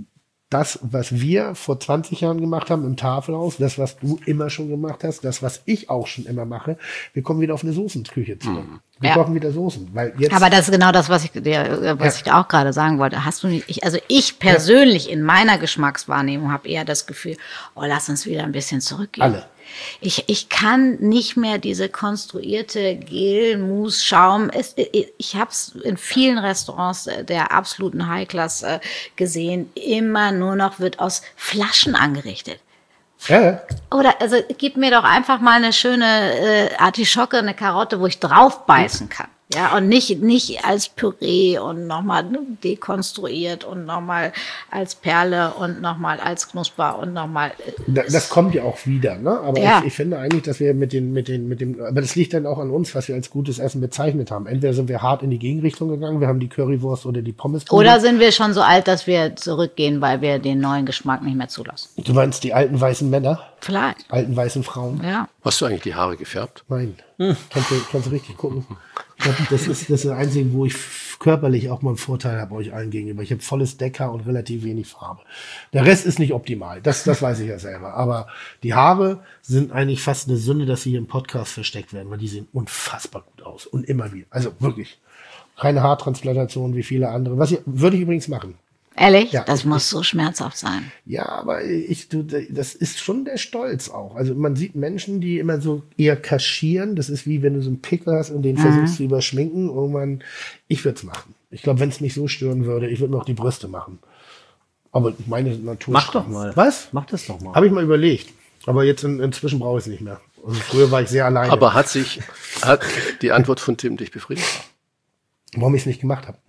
Speaker 4: das, was wir vor 20 Jahren gemacht haben im Tafelhaus, das, was du immer schon gemacht hast, das, was ich auch schon immer mache, wir kommen wieder auf eine Soßenküche zurück. Wir kochen wieder Soßen. Weil jetzt
Speaker 7: Aber das ist genau das, was ich da auch gerade sagen wollte. Hast du nicht, ich persönlich in meiner Geschmackswahrnehmung habe eher das Gefühl, lass uns wieder ein bisschen zurückgehen.
Speaker 4: Alle.
Speaker 7: Ich kann nicht mehr diese konstruierte Gel, Mousse, Schaum. Ich habe es in vielen Restaurants der absoluten High-Class gesehen. Immer nur noch wird aus Flaschen angerichtet.
Speaker 4: Ja.
Speaker 7: Oder, gib mir doch einfach mal eine schöne Artischocke, eine Karotte, wo ich drauf beißen kann. Ja, und nicht als Püree und nochmal dekonstruiert und nochmal als Perle und nochmal als Knusper und nochmal.
Speaker 4: Das kommt ja auch wieder, ne? Aber
Speaker 7: ja.
Speaker 4: ich finde eigentlich, dass wir mit dem, aber das liegt dann auch an uns, was wir als gutes Essen bezeichnet haben. Entweder sind wir hart in die Gegenrichtung gegangen, wir haben die Currywurst oder die Pommes gemacht.
Speaker 7: Oder sind wir schon so alt, dass wir zurückgehen, weil wir den neuen Geschmack nicht mehr zulassen.
Speaker 4: Du meinst die alten weißen Männer?
Speaker 7: Vielleicht.
Speaker 4: Alten weißen Frauen?
Speaker 7: Ja.
Speaker 6: Hast du eigentlich die Haare gefärbt?
Speaker 4: Nein. Kannst du richtig gucken. Das ist das Einzige, wo ich körperlich auch mal einen Vorteil habe euch allen gegenüber. Ich habe volles Deckhaar und relativ wenig Farbe. Der Rest ist nicht optimal. Das weiß ich ja selber. Aber die Haare sind eigentlich fast eine Sünde, dass sie hier im Podcast versteckt werden, weil die sehen unfassbar gut aus. Und immer wieder. Also wirklich. Keine Haartransplantation wie viele andere. Würde ich übrigens machen.
Speaker 7: Ehrlich?
Speaker 4: Ja,
Speaker 7: das muss so schmerzhaft sein.
Speaker 4: Ja, aber das ist schon der Stolz auch. Also man sieht Menschen, die immer so eher kaschieren. Das ist wie wenn du so einen Pickel hast und den versuchst zu überschminken. Irgendwann, ich würde es machen. Ich glaube, wenn es mich so stören würde, ich würde mir auch die Brüste machen. Aber meine Natur.
Speaker 3: Mach doch mal.
Speaker 4: Was?
Speaker 3: Mach das doch mal.
Speaker 4: Habe ich mal überlegt. Aber jetzt inzwischen brauche ich es nicht mehr. Also früher war ich sehr alleine.
Speaker 6: Aber hat die Antwort von Tim dich befriedigt?
Speaker 4: Warum ich es nicht gemacht habe?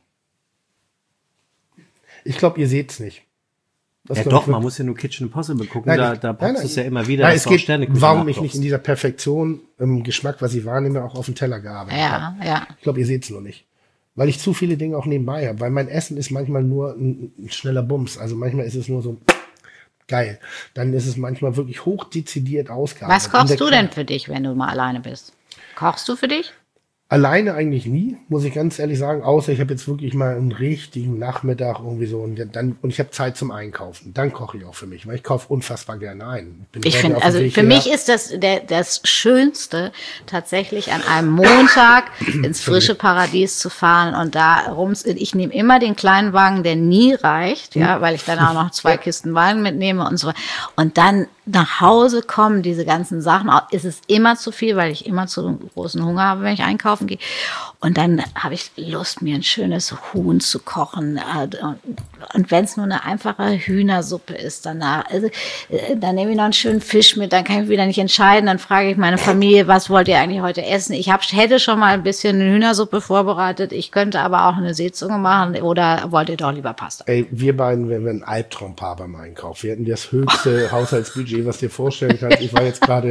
Speaker 4: Ich glaube, ihr seht's nicht.
Speaker 3: Ja doch, man muss ja nur Kitchen Impossible gucken, da poppst du es ja immer wieder.
Speaker 4: Nein, es geht,
Speaker 3: Sterneküche
Speaker 4: warum ich nicht in dieser Perfektion im Geschmack, was ich wahrnehme, auch auf den Teller gearbeitet habe.
Speaker 7: Ja.
Speaker 4: Ich glaube, ihr seht's nur nicht. Weil ich zu viele Dinge auch nebenbei habe. Weil mein Essen ist manchmal nur ein schneller Bums. Also manchmal ist es nur so geil. Dann ist es manchmal wirklich hochdezidiert ausgearbeitet.
Speaker 7: Was kochst du denn für dich, wenn du mal alleine bist? Kochst du für dich?
Speaker 4: Alleine eigentlich nie, muss ich ganz ehrlich sagen, außer ich habe jetzt wirklich mal einen richtigen Nachmittag irgendwie so und ich habe Zeit zum Einkaufen. Dann koche ich auch für mich, weil ich kaufe unfassbar gerne ein.
Speaker 7: Ich finde, also für mich ist das Schönste tatsächlich an einem Montag ins frische Paradies zu fahren und ich nehme immer den kleinen Wagen, der nie reicht, ja, weil ich dann auch noch 2 Kisten Wein mitnehme und so. Und dann nach Hause kommen diese ganzen Sachen, ist es immer zu viel, weil ich immer zu großen Hunger habe, wenn ich einkaufen gehe. Und dann habe ich Lust, mir ein schönes Huhn zu kochen. Und wenn es nur eine einfache Hühnersuppe ist, dann nehme ich noch einen schönen Fisch mit, dann kann ich wieder nicht entscheiden. Dann frage ich meine Familie, was wollt ihr eigentlich heute essen? Ich hätte schon mal ein bisschen eine Hühnersuppe vorbereitet. Ich könnte aber auch eine Seezunge machen. Oder wollt ihr doch lieber Pasta?
Speaker 4: Ey, wir beiden wären ein Albtraumpaar beim Einkauf. Wir hätten das höchste Haushaltsbudget, was du dir vorstellen kannst. Ich war jetzt gerade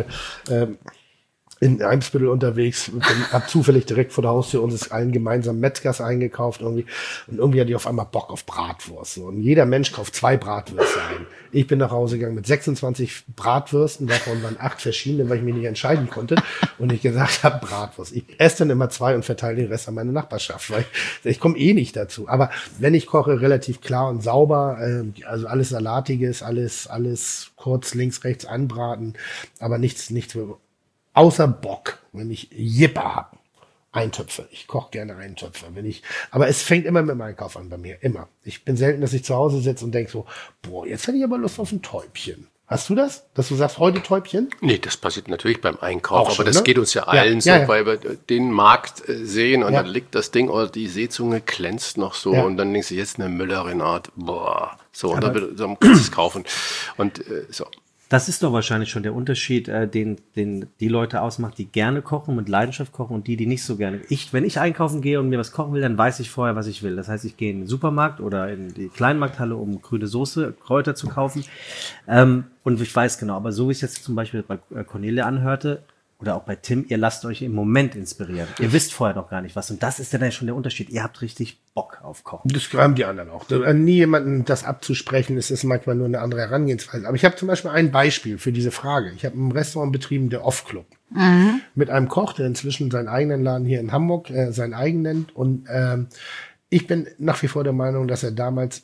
Speaker 4: in Eimsbüttel unterwegs, hab zufällig direkt vor der Haustür unseres allen gemeinsamen Metzgers eingekauft irgendwie. Und irgendwie hatte ich auf einmal Bock auf Bratwurst. So. Und jeder Mensch kauft 2 Bratwürste ein. Ich bin nach Hause gegangen mit 26 Bratwürsten, davon waren 8 verschiedene, weil ich mich nicht entscheiden konnte. Und ich gesagt habe, Bratwurst. Ich esse dann immer 2 und verteile den Rest an meine Nachbarschaft, weil ich komme eh nicht dazu. Aber wenn ich koche, relativ klar und sauber, also alles Salatiges, alles kurz links, rechts anbraten, aber nichts außer Bock, wenn ich Jipper habe. Eintöpfe. Ich koche gerne Eintöpfe. Aber es fängt immer mit dem Einkauf an bei mir. Immer. Ich bin selten, dass ich zu Hause sitze und denke so, boah, jetzt hätte ich aber Lust auf ein Täubchen. Hast du das? Dass du sagst, heute Täubchen?
Speaker 6: Nee, das passiert natürlich beim Einkauf,
Speaker 4: Auch schon,
Speaker 6: aber das
Speaker 4: ne?
Speaker 6: geht uns ja allen so,
Speaker 4: ja.
Speaker 6: weil wir den Markt sehen und
Speaker 4: Ja.
Speaker 6: dann liegt das Ding oder die Seezunge glänzt noch so
Speaker 4: Ja.
Speaker 6: und dann denkst du, jetzt eine Müller-Renat, boah, so, und dann wird so kannst du es kaufen und so.
Speaker 3: Das ist doch wahrscheinlich schon der Unterschied, den die Leute ausmacht, die gerne kochen, mit Leidenschaft kochen und die nicht so gerne. Wenn ich einkaufen gehe und mir was kochen will, dann weiß ich vorher, was ich will. Das heißt, ich gehe in den Supermarkt oder in die Kleinmarkthalle, um grüne Soße, Kräuter zu kaufen. Und ich weiß genau, aber so wie es jetzt zum Beispiel bei Cornelia anhörte, oder auch bei Tim, ihr lasst euch im Moment inspirieren. Ihr wisst vorher noch gar nicht was. Und das ist ja dann schon der Unterschied. Ihr habt richtig Bock auf Kochen.
Speaker 4: Das haben die anderen auch. Nie jemanden das abzusprechen, ist manchmal nur eine andere Herangehensweise. Aber ich habe zum Beispiel ein Beispiel für diese Frage. Ich habe ein Restaurant betrieben, der Off-Club. Mit einem Koch, der inzwischen seinen eigenen Laden hier in Hamburg seinen eigen nennt. Und ich bin nach wie vor der Meinung, dass er damals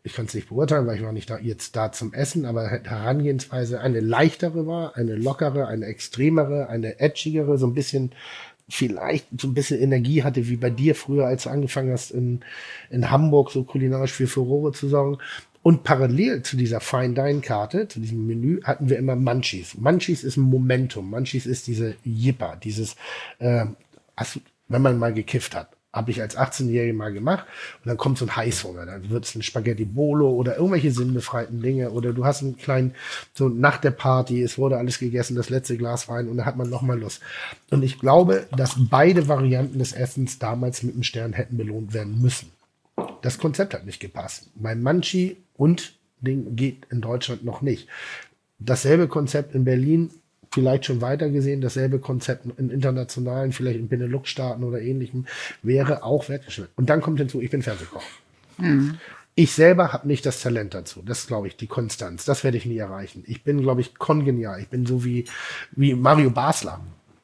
Speaker 4: ich kann es nicht beurteilen, weil ich war nicht jetzt da zum Essen, aber Herangehensweise eine leichtere war, eine lockere, eine extremere, eine edgigere, so ein bisschen, vielleicht so ein bisschen Energie hatte, wie bei dir früher, als du angefangen hast, in Hamburg so kulinarisch für Furore zu sorgen. Und parallel zu dieser Fine-Dine-Karte, zu diesem Menü, hatten wir immer Munchies. Munchies ist ein Momentum. Munchies ist diese Jipper, dieses, wenn man mal gekifft hat. Habe ich als 18-Jährige mal gemacht. Und dann kommt so ein Heißhunger. Dann wird es ein Spaghetti Bolo oder irgendwelche sinnbefreiten Dinge. Oder du hast einen kleinen, so nach der Party, es wurde alles gegessen, das letzte Glas Wein und da hat man nochmal Lust. Und ich glaube, dass beide Varianten des Essens damals mit einem Stern hätten belohnt werden müssen. Das Konzept hat nicht gepasst. Beim Munchie und Ding geht in Deutschland noch nicht. Dasselbe Konzept in Berlin, vielleicht schon weiter gesehen, dasselbe Konzept in internationalen, vielleicht in Benelux-Staaten oder ähnlichem, wäre auch wertgeschätzt. Und dann kommt hinzu, ich bin Fernsehkoch. Ich selber habe nicht das Talent dazu. Das ist, glaube ich, die Konstanz. Das werde ich nie erreichen. Ich bin, glaube ich, kongenial. Ich bin so wie Mario Basler.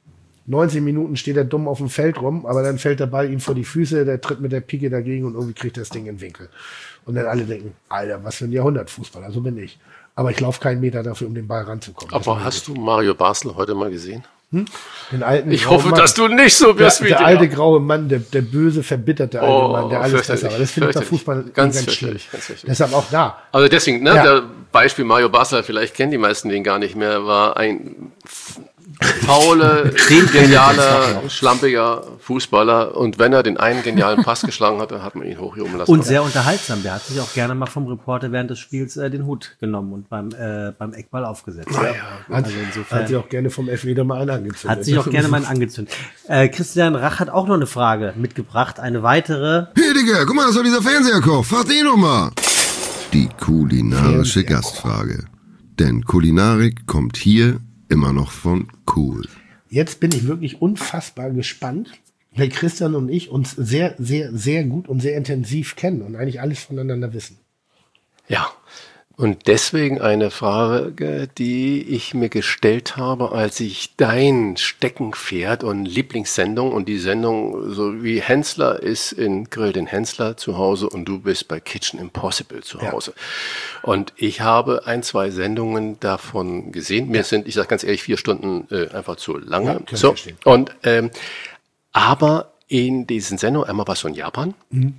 Speaker 4: 90 Minuten steht er dumm auf dem Feld rum, aber dann fällt der Ball ihm vor die Füße, der tritt mit der Pike dagegen und irgendwie kriegt das Ding in den Winkel. Und dann alle denken, Alter, was für ein Jahrhundertfußballer, so bin ich. Aber ich laufe keinen Meter dafür, um den Ball ranzukommen.
Speaker 6: Aber hast du Mario Basler heute mal gesehen?
Speaker 4: Den alten
Speaker 6: Ich hoffe, dass du nicht so wirst wie
Speaker 4: der alte graue Mann, der böse, verbitterte alte Mann, der alles besser war. Das finde ich bei Fußball ganz schlimm. Deshalb auch da.
Speaker 6: Also deswegen, der Beispiel Mario Basler, vielleicht kennen die meisten den gar nicht mehr, war ein fauler, genialer, schlampiger Fußballer. Und wenn er den einen genialen Pass geschlagen hatte, hat man ihn hochgehoben lassen.
Speaker 3: Und sehr unterhaltsam. Der hat sich auch gerne mal vom Reporter während des Spiels den Hut genommen und beim Eckball aufgesetzt.
Speaker 4: Also insofern hat sich auch gerne vom Elfmeter mal einen angezündet.
Speaker 3: Hat sich auch gerne mal einen angezündet. Christian Rach hat auch noch eine Frage mitgebracht. Eine weitere.
Speaker 2: Hey Digga, guck mal, das war dieser Fernseherkoch. Frag den nochmal. Die kulinarische Gastfrage. Denn Kulinarik kommt hier immer noch von cool.
Speaker 4: Jetzt bin ich wirklich unfassbar gespannt, weil Christian und ich uns sehr, sehr, sehr gut und sehr intensiv kennen und eigentlich alles voneinander wissen.
Speaker 6: Ja, und deswegen eine Frage, die ich mir gestellt habe, als ich dein Steckenpferd und Lieblingssendung und die Sendung, so wie Hensler ist in Grill den Hensler zu Hause und du bist bei Kitchen Impossible zu Hause. Ja. Und ich habe 1, 2 Sendungen davon gesehen. Mir sind, ich sage ganz ehrlich, 4 Stunden einfach zu lange.
Speaker 4: Ja,
Speaker 6: so. Und aber in diesen Sendungen, einmal warst du in Japan.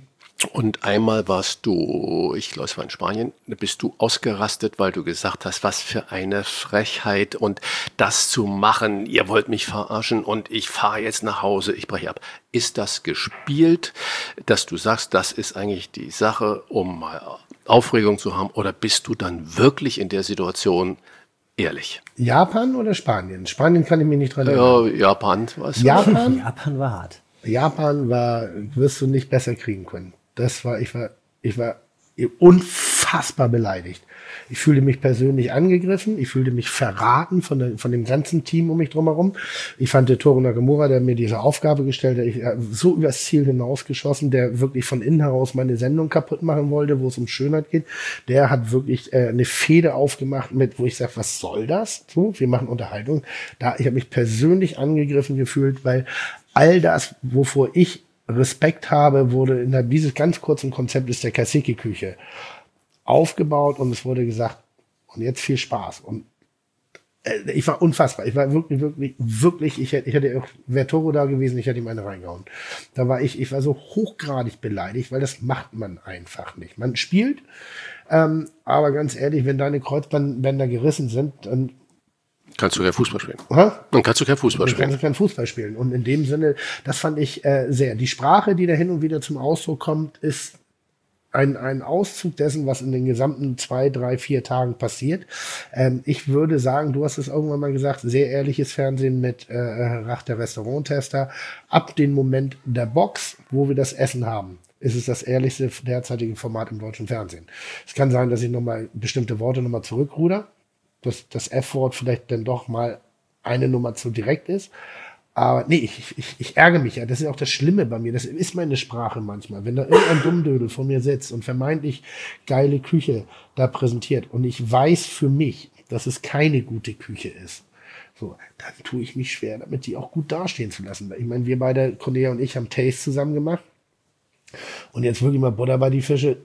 Speaker 6: Und einmal warst du, ich glaube, es war in Spanien, bist du ausgerastet, weil du gesagt hast, was für eine Frechheit und das zu machen, ihr wollt mich verarschen und ich fahre jetzt nach Hause, ich breche ab. Ist das gespielt, dass du sagst, das ist eigentlich die Sache, um mal Aufregung zu haben, oder bist du dann wirklich in der Situation ehrlich?
Speaker 4: Japan oder Spanien? Spanien kann ich mich nicht dran erinnern.
Speaker 6: Ja, Japan, was?
Speaker 3: Japan war hart.
Speaker 4: Japan wirst du nicht besser kriegen können. Ich war unfassbar beleidigt. Ich fühlte mich persönlich angegriffen. Ich fühlte mich verraten von dem ganzen Team um mich drumherum. Ich fand der Toru Nakamura, der mir diese Aufgabe gestellt hat, so übers Ziel hinausgeschossen, der wirklich von innen heraus meine Sendung kaputt machen wollte, wo es um Schönheit geht. Der hat wirklich eine Fehde aufgemacht wo ich sage, was soll das? So, wir machen Unterhaltung. Ich habe mich persönlich angegriffen gefühlt, weil all das, wovor ich Respekt habe, wurde innerhalb dieses ganz kurzen Konzeptes der Kaseki-Küche aufgebaut und es wurde gesagt, und jetzt viel Spaß. Und ich war unfassbar. Ich war wirklich, ich hätte auch, wäre Toro da gewesen, ich hätte ihm eine reingehauen. Ich war so hochgradig beleidigt, weil das macht man einfach nicht. Man spielt, aber ganz ehrlich, wenn deine Kreuzbänder gerissen sind, dann
Speaker 6: kannst du kein Fußball spielen.
Speaker 4: Dann kannst du kein Fußball spielen. Und in dem Sinne, das fand ich sehr. Die Sprache, die da hin und wieder zum Ausdruck kommt, ist ein Auszug dessen, was in den gesamten 2, 3, 4 Tagen passiert. Ich würde sagen, du hast es irgendwann mal gesagt, sehr ehrliches Fernsehen mit Rach, der Restauranttester. Ab dem Moment der Box, wo wir das Essen haben, ist es das ehrlichste derzeitige Format im deutschen Fernsehen. Es kann sein, dass ich nochmal bestimmte Worte nochmal zurückruder, dass das F-Wort vielleicht dann doch mal eine Nummer zu direkt ist. Aber nee, ich ärgere mich ja. Das ist auch das Schlimme bei mir. Das ist meine Sprache manchmal. Wenn da irgendein Dummdödel vor mir sitzt und vermeintlich geile Küche da präsentiert und ich weiß für mich, dass es keine gute Küche ist, so, dann tue ich mich schwer, damit die auch gut dastehen zu lassen. Ich meine, wir beide, Cornelia und ich, haben Taste zusammen gemacht. Und jetzt wirklich mal Butter bei die Fische.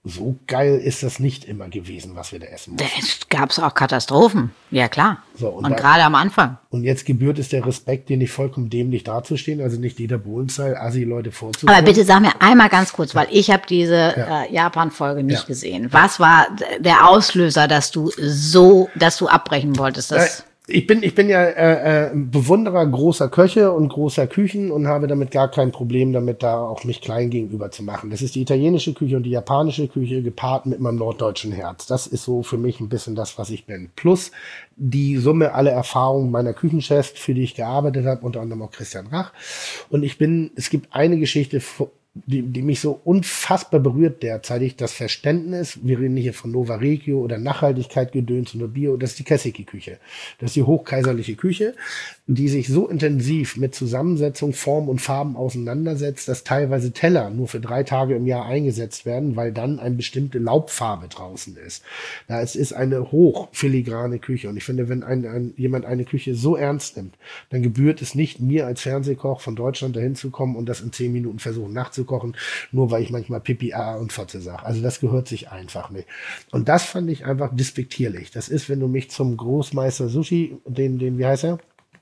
Speaker 4: so geil ist das nicht immer gewesen, was wir da essen mussten.
Speaker 7: Es gab's auch Katastrophen. Ja, klar.
Speaker 4: So,
Speaker 7: und gerade am Anfang.
Speaker 4: Und jetzt gebührt es der Respekt, dir nicht vollkommen dämlich dazustehen, also nicht Dieter Bohlen-Style, Assi-Leute vorzuführen.
Speaker 7: Aber bitte sag mir einmal ganz kurz, weil ich habe diese Japan-Folge nicht gesehen. Was war der Auslöser, dass du abbrechen wolltest?
Speaker 4: Ich bin ja Bewunderer großer Köche und großer Küchen und habe damit gar kein Problem damit, da auch mich klein gegenüber zu machen. Das ist die italienische Küche und die japanische Küche gepaart mit meinem norddeutschen Herz. Das ist so für mich ein bisschen das, was ich bin. Plus die Summe aller Erfahrungen meiner Küchenchefs, für die ich gearbeitet habe, unter anderem auch Christian Rach. Und es gibt eine Geschichte, die mich so unfassbar berührt derzeitig, das Verständnis, wir reden hier von Nova Regio oder Nachhaltigkeit gedöns oder Bio, das ist die Kessiki-Küche. Das ist die hochkaiserliche Küche, die sich so intensiv mit Zusammensetzung, Form und Farben auseinandersetzt, dass teilweise Teller nur für 3 Tage im Jahr eingesetzt werden, weil dann eine bestimmte Laubfarbe draußen ist. Es ist eine hochfiligrane Küche und ich finde, wenn jemand eine Küche so ernst nimmt, dann gebührt es nicht mir als Fernsehkoch von Deutschland dahin zu kommen und das in 10 Minuten versuchen nachzukochen, nur weil ich manchmal Pipi, und Fotze sage. Also das gehört sich einfach nicht. Und das fand ich einfach despektierlich. Das ist, wenn du mich zum Großmeister Sushi, den wie heißt er?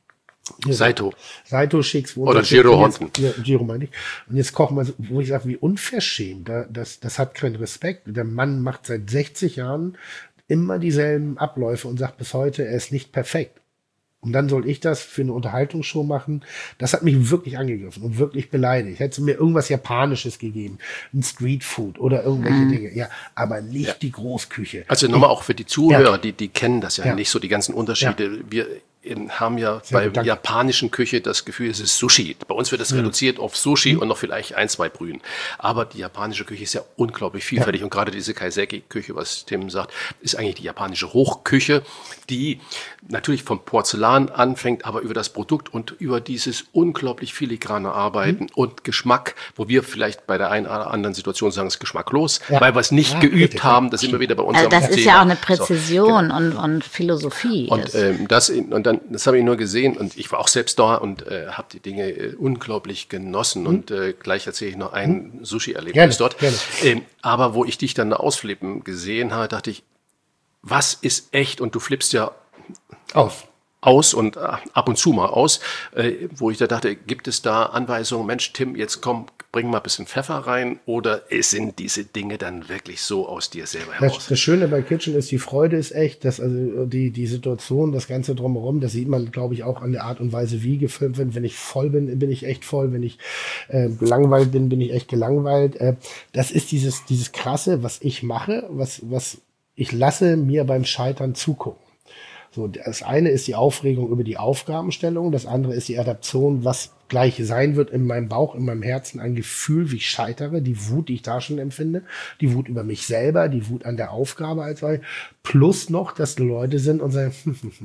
Speaker 6: Saito
Speaker 4: schickst.
Speaker 6: Oder Giro Honten.
Speaker 4: Giro meine ich. Und jetzt kochen wir, wo ich sage, wie unverschämt. Das hat keinen Respekt. Der Mann macht seit 60 Jahren immer dieselben Abläufe und sagt bis heute, er ist nicht perfekt. Und dann soll ich das für eine Unterhaltungsshow machen. Das hat mich wirklich angegriffen und wirklich beleidigt. Hätte mir irgendwas Japanisches gegeben, ein Streetfood oder irgendwelche Dinge. Ja, aber nicht die Großküche.
Speaker 6: Also nochmal auch für die Zuhörer, die kennen das ja nicht so, die ganzen Unterschiede. Wir haben ja bei der japanischen Küche das Gefühl, es ist Sushi. Bei uns wird es reduziert auf Sushi und noch vielleicht 1, 2 Brühen. Aber die japanische Küche ist ja unglaublich vielfältig. Und gerade diese Kaiseki-Küche, was Tim sagt, ist eigentlich die japanische Hochküche, die natürlich vom Porzellan anfängt, aber über das Produkt und über dieses unglaublich filigrane Arbeiten und Geschmack, wo wir vielleicht bei der einen oder anderen Situation sagen, es ist geschmacklos, weil wir es nicht geübt haben. Das sind wir wieder bei unserem
Speaker 7: Das ist
Speaker 6: Thema.
Speaker 7: ja auch eine Präzision und Philosophie.
Speaker 6: Und das habe ich nur gesehen und ich war auch selbst da und habe die Dinge unglaublich genossen und gleich erzähle ich noch ein Sushi-Erlebnis dort. Aber wo ich dich dann ausflippen gesehen habe, dachte ich, was ist echt? Und du flippst ja aus und ab und zu mal aus, wo ich da dachte, gibt es da Anweisungen, Mensch, Tim, jetzt komm, bring mal ein bisschen Pfeffer rein, oder sind diese Dinge dann wirklich so aus dir selber heraus?
Speaker 4: Das Schöne bei Kitchen ist, die Freude ist echt, dass also die Situation, das Ganze drumherum, das sieht man, glaube ich, auch an der Art und Weise, wie gefilmt wird. Wenn ich voll bin, bin ich echt voll. Wenn ich gelangweilt bin ich echt gelangweilt. Das ist dieses Krasse, was ich mache, was ich lasse mir beim Scheitern zugucken. So, das eine ist die Aufregung über die Aufgabenstellung, das andere ist die Adaption, was gleich sein wird in meinem Bauch, in meinem Herzen, ein Gefühl, wie ich scheitere, die Wut, die ich da schon empfinde, die Wut über mich selber, die Wut an der Aufgabe als solche, plus noch, dass Leute sind und sagen,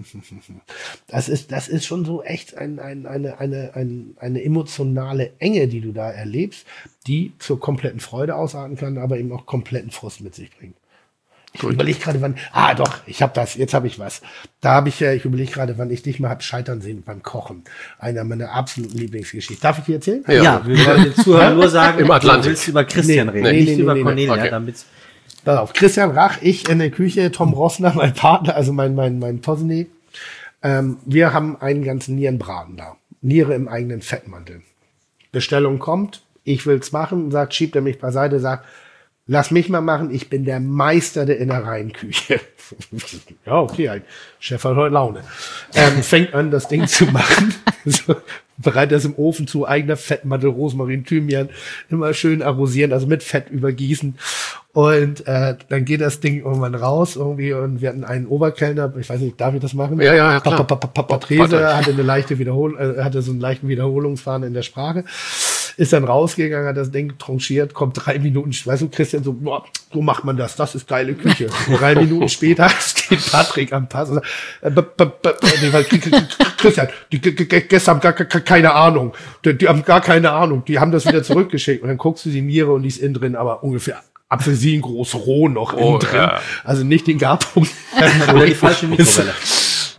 Speaker 4: das ist schon so echt eine emotionale Enge, die du da erlebst, die zur kompletten Freude ausarten kann, aber eben auch kompletten Frust mit sich bringt. Ich überlege gerade, wann, jetzt habe ich was. Ich überlege gerade, wann ich dich mal hab scheitern sehen beim Kochen. Einer meiner absoluten Lieblingsgeschichten. Darf ich die erzählen?
Speaker 3: Ja, wir wollen den Zuhörern nur sagen,
Speaker 6: Im Atlantik.
Speaker 3: du willst über Christian reden, nicht über Cornelia.
Speaker 6: Okay.
Speaker 3: Damit
Speaker 4: Pass auf, Christian Rach, ich in der Küche, Tom Rossner, mein Partner, also mein Posny. Wir haben einen ganzen Nierenbraten da. Niere im eigenen Fettmantel. Bestellung kommt, ich will's machen, schiebt er mich beiseite, sagt, lass mich mal machen, ich bin der Meister der Innereienküche. Ja, okay, ein Chef hat heute Laune. Fängt an, das Ding zu machen. Bereitet das im Ofen zu, eigener Fettmantel, Rosmarin, Thymian, immer schön arrosieren, also mit Fett übergießen. Und dann geht das Ding irgendwann raus irgendwie und wir hatten einen Oberkellner, ich weiß nicht, darf ich das machen?
Speaker 6: Ja, klar.
Speaker 4: Patrese hatte hatte so einen leichten Wiederholungsfaden in der Sprache. Ist dann rausgegangen, hat das Ding tranchiert, kommt 3 Minuten, weißt du, Christian, so macht man das ist geile Küche. 3 Minuten später steht Patrick am Pass und sagt, Christian, die gestern haben gar keine Ahnung, die haben gar keine Ahnung, die haben das wieder zurückgeschickt und dann guckst du die Niere und die ist innen drin, aber ungefähr apfelsingroß roh noch innen drin, also nicht den Garpunkt.
Speaker 3: oder die falsche Mikrowelle.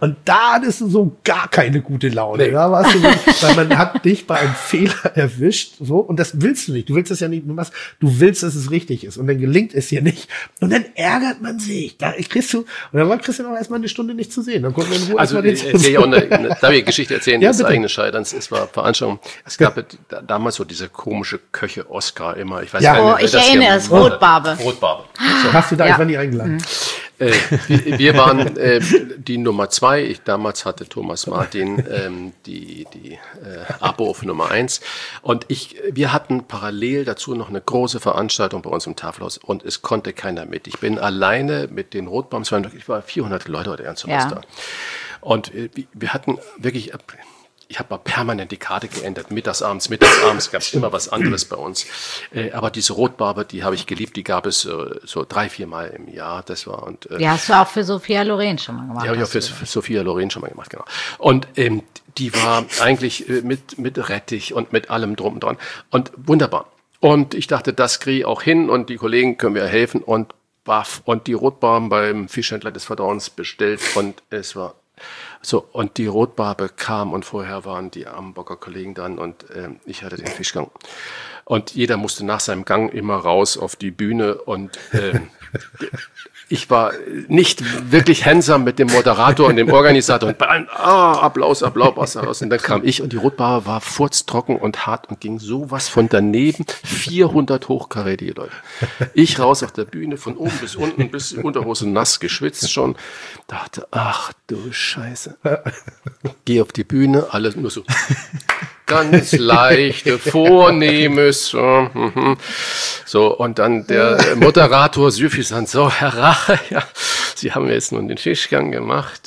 Speaker 4: Und da hattest du so gar keine gute Laune. Nee. Da warst du wirklich, weil man hat dich bei einem Fehler erwischt, so, und das willst du nicht. Du willst es ja nicht, du willst, dass es richtig ist. Und dann gelingt es dir nicht. Und dann ärgert man sich. Da kriegst du, und dann war Christian auch erstmal eine Stunde nicht zu sehen. Dann konnten wir in Ruhe
Speaker 6: darf ich eine Geschichte erzählen, des eigenen Scheiterns. Es war Veranstaltung. Es gab damals so diese komische Köche Oscar immer. Ich weiß nicht,
Speaker 7: ich erinnere es, Rotbarbe.
Speaker 6: So.
Speaker 4: Hast du da einfach nie eingeladen?
Speaker 6: Wir waren die Nummer 2. Damals hatte Thomas Martin die Abo auf Nummer 1. Und wir hatten parallel dazu noch eine große Veranstaltung bei uns im Tafelhaus und es konnte keiner mit. Ich bin alleine mit den Rotbarben, ich war 400 Leute oder ernst da. Und wir hatten wirklich... Ich habe mal permanent die Karte geändert. Mittags, abends gab es immer was anderes bei uns. Aber diese Rotbarbe, die habe ich geliebt, die gab es so 3-4 Mal im Jahr. Das war
Speaker 7: die hast du auch für Sophia Loren schon mal gemacht.
Speaker 6: Die habe ich auch für Sophia Loren schon mal gemacht, genau. Und die war eigentlich mit Rettich und mit allem drum und dran. Und wunderbar. Und ich dachte, das kriege ich auch hin und die Kollegen können mir helfen. Und baff. Und die Rotbarben beim Fischhändler des Vertrauens bestellt und es war so, und die Rotbarbe kam und vorher waren die Amberger Kollegen dann und ich hatte den Fischgang. Und jeder musste nach seinem Gang immer raus auf die Bühne und ich war nicht wirklich handsam mit dem Moderator und dem Organisator und bei allen, Applaus. Und dann kam ich und die Rotbarbe war furztrocken und hart und ging sowas von daneben. 400 hochkarätige Leute. Ich raus auf der Bühne, von oben bis unten, bis die Unterhose nass geschwitzt schon. Dachte, ach du Scheiße. Geh auf die Bühne, alles nur so ganz leichte, vornehmes. So, und dann der Moderator süffisant, so, Herr Rache, ja, Sie haben jetzt nun den Fischgang gemacht.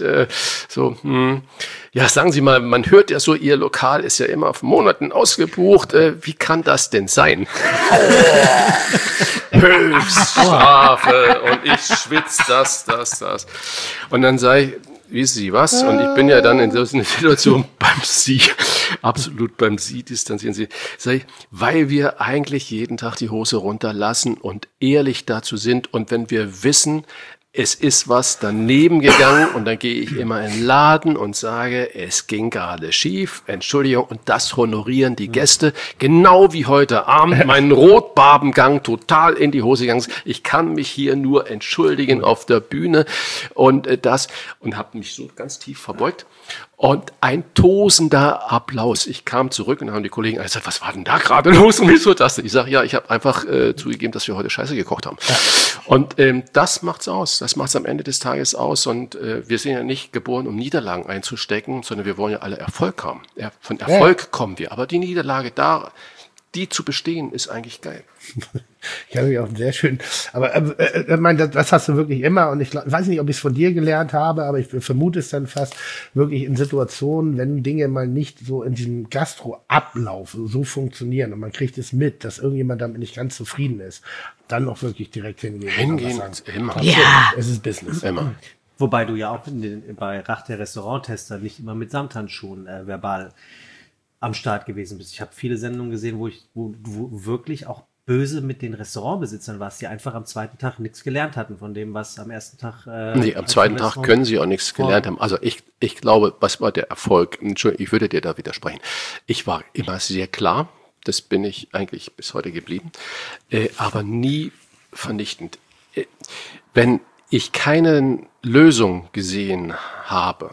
Speaker 6: Ja, sagen Sie mal, man hört ja so, Ihr Lokal ist ja immer auf Monaten ausgebucht. Wie kann das denn sein? Höchststrafe und ich schwitze das. Und dann sage ich, wissen Sie was? Und ich bin ja dann in so einer Situation absolut beim Sie distanzieren Sie. Sag ich, weil wir eigentlich jeden Tag die Hose runterlassen und ehrlich dazu sind und wenn wir wissen, es ist was daneben gegangen und dann gehe ich immer in den Laden und sage, es ging gerade schief, Entschuldigung, und das honorieren die Gäste, genau wie heute Abend mein Rotbarbengang total in die Hose gegangen ist. Ich kann mich hier nur entschuldigen auf der Bühne und habe mich so ganz tief verbeugt. Und ein tosender Applaus. Ich kam zurück und dann haben die Kollegen gesagt, was war denn da gerade los und wieso das? Ich sage, ja, ich habe einfach zugegeben, dass wir heute Scheiße gekocht haben. Ja. Und das macht's aus. Das macht's am Ende des Tages aus. Und wir sind ja nicht geboren, um Niederlagen einzustecken, sondern wir wollen ja alle Erfolg haben. Von Erfolg kommen wir. Aber die Niederlage die zu bestehen, ist eigentlich geil.
Speaker 4: Ich habe mich auch sehr schön, aber ich meine, das hast du wirklich immer und ich weiß nicht, ob ich es von dir gelernt habe, aber ich vermute es dann fast wirklich in Situationen, wenn Dinge mal nicht so in diesem Gastro-Ablauf so funktionieren und man kriegt es mit, dass irgendjemand damit nicht ganz zufrieden ist, dann auch wirklich direkt hingehen.
Speaker 6: Immer.
Speaker 7: Ja.
Speaker 4: Es ist Business.
Speaker 6: Immer.
Speaker 3: Wobei du ja auch bei Rach der Restauranttester nicht immer mit Samthandschuhen verbal am Start gewesen bist. Ich habe viele Sendungen gesehen, wo du wirklich auch böse mit den Restaurantbesitzern warst, die einfach am zweiten Tag nichts gelernt hatten von dem, was am ersten Tag...
Speaker 6: nee, am zweiten Tag können sie auch nichts gelernt haben. Also ich glaube, was war der Erfolg? Entschuldigung, ich würde dir da widersprechen. Ich war immer sehr klar, das bin ich eigentlich bis heute geblieben, aber nie vernichtend. Wenn ich keine Lösung gesehen habe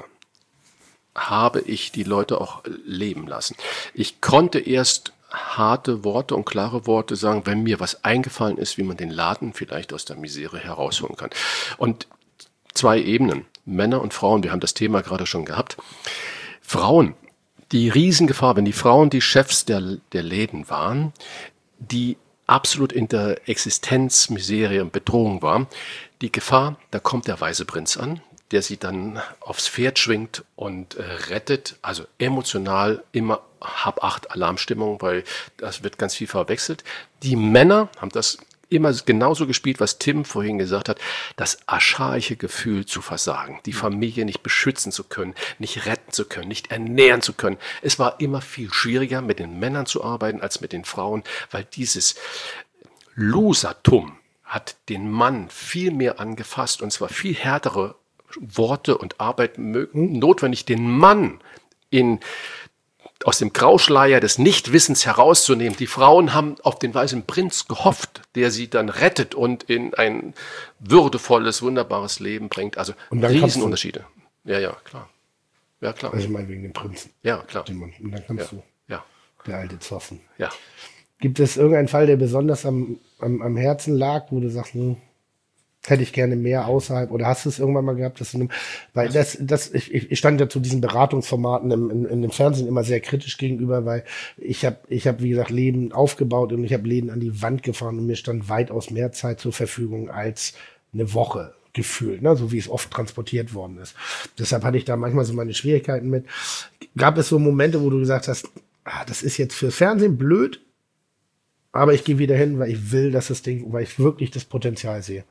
Speaker 6: ich die Leute auch leben lassen. Ich konnte erst harte Worte und klare Worte sagen, wenn mir was eingefallen ist, wie man den Laden vielleicht aus der Misere herausholen kann. Und 2 Ebenen, Männer und Frauen, wir haben das Thema gerade schon gehabt. Frauen, die Riesengefahr, wenn die Frauen die Chefs der Läden waren, die absolut in der Existenzmiserie und Bedrohung waren, die Gefahr, da kommt der weiße Prinz an, der sie dann aufs Pferd schwingt und rettet, also emotional immer Hab-Acht Alarmstimmung, weil das wird ganz viel verwechselt. Die Männer haben das immer genauso gespielt, was Tim vorhin gesagt hat, das archaische Gefühl zu versagen, die Familie nicht beschützen zu können, nicht retten zu können, nicht ernähren zu können. Es war immer viel schwieriger, mit den Männern zu arbeiten, als mit den Frauen, weil dieses Losertum hat den Mann viel mehr angefasst und zwar viel härtere Worte und Arbeit notwendig, den Mann aus dem Grauschleier des Nichtwissens herauszunehmen. Die Frauen haben auf den weißen Prinz gehofft, der sie dann rettet und in ein würdevolles, wunderbares Leben bringt. Also Riesenunterschiede. Ja, klar. Ja, klar.
Speaker 4: Also ich meine wegen dem Prinzen.
Speaker 6: Ja, klar.
Speaker 4: Und dann kannst du.
Speaker 6: Ja.
Speaker 4: Der alte Zoffen.
Speaker 6: Ja.
Speaker 4: Gibt es irgendeinen Fall, der besonders am Herzen lag, wo du sagst, hätte ich gerne mehr außerhalb, oder hast du es irgendwann mal gehabt, dass du, weil ich stand ja zu diesen Beratungsformaten in dem Fernsehen immer sehr kritisch gegenüber, weil ich hab, wie gesagt, Läden aufgebaut und ich habe Läden an die Wand gefahren und mir stand weitaus mehr Zeit zur Verfügung als eine Woche gefühlt, ne? So wie es oft transportiert worden ist. Deshalb hatte ich da manchmal so meine Schwierigkeiten mit. Gab es so Momente, wo du gesagt hast, das ist jetzt fürs Fernsehen blöd, aber ich gehe wieder hin, weil ich will, dass weil ich wirklich das Potenzial sehe.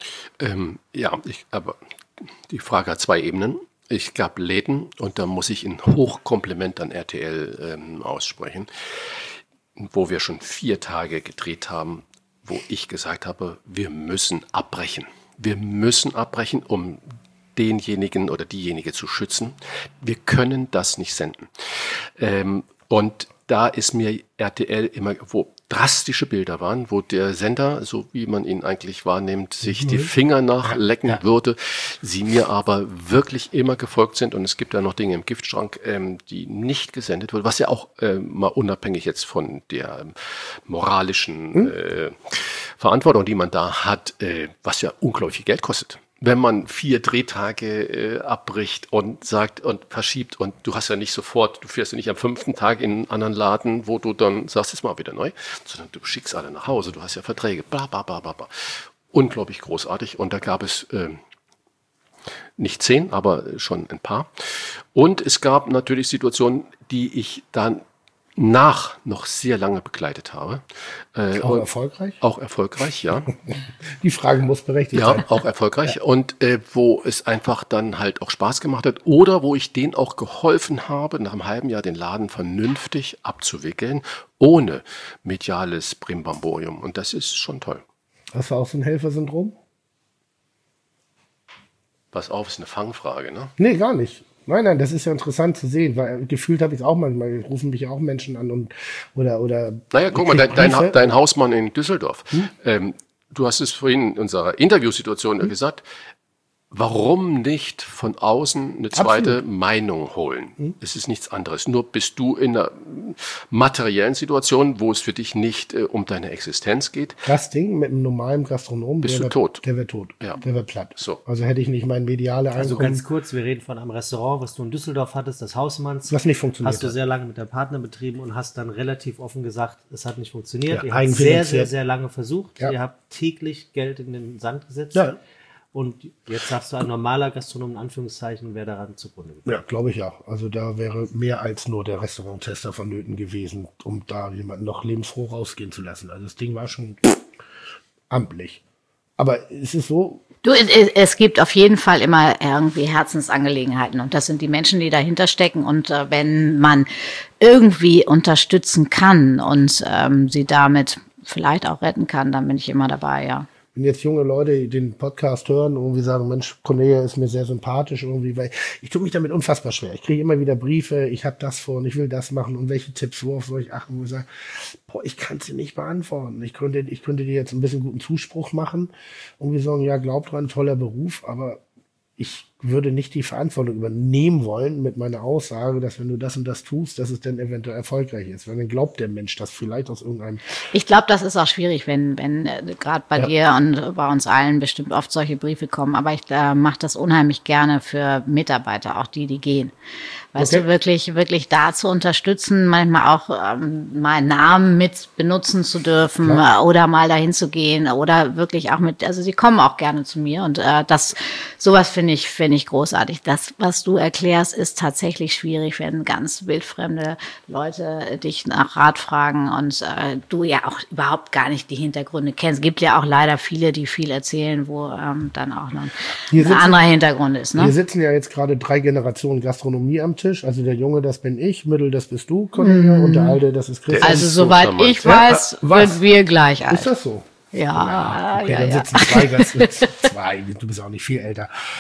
Speaker 6: Aber die Frage hat 2 Ebenen. Ich gab Läden und da muss ich ein Hochkompliment an RTL aussprechen, wo wir schon 4 Tage gedreht haben, wo ich gesagt habe, wir müssen abbrechen. Wir müssen abbrechen, um denjenigen oder diejenige zu schützen. Wir können das nicht senden. Und da ist mir RTL immer, wo drastische Bilder waren, wo der Sender, so wie man ihn eigentlich wahrnimmt, sich die Finger nachlecken würde, sie mir aber wirklich immer gefolgt sind. Und es gibt da noch Dinge im Giftschrank, die nicht gesendet wurden, was ja auch mal unabhängig jetzt von der moralischen Verantwortung, die man da hat, was ja unglaublich viel Geld kostet. Wenn man 4 Drehtage abbricht und sagt und verschiebt und du hast ja nicht sofort, du fährst ja nicht am 5. Tag in einen anderen Laden, wo du dann sagst, jetzt mal wieder neu, sondern du schickst alle nach Hause, du hast ja Verträge, bla bla bla bla bla. Unglaublich großartig und da gab es nicht 10, aber schon ein paar. Und es gab natürlich Situationen, die ich dann noch sehr lange begleitet habe.
Speaker 4: Auch erfolgreich?
Speaker 6: Auch erfolgreich, ja.
Speaker 4: Die Frage muss berechtigt sein.
Speaker 6: Ja, auch erfolgreich. Ja. Und wo es einfach dann halt auch Spaß gemacht hat oder wo ich denen auch geholfen habe, nach einem halben Jahr den Laden vernünftig abzuwickeln, ohne mediales Brimbamborium. Und das ist schon toll.
Speaker 4: Hast du auch so ein Helfersyndrom?
Speaker 6: Pass auf, ist eine Fangfrage, ne?
Speaker 4: Nee, gar nicht. Nein, das ist ja interessant zu sehen, weil gefühlt habe ich es auch manchmal, rufen mich ja auch Menschen an oder.
Speaker 6: Naja, guck mal, dein Hausmann in Düsseldorf. Du hast es vorhin in unserer Interviewsituation gesagt. Warum nicht von außen eine zweite Meinung holen? Es ist nichts anderes. Nur bist du in einer materiellen Situation, wo es für dich nicht um deine Existenz geht.
Speaker 4: Das Ding mit einem normalen Gastronomen,
Speaker 6: bist du tot.
Speaker 4: Der wäre tot.
Speaker 6: Ja.
Speaker 4: Der wäre platt.
Speaker 6: So.
Speaker 4: Also hätte ich nicht mein mediale Einkommen.
Speaker 3: Also ganz kurz, wir reden von einem Restaurant, was du in Düsseldorf hattest, das Hausmanns.
Speaker 4: Was nicht funktioniert.
Speaker 3: Hast du sehr lange mit der Partner betrieben und hast dann relativ offen gesagt, es hat nicht funktioniert.
Speaker 4: Ja,
Speaker 3: ihr habt sehr, sehr, sehr lange versucht. Ja. Ihr habt täglich Geld in den Sand gesetzt.
Speaker 4: Ja.
Speaker 3: Und jetzt sagst du, ein normaler Gastronom, in Anführungszeichen, wäre daran zugrunde gegangen.
Speaker 4: Ja, glaube ich ja. Also da wäre mehr als nur der Restauranttester vonnöten gewesen, um da jemanden noch lebensfroh rausgehen zu lassen. Also das Ding war schon amtlich. Aber es ist so...
Speaker 7: Es gibt auf jeden Fall immer irgendwie Herzensangelegenheiten und das sind die Menschen, die dahinter stecken und wenn man irgendwie unterstützen kann und sie damit vielleicht auch retten kann, dann bin ich immer dabei, ja.
Speaker 4: Wenn jetzt junge Leute den Podcast hören und irgendwie sagen, Mensch, Cornelia ist mir sehr sympathisch irgendwie, weil ich tue mich damit unfassbar schwer. Ich kriege immer wieder Briefe, ich habe das vor und ich will das machen und welche Tipps, worauf soll ich achten, wo ich sage, ich kann es dir nicht beantworten. Ich könnte dir jetzt ein bisschen guten Zuspruch machen und wir sagen, ja, glaub dran, toller Beruf, aber ich würde nicht die Verantwortung übernehmen wollen mit meiner Aussage, dass wenn du das und das tust, dass es dann eventuell erfolgreich ist. Weil dann glaubt der Mensch das vielleicht aus irgendeinem...
Speaker 7: Ich glaube, das ist auch schwierig, wenn gerade bei dir und bei uns allen bestimmt oft solche Briefe kommen. Aber ich mache das unheimlich gerne für Mitarbeiter, auch die gehen. Weißt du, wirklich da zu unterstützen, manchmal auch meinen Namen mit benutzen zu dürfen oder mal dahin zu gehen oder wirklich auch also sie kommen auch gerne zu mir und sowas finde ich großartig. Das, was du erklärst, ist tatsächlich schwierig, wenn ganz wildfremde Leute dich nach Rat fragen und du ja auch überhaupt gar nicht die Hintergründe kennst. Es gibt ja auch leider viele, die viel erzählen, wo dann auch noch ein anderer Hintergrund ist. Ne?
Speaker 4: Wir sitzen ja jetzt gerade 3 Generationen Gastronomie am Tisch. Also der Junge, das bin ich, Mittel, das bist du, Cornelia, und der Alte, das ist Christian.
Speaker 7: Also soweit ich weiß, sind wir gleich alt.
Speaker 4: Ist das so?
Speaker 7: Ja,
Speaker 4: okay, dann sitzen 2 Gäste. 2, du bist auch nicht viel älter.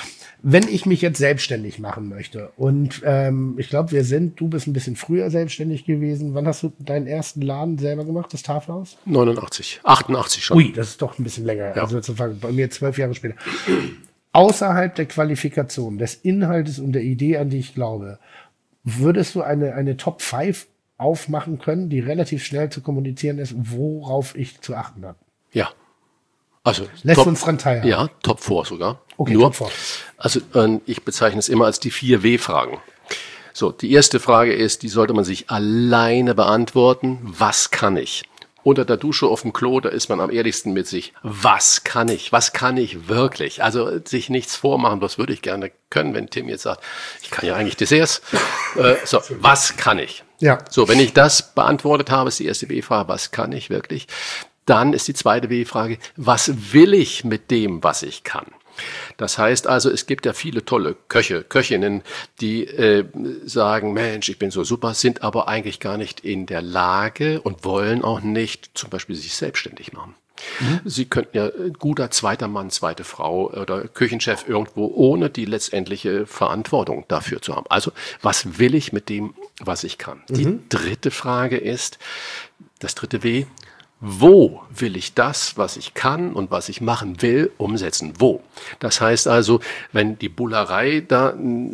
Speaker 4: Wenn ich mich jetzt selbstständig machen möchte und ich glaube, du bist ein bisschen früher selbstständig gewesen. Wann hast du deinen ersten Laden selber gemacht, das Tafelhaus?
Speaker 6: 88 schon.
Speaker 4: Ui, das ist doch ein bisschen länger.
Speaker 6: Ja.
Speaker 4: Also sozusagen bei mir 12 Jahre später. Außerhalb der Qualifikation, des Inhaltes und der Idee, an die ich glaube, würdest du eine Top 5 aufmachen können, die relativ schnell zu kommunizieren ist, worauf ich zu achten habe?
Speaker 6: Ja. Also
Speaker 4: Lässt uns dran teilhaben.
Speaker 6: Ja, Top 4 sogar.
Speaker 4: Okay,
Speaker 6: Nur,
Speaker 4: Top 4.
Speaker 6: Also ich bezeichne es immer als die 4 W-Fragen. So, die erste Frage ist, die sollte man sich alleine beantworten. Was kann ich? Unter der Dusche auf dem Klo, da ist man am ehrlichsten mit sich. Was kann ich? Was kann ich wirklich? Also sich nichts vormachen, was würde ich gerne können, wenn Tim jetzt sagt, ich kann ja eigentlich Desserts. So, was kann ich?
Speaker 4: Ja.
Speaker 6: So, wenn ich das beantwortet habe, ist die erste W-Frage, was kann ich wirklich? Dann ist die zweite W-Frage, was will ich mit dem, was ich kann? Das heißt also, es gibt ja viele tolle Köchinnen, die sagen, Mensch, ich bin so super, sind aber eigentlich gar nicht in der Lage und wollen auch nicht zum Beispiel sich selbstständig machen. Sie könnten ja guter zweiter Mann, zweite Frau oder Küchenchef irgendwo ohne die letztendliche Verantwortung dafür zu haben. Also, was will ich mit dem, was ich kann? Die dritte Frage ist, das dritte W, wo will ich das, was ich kann und was ich machen will, umsetzen? Wo? Das heißt also, wenn die Bullerei da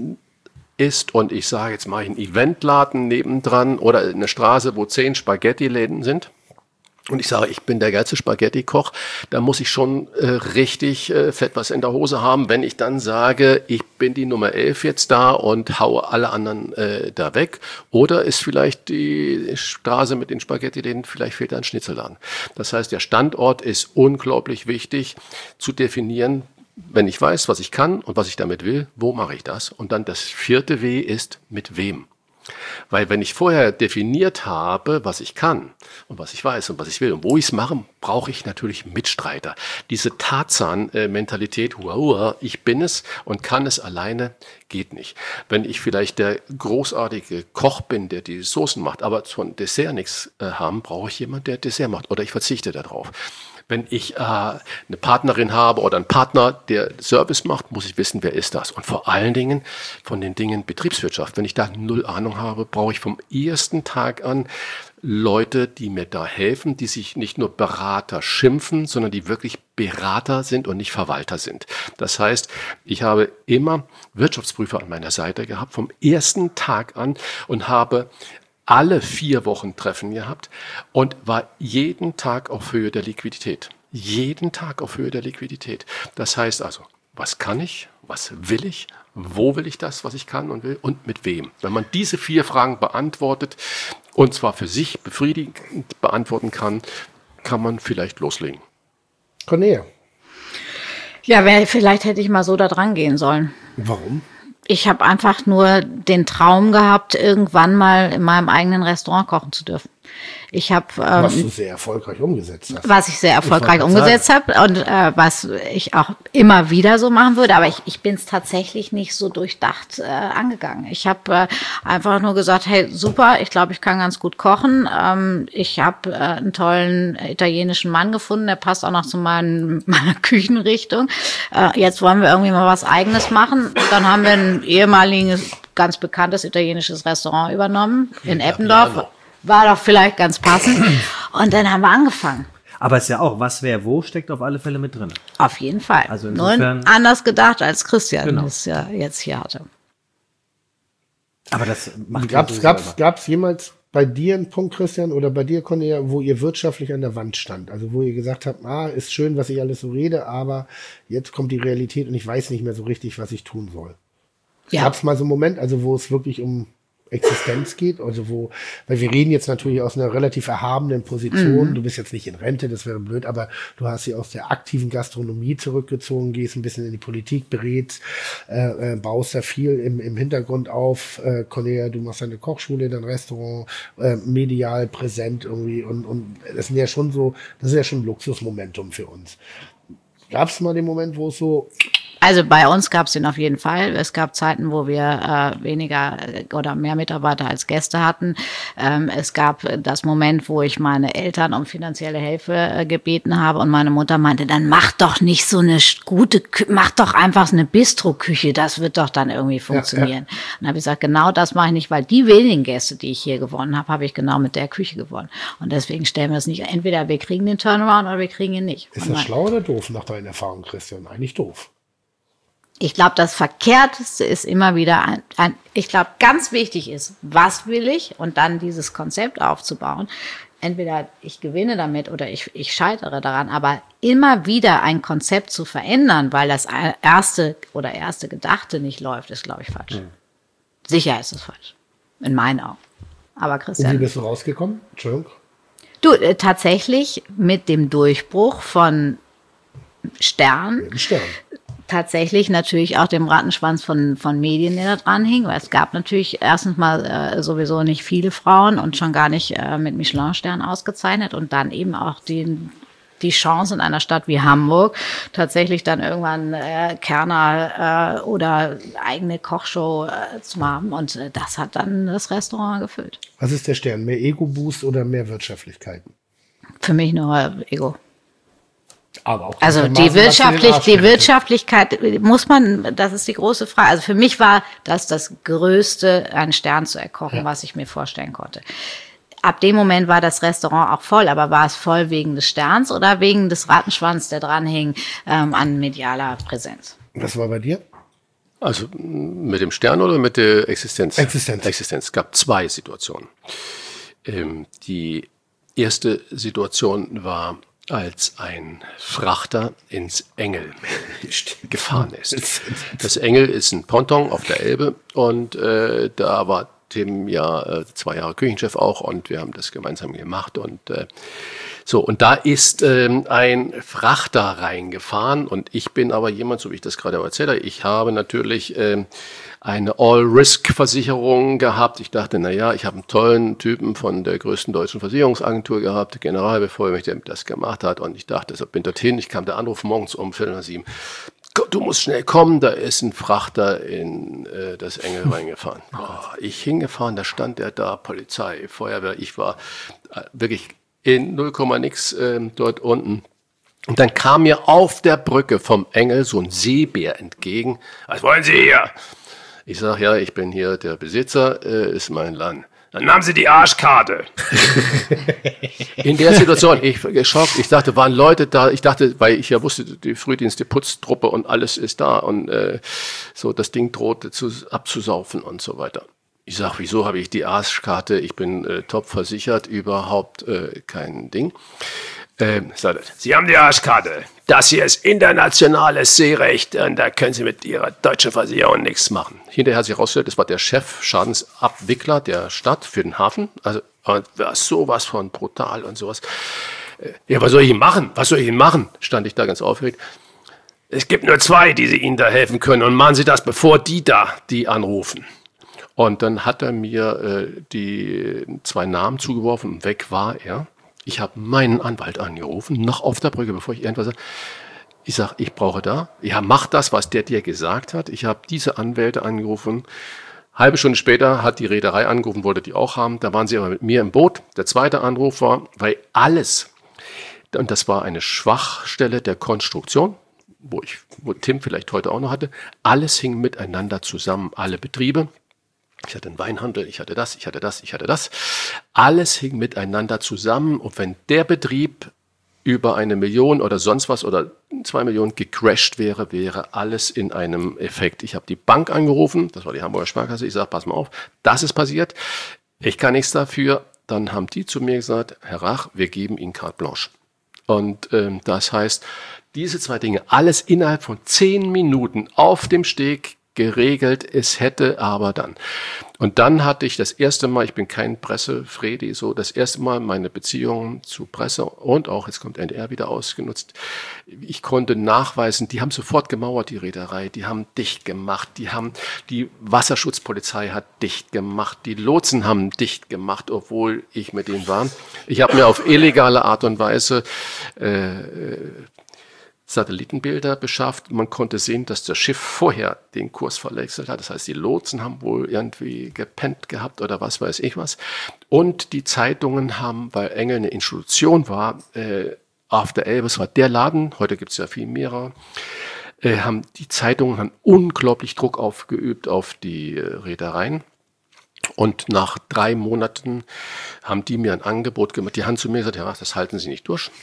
Speaker 6: ist und ich sage, jetzt mache ich einen Eventladen nebendran oder eine Straße, wo 10 Spaghetti-Läden sind, und ich sage, ich bin der geilste Spaghetti-Koch, da muss ich schon richtig fett was in der Hose haben, wenn ich dann sage, ich bin die Nummer 11 jetzt da und haue alle anderen da weg. Oder ist vielleicht die Straße mit den Spaghetti-Läden, vielleicht fehlt da ein Schnitzelladen. Das heißt, der Standort ist unglaublich wichtig zu definieren, wenn ich weiß, was ich kann und was ich damit will, wo mache ich das? Und dann das vierte W ist, mit wem? Weil wenn ich vorher definiert habe, was ich kann und was ich weiß und was ich will und wo ich es mache, brauche ich natürlich Mitstreiter. Diese Tarzan-Mentalität, ich bin es und kann es alleine, geht nicht. Wenn ich vielleicht der großartige Koch bin, der die Soßen macht, aber von Dessert nichts haben, brauche ich jemanden, der Dessert macht oder ich verzichte darauf. Wenn ich eine Partnerin habe oder einen Partner, der Service macht, muss ich wissen, wer ist das. Und vor allen Dingen von den Dingen Betriebswirtschaft. Wenn ich da null Ahnung habe, brauche ich vom ersten Tag an Leute, die mir da helfen, die sich nicht nur Berater schimpfen, sondern die wirklich Berater sind und nicht Verwalter sind. Das heißt, ich habe immer Wirtschaftsprüfer an meiner Seite gehabt, vom ersten Tag an und habe alle 4 Wochen Treffen gehabt und war jeden Tag auf Höhe der Liquidität. Jeden Tag auf Höhe der Liquidität. Das heißt also, was kann ich, was will ich, wo will ich das, was ich kann und will und mit wem. Wenn man diese 4 Fragen beantwortet und zwar für sich befriedigend beantworten kann, kann man vielleicht loslegen.
Speaker 4: Cornelia.
Speaker 7: Ja, vielleicht hätte ich mal so da dran gehen sollen.
Speaker 4: Warum?
Speaker 7: Ich habe einfach nur den Traum gehabt, irgendwann mal in meinem eigenen Restaurant kochen zu dürfen. Ich habe
Speaker 4: was du sehr erfolgreich umgesetzt hast.
Speaker 7: Was ich sehr erfolgreich umgesetzt habe und was ich auch immer wieder so machen würde, aber ich bin es tatsächlich nicht so durchdacht angegangen. Ich habe einfach nur gesagt, hey, super, ich glaube, ich kann ganz gut kochen. Ich habe einen tollen italienischen Mann gefunden, der passt auch noch zu meiner Küchenrichtung. Jetzt wollen wir irgendwie mal was Eigenes machen. Dann haben wir ein ehemaliges, ganz bekanntes italienisches Restaurant übernommen in Eppendorf. War doch vielleicht ganz passend. Und dann haben wir angefangen.
Speaker 3: Aber es ist ja auch, was, wer, wo, steckt auf alle Fälle mit drin.
Speaker 7: Auf jeden Fall.
Speaker 3: Also
Speaker 7: nur
Speaker 3: insofern,
Speaker 7: anders gedacht, als Christian
Speaker 3: Genau.
Speaker 7: es ja jetzt hier hatte.
Speaker 3: aber das macht
Speaker 4: Gab's jemals bei dir einen Punkt, Christian, oder bei dir, Cornelia, wo ihr wirtschaftlich an der Wand stand? Also wo ihr gesagt habt, ist schön, was ich alles so rede, aber jetzt kommt die Realität und ich weiß nicht mehr so richtig, was ich tun soll.
Speaker 7: Ja.
Speaker 4: Gab's mal so einen Moment, also wo es wirklich um Existenz geht, also weil wir reden jetzt natürlich aus einer relativ erhabenen Position, du bist jetzt nicht in Rente, das wäre blöd, aber du hast sie aus der aktiven Gastronomie zurückgezogen, gehst ein bisschen in die Politik, berätst, baust da viel im Hintergrund auf, Cornelia, du machst deine Kochschule, dein Restaurant, medial präsent irgendwie und das sind ja schon so, das ist ja schon ein Luxusmomentum für uns. Gab es mal den Moment, wo es so
Speaker 7: Also bei uns gab es den auf jeden Fall. Es gab Zeiten, wo wir weniger oder mehr Mitarbeiter als Gäste hatten. Es gab das Moment, wo ich meine Eltern um finanzielle Hilfe gebeten habe und meine Mutter meinte, dann mach doch nicht so eine mach doch einfach eine Bistro-Küche, das wird doch dann irgendwie funktionieren. Ja. Und dann habe ich gesagt, genau das mache ich nicht, weil die wenigen Gäste, die ich hier gewonnen habe, habe ich genau mit der Küche gewonnen. Und deswegen stellen wir es nicht, entweder wir kriegen den Turnaround oder wir kriegen ihn nicht.
Speaker 4: Ist das schlau oder doof nach deiner Erfahrung, Christian? Eigentlich doof.
Speaker 7: Ich glaube, das Verkehrteste ist immer wieder ich glaube, ganz wichtig ist, was will ich und dann dieses Konzept aufzubauen. Entweder ich gewinne damit oder ich scheitere daran, aber immer wieder ein Konzept zu verändern, weil das erste Gedachte nicht läuft, ist, glaube ich, falsch. Sicher ist es falsch. In meinen Augen. Aber Christian.
Speaker 4: Und wie bist du rausgekommen? Entschuldigung.
Speaker 7: Du, tatsächlich mit dem Durchbruch von Stern. Tatsächlich natürlich auch dem Rattenschwanz von Medien, der da dran hing, weil es gab natürlich erstens mal sowieso nicht viele Frauen und schon gar nicht mit Michelin-Stern ausgezeichnet und dann eben auch die Chance in einer Stadt wie Hamburg tatsächlich dann irgendwann Kerner oder eigene Kochshow zu haben und das hat dann das Restaurant gefüllt.
Speaker 4: Was ist der Stern? Mehr Ego-Boost oder mehr Wirtschaftlichkeiten?
Speaker 7: Für mich nur Ego.
Speaker 4: Aber auch
Speaker 7: also die Wirtschaftlichkeit muss man, das ist die große Frage. Also für mich war das Größte, einen Stern zu erkochen, was ich mir vorstellen konnte. Ab dem Moment war das Restaurant auch voll, aber war es voll wegen des Sterns oder wegen des Rattenschwanz, der dran hing, an medialer Präsenz?
Speaker 4: Was war bei dir?
Speaker 6: Also mit dem Stern oder mit der Existenz?
Speaker 4: Existenz.
Speaker 6: Es gab 2 Situationen. Die erste Situation war, als ein Frachter ins Engel gefahren ist. Das Engel ist ein Ponton auf der Elbe und da war Tim ja 2 Jahre Küchenchef auch und wir haben das gemeinsam gemacht und und da ist ein Frachter reingefahren und ich bin aber jemand, so wie ich das gerade erzählt habe, ich habe natürlich eine All-Risk-Versicherung gehabt. Ich dachte, naja, ich habe einen tollen Typen von der größten deutschen Versicherungsagentur gehabt, Generalbefohlen, der das gemacht hat. Und ich dachte, so bin dorthin. Ich kam der Anruf morgens um 6:45. Du musst schnell kommen, da ist ein Frachter in das Engel reingefahren. Ich hingefahren, da stand er da, Polizei, Feuerwehr. Ich war wirklich in 0, nix dort unten. Und dann kam mir auf der Brücke vom Engel so ein Seebär entgegen. Was wollen Sie hier? Ich sag, ja, ich bin hier der Besitzer, ist mein Land. Dann nahmen Sie die Arschkarte. In der Situation, ich geschockt, ich dachte, waren Leute da, ich dachte, weil ich ja wusste, die Frühdienst, die Putztruppe und alles ist da und das Ding drohte abzusaufen und so weiter. Ich sag, wieso habe ich die Arschkarte? Ich bin top versichert, überhaupt kein Ding. Sie haben die Arschkarte. Das hier ist internationales Seerecht und da können Sie mit Ihrer deutschen Versicherung nichts machen. Hinterher hat sich herausgestellt, das war der Chef, Schadensabwickler der Stadt für den Hafen. Also war sowas von brutal und sowas. Ja, was soll ich Ihnen machen? Was soll ich Ihnen machen? Stand ich da ganz aufgeregt. Es gibt nur 2, die Ihnen da helfen können und machen Sie das, bevor die anrufen. Und dann hat er mir die 2 Namen zugeworfen und weg war er. Ich habe meinen Anwalt angerufen, noch auf der Brücke, bevor ich irgendwas sage. Ich sage, ich brauche da. Ja, mach das, was der dir gesagt hat. Ich habe diese Anwälte angerufen. Halbe Stunde später hat die Reederei angerufen, wollte die auch haben. Da waren sie aber mit mir im Boot. Der zweite Anruf war, weil alles, und das war eine Schwachstelle der Konstruktion, wo Tim vielleicht heute auch noch hatte, alles hing miteinander zusammen, alle Betriebe. Ich hatte einen Weinhandel, ich hatte das. Alles hing miteinander zusammen. Und wenn der Betrieb über 1 Million oder sonst was oder 2 Millionen gecrashed wäre, wäre alles in einem Effekt. Ich habe die Bank angerufen, das war die Hamburger Sparkasse. Ich sage, pass mal auf, das ist passiert. Ich kann nichts dafür. Dann haben die zu mir gesagt, Herr Rach, wir geben Ihnen carte blanche. Und das heißt, diese 2 Dinge, alles innerhalb von 10 Minuten auf dem Steg geregelt, es hätte aber dann. Und dann hatte ich das erste Mal, ich bin kein Pressefredi, das erste Mal meine Beziehungen zu Presse und auch, jetzt kommt NDR wieder ausgenutzt. Ich konnte nachweisen, die haben sofort gemauert, die Reederei, die haben dicht gemacht, die Wasserschutzpolizei hat dicht gemacht, die Lotsen haben dicht gemacht, obwohl ich mit denen war. Ich habe mir auf illegale Art und Weise Satellitenbilder beschafft. Man konnte sehen, dass das Schiff vorher den Kurs verwechselt hat. Das heißt, die Lotsen haben wohl irgendwie gepennt gehabt oder was weiß ich was. Und die Zeitungen haben, weil Engel eine Institution war, After Elvis war der Laden, heute gibt es ja viel mehr, die Zeitungen haben unglaublich Druck aufgeübt auf die Reedereien. Und nach 3 Monaten haben die mir ein Angebot gemacht. Die haben zu mir gesagt, ja, das halten Sie nicht durch.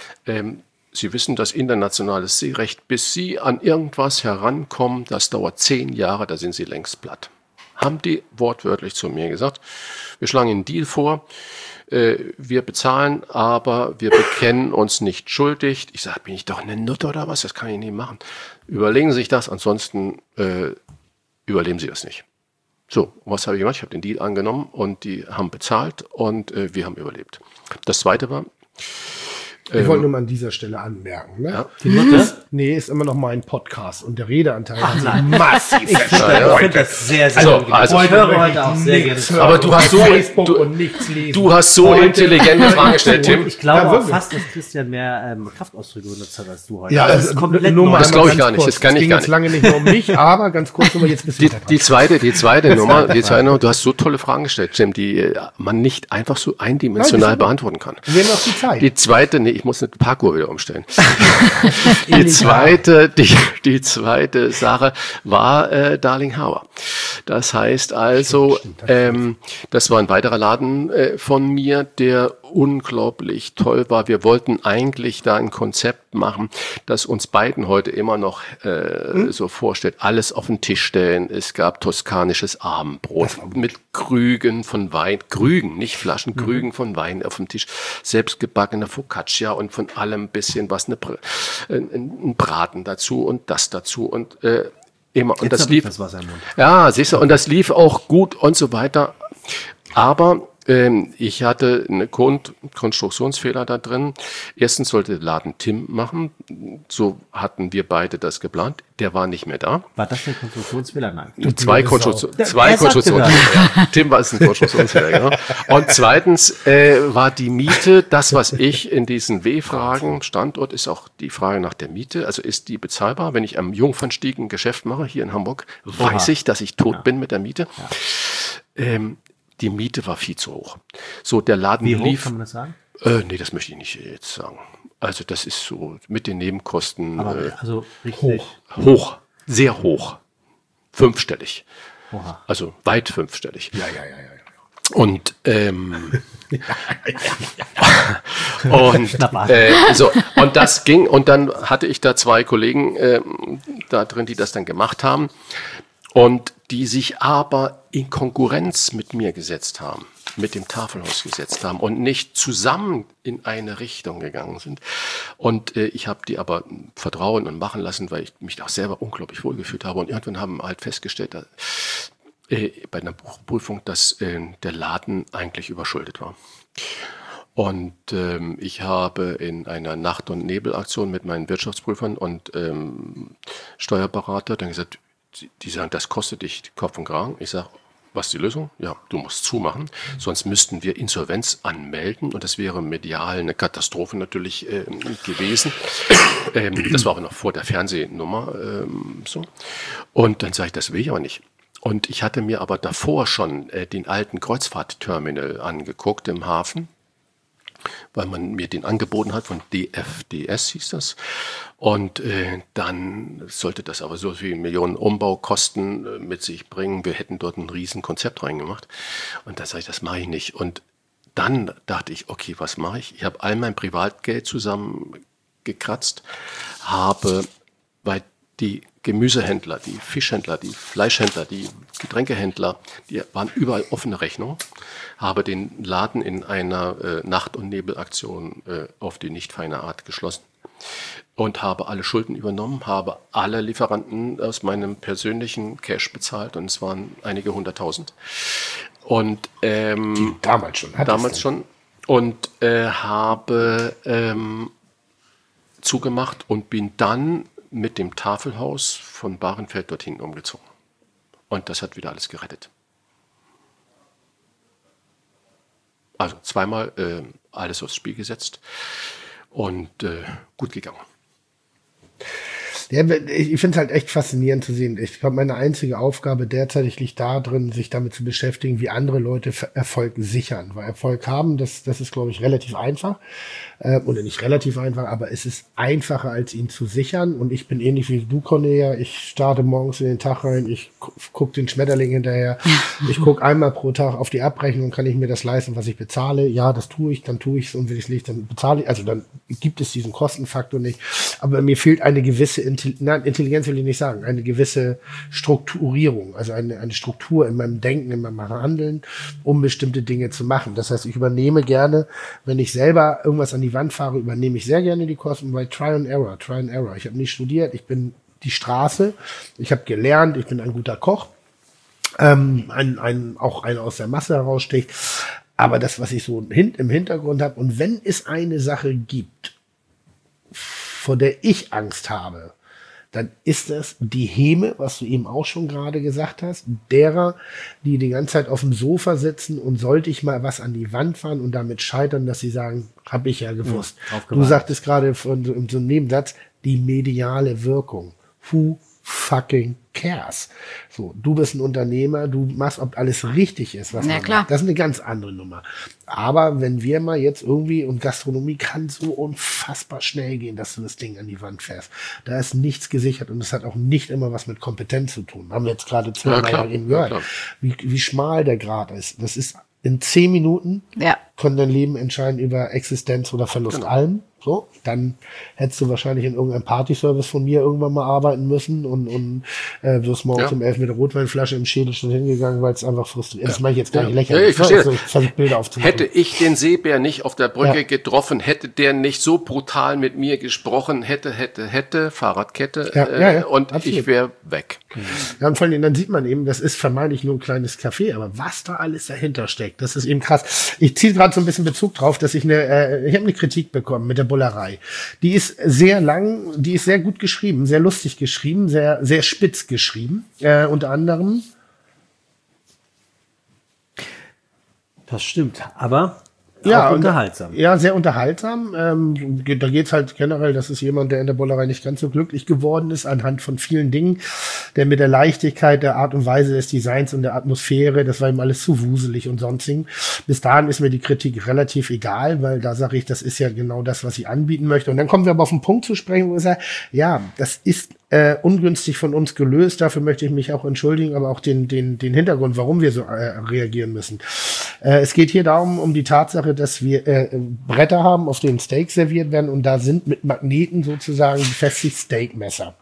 Speaker 6: Sie wissen, das internationales Seerecht, bis Sie an irgendwas herankommen, das dauert 10 Jahre, da sind Sie längst platt. Haben die wortwörtlich zu mir gesagt, wir schlagen Ihnen einen Deal vor, wir bezahlen, aber wir bekennen uns nicht schuldig. Ich sage, bin ich doch eine Nutte oder was? Das kann ich nicht machen. Überlegen Sie sich das, ansonsten überleben Sie das nicht. So, was habe ich gemacht? Ich habe den Deal angenommen und die haben bezahlt und wir haben überlebt. Das Zweite war...
Speaker 4: Ich wollte nur mal an dieser Stelle anmerken. Ne?
Speaker 6: Ja.
Speaker 3: Die Mutter?
Speaker 4: Nee, ist immer noch mein Podcast und der Redeanteil hat sich massiv
Speaker 3: Ich finde das sehr, sehr angenehm.
Speaker 6: also
Speaker 3: ich höre heute auch sehr gerne zu.
Speaker 6: Aber du hast so,
Speaker 4: Facebook und nichts lesen.
Speaker 6: du hast so intelligente Fragen gestellt, Tim.
Speaker 3: Ich glaube
Speaker 4: Ja,
Speaker 3: auch
Speaker 4: wirklich.
Speaker 3: fast, dass Christian mehr Kraftausdrücke benutzt hat als du heute.
Speaker 4: Ja,
Speaker 3: das ist komplett
Speaker 4: nur mal
Speaker 3: neu.
Speaker 6: Das glaube ich
Speaker 4: ganz
Speaker 6: gar nicht,
Speaker 4: kurz.
Speaker 6: das kann
Speaker 4: Es
Speaker 6: ich
Speaker 4: ging
Speaker 6: gar
Speaker 4: jetzt
Speaker 6: nicht.
Speaker 4: lange nicht nur um mich, aber ganz kurz nur jetzt bist du
Speaker 6: Die zweite Nummer, du hast so tolle Fragen gestellt, Tim, die man nicht einfach so eindimensional beantworten kann.
Speaker 4: Wir haben noch die Zeit.
Speaker 6: Die zweite, nee, ich muss eine Parkour wieder umstellen. Die zweite Sache war Darling Harbour. Das heißt also, das war ein weiterer Laden von mir, der unglaublich toll war. Wir wollten eigentlich da ein Konzept machen, das uns beiden heute immer noch so vorstellt. Alles auf den Tisch stellen. Es gab toskanisches Abendbrot mit Krügen von Wein. Krügen, nicht Flaschen, Krügen von Wein auf dem Tisch. Selbstgebackene Focaccia und von allem ein bisschen was, ein Braten dazu und das dazu und immer. Und das lief.
Speaker 3: Das Wasser im Mund.
Speaker 6: Ja, siehst du, und das lief auch gut und so weiter. Aber ich hatte einen Konstruktionsfehler da drin. Erstens sollte der Laden Tim machen. So hatten wir beide das geplant. Der war nicht mehr da.
Speaker 3: War das der Konstruktionsfehler? Nein.
Speaker 6: Zwei Konstruktionsfehler. Ja. Tim war es ein Konstruktionsfehler, genau. Und zweitens war die Miete, das, was ich in diesen W-Fragen, Standort ist auch die Frage nach der Miete, also ist die bezahlbar? Wenn ich am Jungfernstieg ein Geschäft mache, hier in Hamburg, weiß ich, dass ich tot bin mit der Miete. Ja. Die Miete war viel zu hoch. So, der Laden
Speaker 3: Wie hoch
Speaker 6: lief.
Speaker 3: kann man das sagen?
Speaker 6: Nee, das möchte ich nicht jetzt sagen. Also das ist so mit den Nebenkosten
Speaker 3: Aber also richtig
Speaker 6: hoch, sehr hoch, 5-stellig.
Speaker 3: Oha.
Speaker 6: Also weit 5-stellig.
Speaker 4: Ja.
Speaker 6: Und und das ging und dann hatte ich da 2 Kollegen da drin, die das dann gemacht haben und die sich aber in Konkurrenz mit mir gesetzt haben, mit dem Tafelhaus gesetzt haben und nicht zusammen in eine Richtung gegangen sind. Und ich habe die aber vertrauen und machen lassen, weil ich mich auch selber unglaublich wohlgefühlt habe. Und irgendwann haben wir halt festgestellt, dass, bei einer Buchprüfung, dass der Laden eigentlich überschuldet war. Und ich habe in einer Nacht- und Nebelaktion mit meinen Wirtschaftsprüfern und Steuerberater dann gesagt, die sagen, das kostet dich Kopf und Kragen. Ich sage, was ist die Lösung? Ja, du musst zumachen, sonst müssten wir Insolvenz anmelden und das wäre medial eine Katastrophe natürlich gewesen. Das war aber noch vor der Fernsehnummer so. Und dann sage ich, das will ich aber nicht. Und ich hatte mir aber davor schon den alten Kreuzfahrtterminal angeguckt im Hafen, weil man mir den angeboten hat, von DFDS hieß das. Und dann sollte das aber so viele Millionen Umbaukosten mit sich bringen. Wir hätten dort ein riesen Konzept reingemacht. Und da sage ich, das mache ich nicht. Und dann dachte ich, okay, was mache ich? Ich habe all mein Privatgeld zusammengekratzt, habe bei die Gemüsehändler, die Fischhändler, die Fleischhändler, die Getränkehändler, die waren überall offene Rechnungen, habe den Laden in einer Nacht- und Nebelaktion auf die nicht feine Art geschlossen und habe alle Schulden übernommen, habe alle Lieferanten aus meinem persönlichen Cash bezahlt und es waren einige 100.000. Und
Speaker 4: Damals schon.
Speaker 6: damals schon und habe zugemacht und bin dann mit dem Tafelhaus von Bahrenfeld dorthin umgezogen. Und das hat wieder alles gerettet. Also zweimal alles aufs Spiel gesetzt und gut gegangen.
Speaker 4: Ja, ich finde es halt echt faszinierend zu sehen. Ich glaube, meine einzige Aufgabe derzeit liegt darin, sich damit zu beschäftigen, wie andere Leute Erfolg sichern. Weil Erfolg haben, das ist, glaube ich, relativ einfach. Oder nicht relativ einfach, aber es ist einfacher, als ihn zu sichern. Und ich bin ähnlich wie du, Cornelia. Ich starte morgens in den Tag rein, ich gucke den Schmetterling hinterher. Ich gucke einmal pro Tag auf die Abrechnung, kann ich mir das leisten, was ich bezahle. Ja, das tue ich, dann tue ich es. Und wenn ich es nicht, dann bezahle ich. Also dann gibt es diesen Kostenfaktor nicht. Aber mir fehlt eine gewisse Intelligenz will ich nicht sagen, eine gewisse Strukturierung, also eine Struktur in meinem Denken, in meinem Handeln, um bestimmte Dinge zu machen. Das heißt, ich übernehme gerne, wenn ich selber irgendwas an die Wand fahre, übernehme ich sehr gerne die Kosten bei Try and Error. Ich habe nicht studiert, ich bin die Straße, ich habe gelernt, ich bin ein guter Koch, auch einer aus der Masse heraussticht, aber das, was ich so im Hintergrund habe, und wenn es eine Sache gibt, vor der ich Angst habe, dann ist das die Häme, was du eben auch schon gerade gesagt hast, derer, die die ganze Zeit auf dem Sofa sitzen und sollte ich mal was an die Wand fahren und damit scheitern, dass sie sagen, habe ich ja gewusst. Du sagtest gerade in so einem Nebensatz, die mediale Wirkung. Who fucking cares? So, du bist ein Unternehmer, du machst, ob alles richtig ist, was man macht. Das ist eine ganz andere Nummer. Aber wenn wir mal jetzt irgendwie, und Gastronomie kann so unfassbar schnell gehen, dass du das Ding an die Wand fährst. Da ist nichts gesichert und es hat auch nicht immer was mit Kompetenz zu tun. Haben wir jetzt gerade zweimal eben gehört, wie schmal der Grad ist. Das ist in 10 Minuten können dein Leben entscheiden über Existenz oder Verlust allem. So, dann hättest du wahrscheinlich in irgendeinem Partyservice von mir irgendwann mal arbeiten müssen und wirst morgens um 11 mit der Rotweinflasche im Schädel schon hingegangen, weil es einfach frustriert. Das mache ich jetzt gar nicht lächerlich.
Speaker 6: Ja, ich verstehe.
Speaker 4: Also, Bilder aufzumachen.
Speaker 6: Hätte ich den Seebär nicht auf der Brücke getroffen, hätte der nicht so brutal mit mir gesprochen, hätte, Fahrradkette, und absolut. Ich wäre weg.
Speaker 4: Ja, und vor allem, dann sieht man eben, das ist vermeintlich nur ein kleines Café, aber was da alles dahinter steckt, das ist eben krass. Ich ziehe gerade so ein bisschen Bezug drauf, dass ich habe eine Kritik bekommen mit der Bullerei. Die ist sehr lang, die ist sehr gut geschrieben, sehr lustig geschrieben, sehr, sehr spitz geschrieben. Unter anderem.
Speaker 3: Das stimmt, aber auch unterhaltsam.
Speaker 4: Ja, sehr unterhaltsam. Da geht's halt generell, das ist jemand, der in der Bullerei nicht ganz so glücklich geworden ist, anhand von vielen Dingen, der mit der Leichtigkeit, der Art und Weise des Designs und der Atmosphäre, das war ihm alles zu wuselig und sonstigen. Bis dahin ist mir die Kritik relativ egal, weil da sage ich, das ist ja genau das, was ich anbieten möchte. Und dann kommen wir aber auf den Punkt zu sprechen, wo ich sage, ja, das ist ungünstig von uns gelöst. Dafür möchte ich mich auch entschuldigen, aber auch den Hintergrund, warum wir so reagieren müssen. Es geht hier darum, um die Tatsache, dass wir Bretter haben, auf denen Steaks serviert werden, und da sind mit Magneten sozusagen befestigt Steakmesser.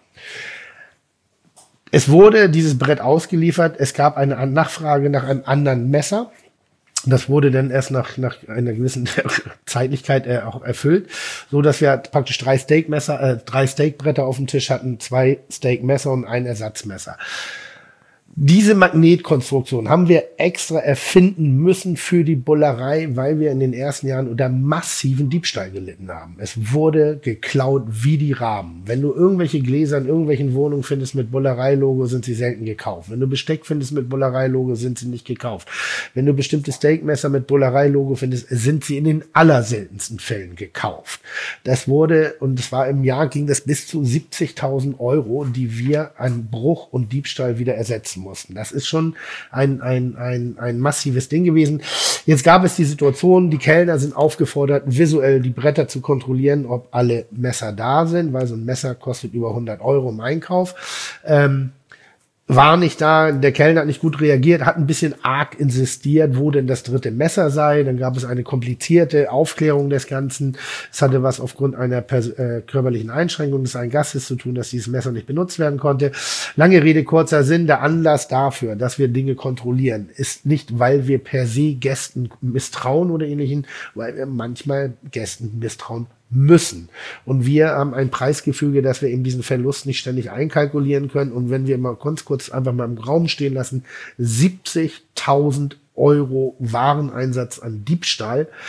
Speaker 4: Es wurde dieses Brett ausgeliefert. Es gab eine Nachfrage nach einem anderen Messer. Das wurde dann erst nach einer gewissen Zeitlichkeit auch erfüllt, so dass wir praktisch 3 Steakbretter auf dem Tisch hatten, 2 Steakmesser und ein Ersatzmesser. Diese Magnetkonstruktion haben wir extra erfinden müssen für die Bullerei, weil wir in den ersten Jahren unter massiven Diebstahl gelitten haben. Es wurde geklaut wie die Raben. Wenn du irgendwelche Gläser in irgendwelchen Wohnungen findest mit Bullerei-Logo, sind sie selten gekauft. Wenn du Besteck findest mit Bullerei-Logo, sind sie nicht gekauft. Wenn du bestimmte Steakmesser mit Bullerei-Logo findest, sind sie in den allerseltensten Fällen gekauft. Das wurde, und es war im Jahr, ging das bis zu 70.000 €, die wir an Bruch und Diebstahl wieder ersetzen mussten. Das ist schon ein massives Ding gewesen. Jetzt gab es die Situation, die Kellner sind aufgefordert, visuell die Bretter zu kontrollieren, ob alle Messer da sind, weil so ein Messer kostet über 100 € im Einkauf. War nicht da, der Kellner hat nicht gut reagiert, hat ein bisschen arg insistiert, wo denn das 3. Messer sei. Dann gab es eine komplizierte Aufklärung des Ganzen. Es hatte was aufgrund einer körperlichen Einschränkung des einen Gastes zu tun, dass dieses Messer nicht benutzt werden konnte. Lange Rede, kurzer Sinn, der Anlass dafür, dass wir Dinge kontrollieren, ist nicht, weil wir per se Gästen misstrauen oder ähnlichen, weil wir manchmal Gästen misstrauen müssen. Und wir haben ein Preisgefüge, dass wir eben diesen Verlust nicht ständig einkalkulieren können. Und wenn wir mal kurz einfach mal im Raum stehen lassen, 70.000 € Wareneinsatz an Diebstahl,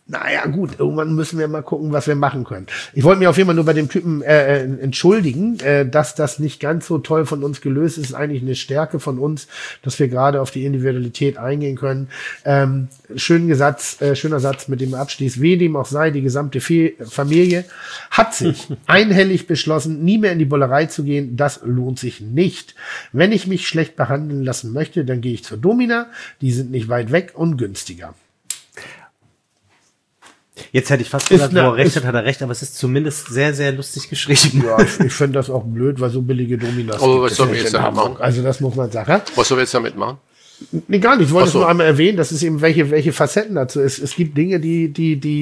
Speaker 4: naja, gut, irgendwann müssen wir mal gucken, was wir machen können. Ich wollte mich auf jeden Fall nur bei dem Typen entschuldigen, dass das nicht ganz so toll von uns gelöst ist. Eigentlich eine Stärke von uns, dass wir gerade auf die Individualität eingehen können. Schöner Satz mit dem Abschluss. Wie dem auch sei, die gesamte Familie hat sich einhellig beschlossen, nie mehr in die Bullerei zu gehen. Das lohnt sich nicht. Wenn ich mich schlecht behandeln lassen möchte, dann gehe ich zur Domina. Die sind nicht weit weg und günstiger.
Speaker 3: Jetzt hätte ich fast gesagt, wo er recht hat er recht, aber es ist zumindest sehr, sehr lustig geschrieben.
Speaker 4: Ja, ich finde das auch blöd, weil so billige Dominas.
Speaker 6: Aber was sollen wir jetzt damit machen?
Speaker 4: Also das muss man sagen.
Speaker 6: Was sollen wir jetzt damit machen?
Speaker 4: Nee, gar nicht. Ich wollte es nur einmal erwähnen, dass es eben welche Facetten dazu ist. Es gibt Dinge, die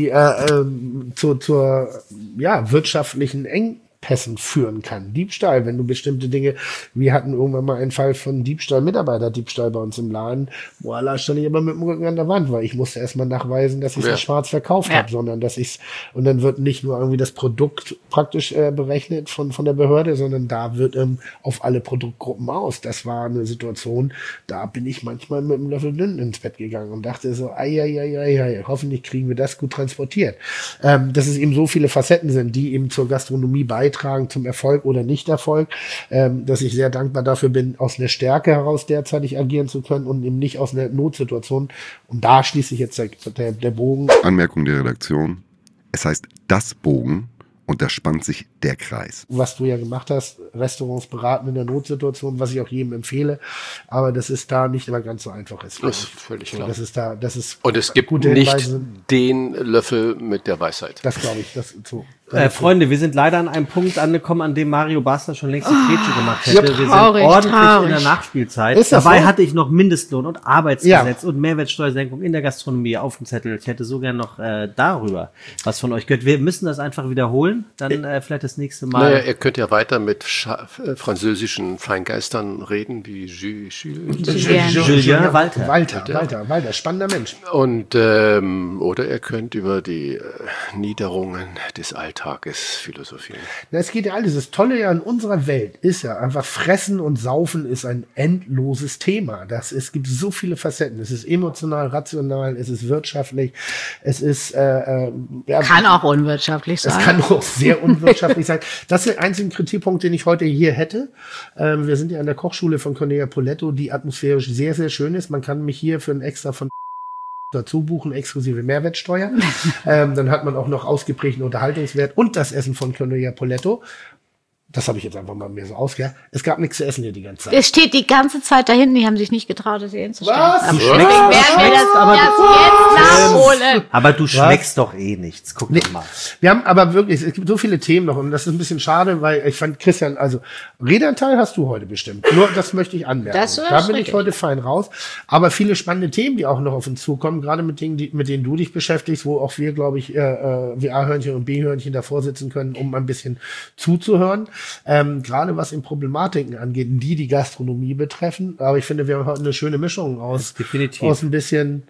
Speaker 4: zur wirtschaftlichen Engpässen führen kann. Diebstahl, wenn du bestimmte Dinge, wir hatten irgendwann mal einen Fall von Diebstahl, Mitarbeiterdiebstahl bei uns im Laden. Voila, stand ich aber mit dem Rücken an der Wand, weil ich musste erstmal nachweisen, dass ich es schwarz verkauft habe, sondern und dann wird nicht nur irgendwie das Produkt praktisch berechnet von der Behörde, sondern da wird auf alle Produktgruppen aus. Das war eine Situation, da bin ich manchmal mit einem Löffel dünn ins Bett gegangen und dachte so, hoffentlich kriegen wir das gut transportiert. Dass es eben so viele Facetten sind, die eben zur Gastronomie beitragen, zum Erfolg oder Nicht-Erfolg, dass ich sehr dankbar dafür bin, aus einer Stärke heraus derzeitig agieren zu können und eben nicht aus einer Notsituation. Und da schließt sich jetzt der Bogen.
Speaker 2: Anmerkung der Redaktion. Es heißt das Bogen und da spannt sich der Kreis.
Speaker 4: Was du ja gemacht hast, Restaurants beraten in der Notsituation, was ich auch jedem empfehle, aber das ist da nicht immer ganz so einfach ist.
Speaker 6: Das ist völlig klar. Und es gibt nicht den Löffel mit der Weisheit.
Speaker 4: Das glaube ich. Das so.
Speaker 3: Freunde, wir sind leider an einem Punkt angekommen, an dem Mario Basler schon längst die Grätsche gemacht hätte. Wir sind
Speaker 7: traurig.
Speaker 3: In der Nachspielzeit. Dabei hatte ich noch Mindestlohn und Arbeitsgesetz und Mehrwertsteuersenkung in der Gastronomie auf dem Zettel. Ich hätte so gern noch darüber was von euch gehört. Wir müssen das einfach wiederholen, dann vielleicht das nächste Mal.
Speaker 6: Naja, ihr könnt ja weiter mit französischen Feingeistern reden, wie
Speaker 3: Julien
Speaker 4: Walter, spannender Mensch.
Speaker 6: Und oder ihr könnt über die Niederungen des Alltages philosophieren.
Speaker 4: Na, es geht ja alles. Das Tolle ja an unserer Welt ist ja einfach Fressen und Saufen ist ein endloses Thema. Es gibt so viele Facetten. Es ist emotional, rational, es ist wirtschaftlich, es ist
Speaker 7: kann auch unwirtschaftlich sein.
Speaker 4: Es kann auch sehr unwirtschaftlich sein. Das ist der einzige Kritikpunkt, den ich heute hier hätte. Wir sind ja an der Kochschule von Cornelia Poletto, die atmosphärisch sehr, sehr schön ist. Man kann mich hier für ein extra von dazu buchen, exklusive Mehrwertsteuer. Dann hat man auch noch ausgeprägten Unterhaltungswert und das Essen von Cornelia Poletto. Das habe ich jetzt einfach mal mir so ausgehört. Es gab nichts zu essen hier die ganze Zeit.
Speaker 7: Es steht die ganze Zeit da hinten, die haben sich nicht getraut, das hier hinzustellen.
Speaker 4: Was?
Speaker 7: Deswegen werden wir das jetzt nachholen.
Speaker 3: Aber du schmeckst doch eh nichts. Guck doch mal.
Speaker 4: Wir haben aber wirklich, es gibt so viele Themen noch und das ist ein bisschen schade, weil ich fand, Christian, also Redeanteil hast du heute bestimmt. Nur das möchte ich anmerken. Da bin ich heute fein raus. Aber viele spannende Themen, die auch noch auf uns zukommen, gerade mit denen du dich beschäftigst, wo auch wir, glaube ich, wie A-Hörnchen und B-Hörnchen davor sitzen können, um ein bisschen zuzuhören. Gerade was in Problematiken angeht, die Gastronomie betreffen. Aber ich finde, wir haben heute eine schöne Mischung aus ein bisschen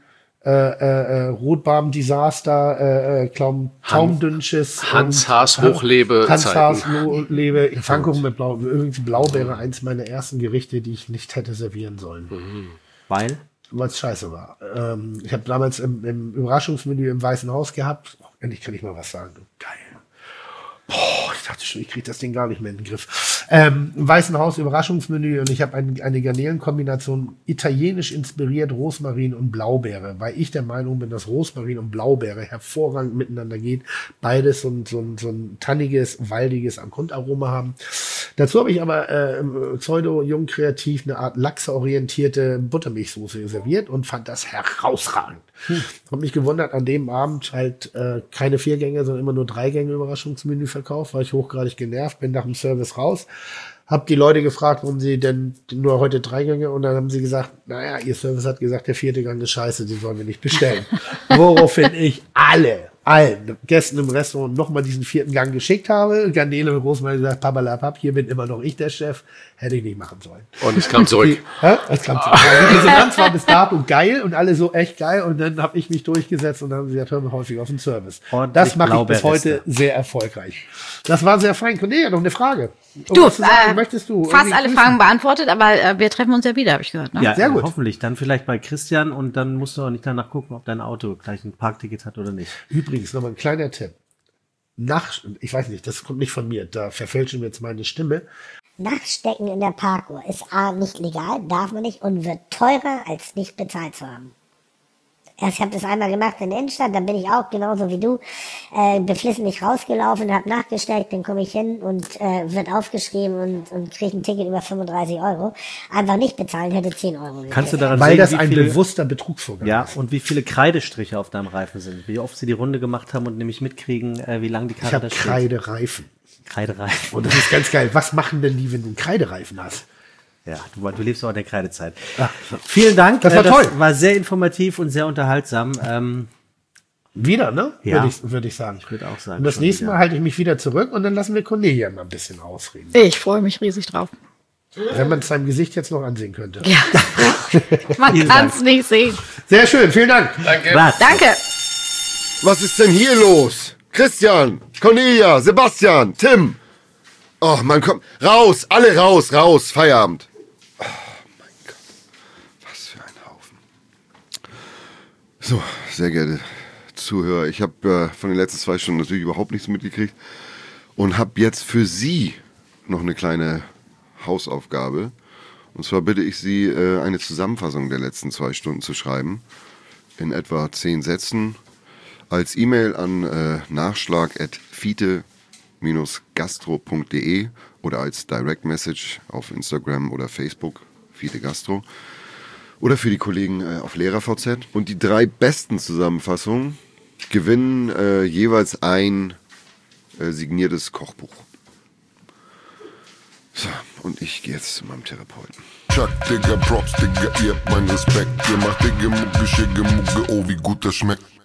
Speaker 4: Rotbarben-Desaster, Taumdünnsches.
Speaker 6: Hans Haas Hochlebe.
Speaker 4: Hans Haas Hochlebe. Pfannkuchen mit übrigens Blaubeere, eins meiner ersten Gerichte, die ich nicht hätte servieren sollen.
Speaker 3: Weil
Speaker 4: es scheiße war. Ich habe damals im Überraschungsmenü im Weißen Haus gehabt. Endlich kann ich mal was sagen. Geil. Boah, ich dachte schon, ich kriege das Ding gar nicht mehr in den Griff. Im Weißen Haus Überraschungsmenü und ich habe eine Garnelenkombination italienisch inspiriert, Rosmarin und Blaubeere, weil ich der Meinung bin, dass Rosmarin und Blaubeere hervorragend miteinander geht. Beides so ein tanniges, waldiges Grundaroma haben. Dazu habe ich aber pseudo-jung kreativ eine Art lachsorientierte Buttermilchsoße serviert und fand das herausragend. Habe mich gewundert, an dem Abend halt keine 4 Gänge, sondern immer nur 3 Gänge Überraschungsmenü verkauft, war ich hochgradig genervt, bin nach dem Service raus, hab die Leute gefragt, warum sie denn nur heute 3 Gänge und dann haben sie gesagt, naja, ihr Service hat gesagt, der 4. Gang ist scheiße, den sollen wir nicht bestellen. Woraufhin ich alle allen Gästen im Restaurant nochmal diesen 4. Gang geschickt habe. Garnele mit Großmutter gesagt, Papalapap, hier bin immer noch ich der Chef. Hätte ich nicht machen sollen.
Speaker 6: Und es kam zurück.
Speaker 4: Es kam zurück. Die Resonanz war bis dato geil und alle so echt geil. Und dann habe ich mich durchgesetzt und dann haben sie gesagt, hör mal häufig auf den Service.
Speaker 3: Ordentlich
Speaker 4: Das mache ich bis heute
Speaker 3: Blaubeerreste.
Speaker 4: sehr erfolgreich. Das war sehr fein. Cornelia, noch eine Frage.
Speaker 7: Du,
Speaker 4: Was zu sagen? Möchtest du
Speaker 7: fast
Speaker 4: irgendwie
Speaker 7: alle
Speaker 4: grüßen?
Speaker 7: Fragen beantwortet, aber wir treffen uns ja wieder, habe ich gehört. Ne?
Speaker 3: Ja,
Speaker 4: Sehr gut.
Speaker 3: hoffentlich. Dann vielleicht bei Christian und dann musst du auch nicht danach gucken, ob dein Auto gleich ein Parkticket hat oder nicht.
Speaker 4: Übrigens, nochmal ein kleiner Tipp. Ich weiß nicht, das kommt nicht von mir, da verfälschen wir jetzt meine Stimme.
Speaker 8: Nachstecken in der Parkuhr ist A, nicht legal, darf man nicht und wird teurer, als nicht bezahlt zu haben. Ich habe das einmal gemacht in der Innenstadt, dann bin ich auch genauso wie du beflissen nicht rausgelaufen, habe nachgesteckt, dann komme ich hin und wird aufgeschrieben und kriege ein Ticket über 35 €. Einfach nicht bezahlen, hätte 10 € gekriegt.
Speaker 3: Kannst du daran
Speaker 4: Weil
Speaker 3: sehen,
Speaker 4: das
Speaker 3: wie
Speaker 4: ein
Speaker 3: viele,
Speaker 4: bewusster Betrugsvorgang
Speaker 3: ja,
Speaker 4: ist.
Speaker 3: und wie viele Kreidestriche auf deinem Reifen sind, wie oft sie die Runde gemacht haben und nämlich mitkriegen, wie lange die
Speaker 4: Ich
Speaker 3: Karre
Speaker 4: habe
Speaker 3: da steht.
Speaker 4: Kreidereifen.
Speaker 3: Kreidereifen.
Speaker 4: Und das ist ganz geil. Was machen denn die, wenn du einen Kreidereifen hast?
Speaker 3: Ja, du lebst auch in der Kreidezeit. Vielen Dank.
Speaker 4: Das war toll.
Speaker 3: War sehr informativ und sehr unterhaltsam.
Speaker 4: Wieder, ne?
Speaker 3: Ja.
Speaker 4: Würde ich sagen.
Speaker 3: Ich würde auch sagen.
Speaker 4: Und das
Speaker 3: schon
Speaker 4: nächste
Speaker 3: wieder.
Speaker 4: Mal halte ich mich wieder zurück und dann lassen wir Cornelia mal ein bisschen ausreden.
Speaker 7: Ich freue mich riesig drauf.
Speaker 4: Wenn man es seinem Gesicht jetzt noch ansehen könnte.
Speaker 7: Ja. Man
Speaker 3: Vielen
Speaker 7: kann es
Speaker 3: Dank.
Speaker 7: nicht sehen.
Speaker 4: Sehr schön, vielen Dank.
Speaker 6: Danke.
Speaker 3: Grazie.
Speaker 7: Danke.
Speaker 2: Was ist denn hier los? Christian, Cornelia, Sebastian, Tim. Oh, man kommt. Raus, alle raus, raus, Feierabend. Oh, mein Gott. Was für ein Haufen. So, sehr geehrte Zuhörer, ich habe von den letzten 2 Stunden natürlich überhaupt nichts mitgekriegt und habe jetzt für Sie noch eine kleine Hausaufgabe. Und zwar bitte ich Sie, eine Zusammenfassung der letzten 2 Stunden zu schreiben. In etwa 10 Sätzen. Als E-Mail an nachschlag@fite-gastro.de oder als Direct Message auf Instagram oder Facebook, Fite Gastro. Oder für die Kollegen auf LehrerVZ. Und die 3 besten Zusammenfassungen gewinnen jeweils ein signiertes Kochbuch. So, und ich gehe jetzt zu meinem Therapeuten.
Speaker 5: Chuck, Digga, Props, Digga, ihr habt meinen Respekt. Ihr macht Digga, Mucke, Schicke, Mucke, oh, wie gut das schmeckt.